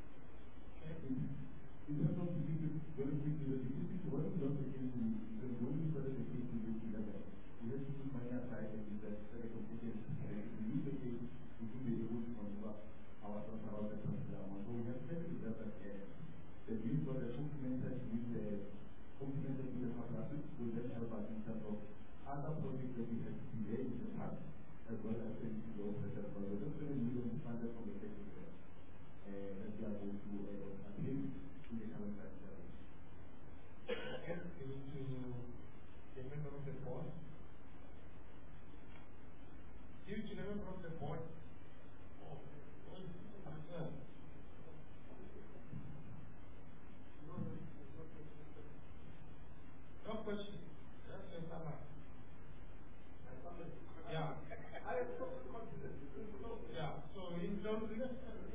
In, in terms of the ticket, very quickly, the ticket, what we lost against the because when we started the case in this level, we had to put money aside and we said, okay, competition. If we lose the case, we should be able to convert ourselves around the particular amount. So we have set it up at the end. The means of the complemented with the complemented with the apparatus will then help us in terms of other projects that we have delayed in the past, as well as the low pressure projects. That's seven million funded from the technical uh, that we are going to uh, appeal in the current time service. Okay, given to the member of the board. Give to the member of the board. Oh, what is this? No question. That's your summary. Yeah. I am so confident. Yeah. So in terms of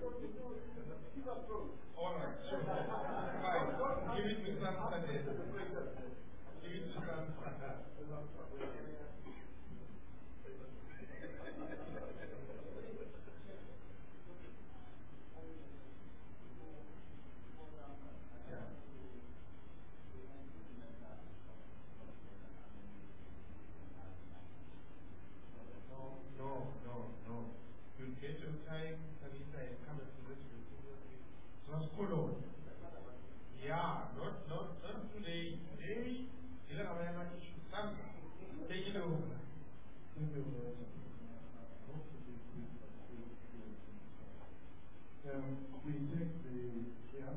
all right. Sure. Fine. Give it to some Sunday. Give it to some No, no, no, no. You get your time, Kalisa, and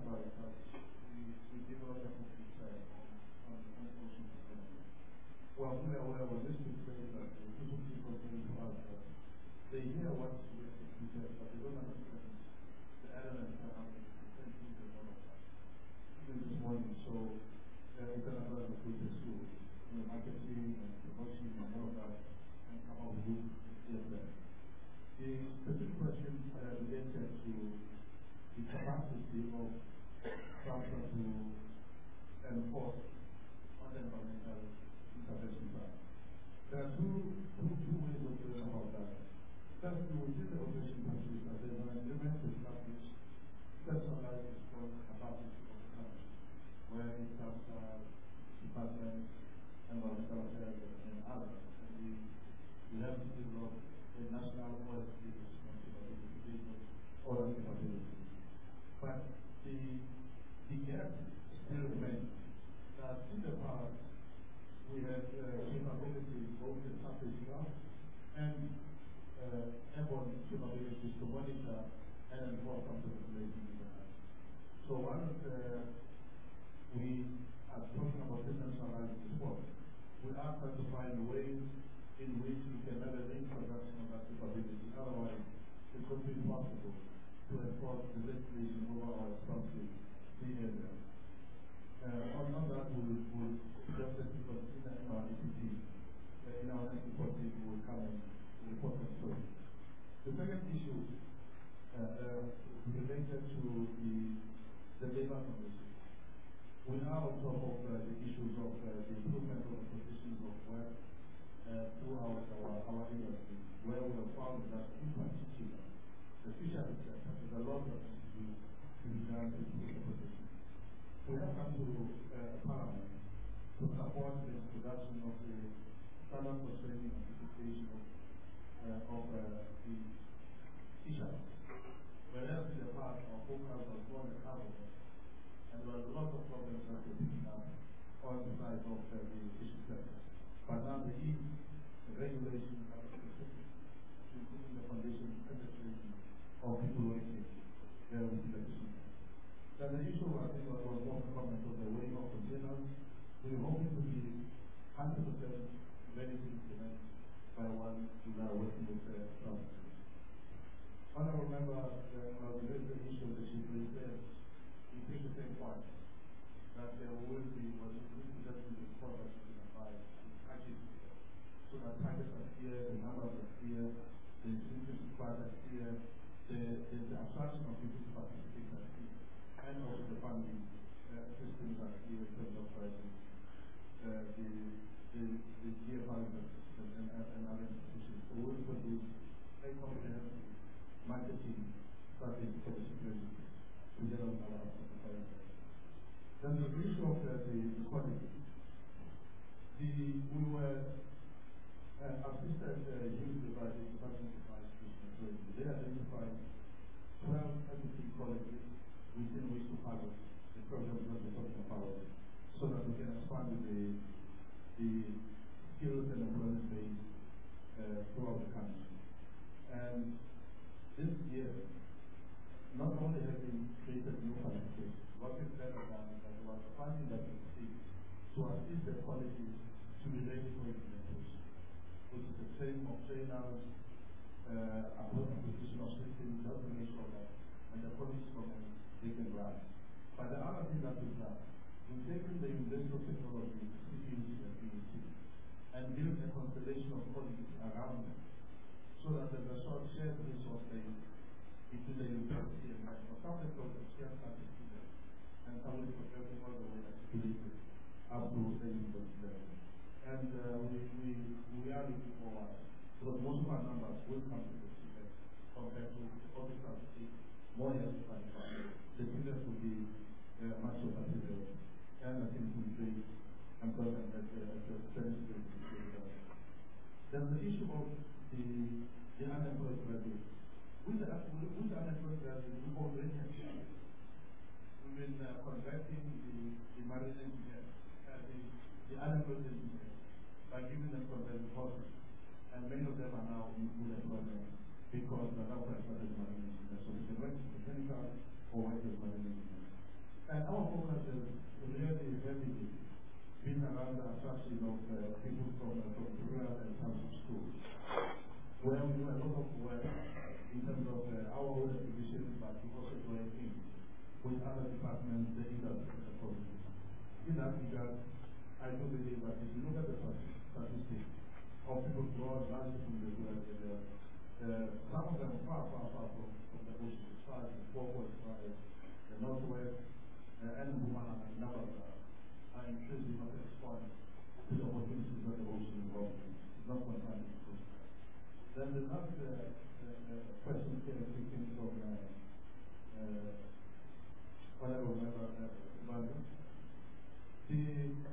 about it, but we, we developed a complete site on, on, on ocean technology. Well, we are aware when this took place that the people people saying to us that they hear what we executed, but they don't understand the elements that have been essentially the all of that. Even this morning, so uh, international recruiters who, you know, marketing and promotion and all of that, and come up with good ideas there. The specific question uh, related to the capacity of council to enforce on the environmental intervention plan. There are two, two, two ways of going about that. Firstly, within the operation countries, that there's an agreement to establish centralized response capacity of the country, where it has uh, departments, environmental affairs, and others. And we, we have to develop a national policy responsibility to build other capabilities. But the, the gap still remains that in the past we had uh, capabilities both in surface ground and uh, airborne capabilities to monitor and enforce counter regulations in the night. So once uh, we are talking about decentralized response, we are trying to find ways in which we can have an introduction of that capability. Otherwise, it could be impossible to enforce the legislation over our expansive sea area. Uh, on, on that, we will we'll just let people in our E P T, uh, in our next report, we will come and report on story. The second issue uh, uh, related to the, the labor conditions. We are on top of uh, the issues of uh, the improvement of the conditions of work uh, throughout our, our industry, where we have found that in particular, the fisheries sector, there's a lot that needs to be to be done to improve the position. We have come to uh, Parliament to support the introduction of the standard for training and certification of, uh, of uh, the fisheries. Whereas in the past, our focus was more on the carbon, and there were a lot of problems that were picking up on the side of uh, the fishing sector. But now the E the regulations are specific to improving the conditions and the training of people working there within the fishing sector. Then the issue I think was more comment of the weighing of containers. We're hoping to be one hundred percent ready to implement by one July working with the government. Honorable member, uh, we raised the issue of the chief minister. We think the same point, that there will be, when we present the report that we can apply, actually, so that targets are clear, the numbers are clear, the institutions required are clear, the, the, the abstraction of people to participate are clear, and also the funding uh, systems are clear in terms of pricing, uh, the, the, the G F R and, and, and other institutions. So we'll produce a comprehensive marketing strategy for the security together with our suppliers. Then the issue of uh, the, the quality. The, we were uh, assisted uh, hugely by the Department of High Education Authority. They identified twelve everything qualities within which to pilot the program that we're talking about, so that we can expand the, the skills and employment base uh, throughout the country. And this year, not only have we created new qualifications, what we've better done is that there was funding that we received to assist the colleges to be ready for implementation, which is the training of trainers, uh, acquisition of systems, just to make sure that when the colleges come in, they can run. But the other thing that we've done, we've taken the University of Technology, C P U C and P U C, and built a constellation of colleges around them, so that there's a short shared resource base between the university and the for some of the projects we have started students, and some of the progressing all the way activated up to the university level. And uh, we, we, we are looking forward, because most of our numbers will come to the students compared to officers who take more years to qualify. The students will be uh, much better prepared, and I think we create employment at the training students. There's the issue of the, the unemployed graduates. With the, with the unemployed graduates, we already have changed. We've been uh, converting the, the marine engineers, uh, the, the unemployed engineers, by giving them conversion courses. And many of them are now in full employment because they're now qualified as marine engineers. So they can work as mechanical or work as marine engineers. attraction of uh, people from uh, from rural and township schools, where we do a lot of work in terms of uh, our own acquisition, but we also join in with other departments, the industry and the policy. In that regard, I do believe that if you look at the statistics of people drawn largely from the rural area, uh, some of them far, far, far from, from the ocean, as far as the forward, as far as the northwest, uh, and Mpumalanga and Nabala are increasingly not exposed to the opportunities that the ocean involves. It's not confined to the coast. Then the last uh, uh, question came from uh, uh, Honorable Member Vanda. The,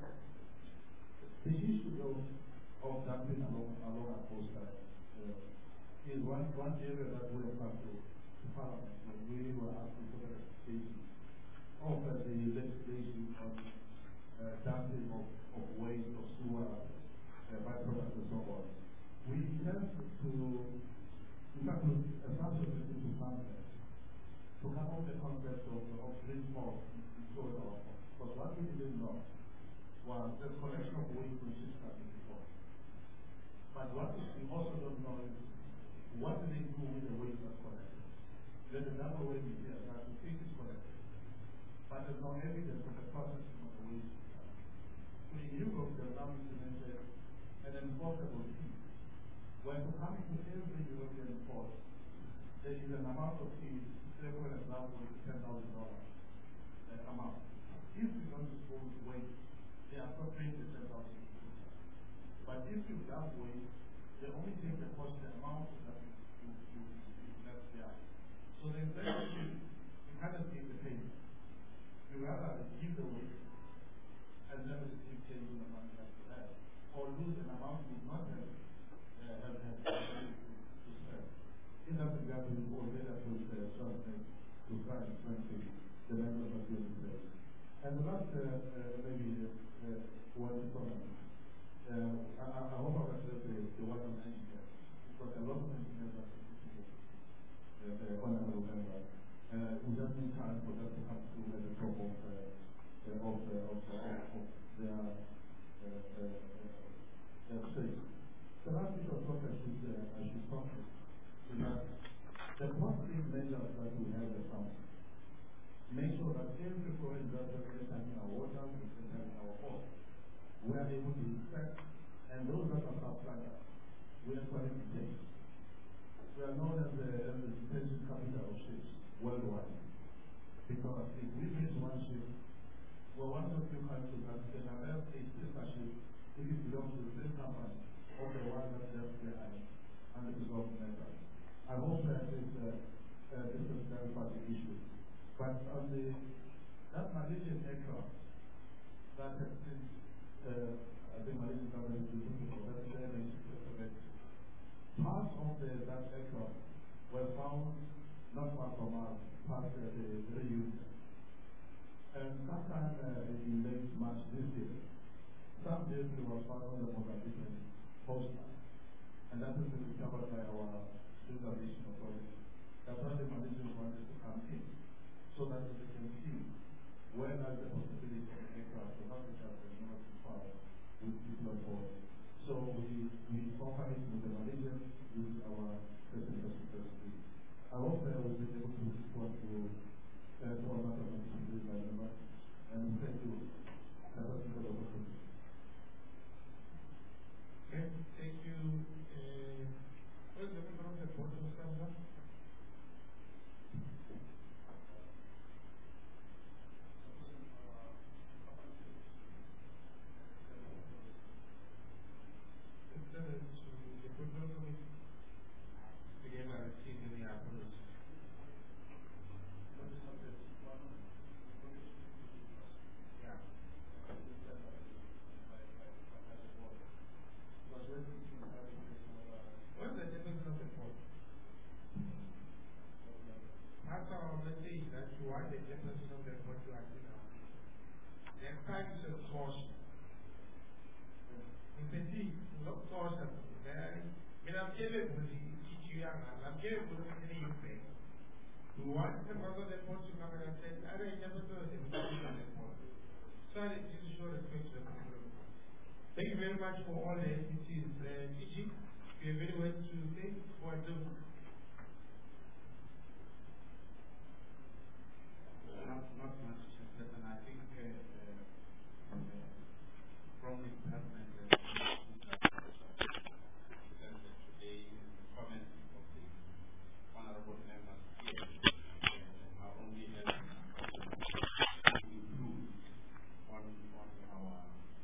the issue of, of dumping along, along our coastline uh, is one, one area that we have come to, to Parliament when we were asking for the ratification of uh, the legislation on uh, dumping of, of waste of sewer uh, byproducts and so on. We intend to, in fact, to establish a to concept, to come up with the concept of, of green force in soil. Because what we didn't know was the collection of waste which is happening before. But what we also don't know is what do they do with the waste that's collected. There's a double way here that we think is collected, but there's no evidence of the processing of the waste. So in Europe, they have now implemented an enforceable fee, where to come into every European port, there is an amount of fee, say for example, ten thousand dollars uh, amount. If you don't dispose waste, they are not paying the ten thousand dollars. But if you dump waste, they only take the cost, the amount that you, you, you left there. So the incentive is, you cannot give the payment. You rather give the waste and then receive changing the money that you have, or lose an amount you would not have uh, have had to spend. In that regard, we already approved the subject to try and strengthen the members of the place. And the last, uh, uh, maybe uh, one comment. Uh, I, I hope I've addressed the, the one on engineers, because a lot of engineers are uh, uh, honorable member. Uh, we just need time for them to come through at the top of, uh, uh, of, uh, of, uh, of their uh, uh, uh, state. The last issue of what I should, uh, I should talk to is that the positive measures that we have at some make sure that every foreign vessel entering our waters, entering our ports, we are able to inspect, and those that are outside us, we are trying to take. We are known as the, as the detention capital of ships worldwide. Because if we miss one ship, we're one of the few countries that can arrest a sister ship if it belongs to the same company or the one that left behind and it is of metal. I hope that this, uh, uh, this is clarified the issue. But on the, that Malaysian aircraft that has since, uh, I think Malaysian government is looking for that damage to prevent. Parts of the, that aircraft were found not far from us, past uh, the reunion. And sometime uh, in late March this year, some debris was found on the Mozambican coastline. And that has been recovered by our civil aviation authority. That's why the Malaysians wanted to come in, so that they can see where lies the possibility of the aircraft, so that which has been not found with people on board. So we, we cooperate with the Malaysians, with our technical security. I hope that we'll be able to respond to uh, to our matter of by member. And thank you. Have a good opportunity. Okay, thank you. Uh, what is the member of the board who stands up? very much for all the entities uh, teaching. You have very well to say what the Not, not much, and I think uh, uh, from the from the department uh, today, the comments of the honorable members here uh, are only helping to improve on, on our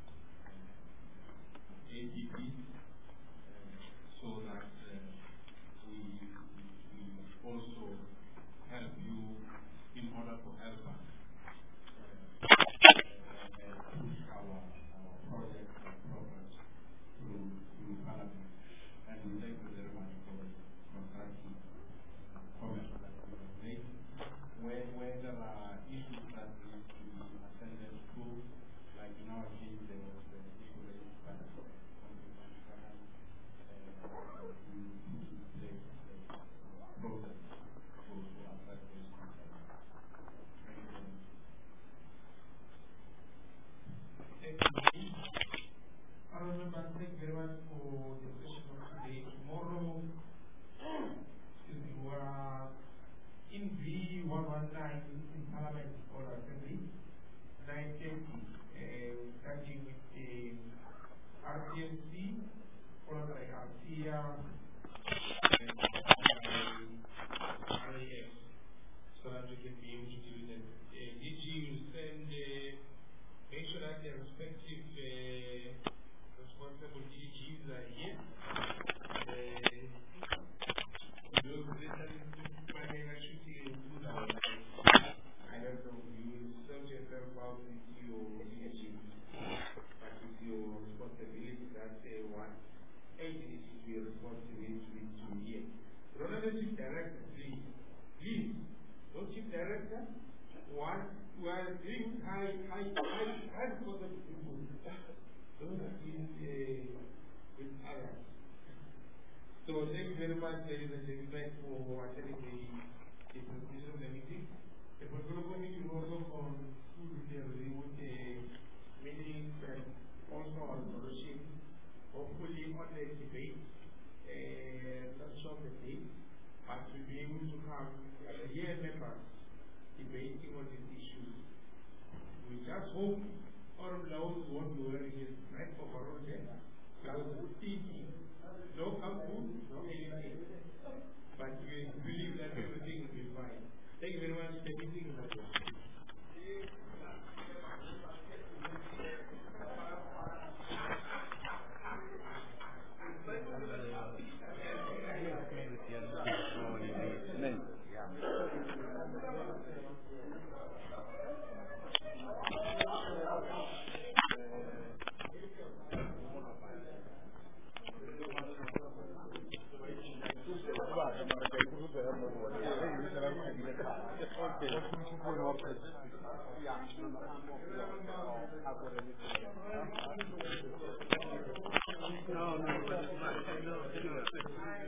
uh, A P Ps uh, so that uh, we, we also help you in order to help us uh, uh, push our, our projects and programs through, through Parliament. And we thank you very much for the constructive uh, comments that you have made. Where, where there are issues that need to be attended to, like in our case, there was the issue raised by the Committee on Finance, uh, we put in place a process to address those concerns. Thank you. I remember, thank you very much for the session of today. Tomorrow, excuse me, we are in V one one nine in Parliament or Assembly, nine thirty, uh, starting with the R T M C, followed by R T R, and R A F, so that we can be able to do that. Uh, D G will send uh, make sure that their respective uh, responsible D Gs are here. Uh, those listening to my shooting into the I don't know, you will search yourself out with your D G, but with your responsibility that uh, one agency to be responsible to here. Another chief director, please, please, no chief director, one. We are doing high, high, high, high responsible people. Those are in uh, with others. So thank you very much, ladies and gentlemen, for attending the, the presentation of the meeting. The protocol meeting also on food retail with the meetings and also on solution, hopefully on the debate, uh, not sure of the date, but to be able to have uh, here members debating on these issues. We just hope all of those won't be wearing his right overall there. Those thinking, no food, no anything. But we believe that everything will be fine. Thank you very much. The meeting is over. No, no, no, no, no, no.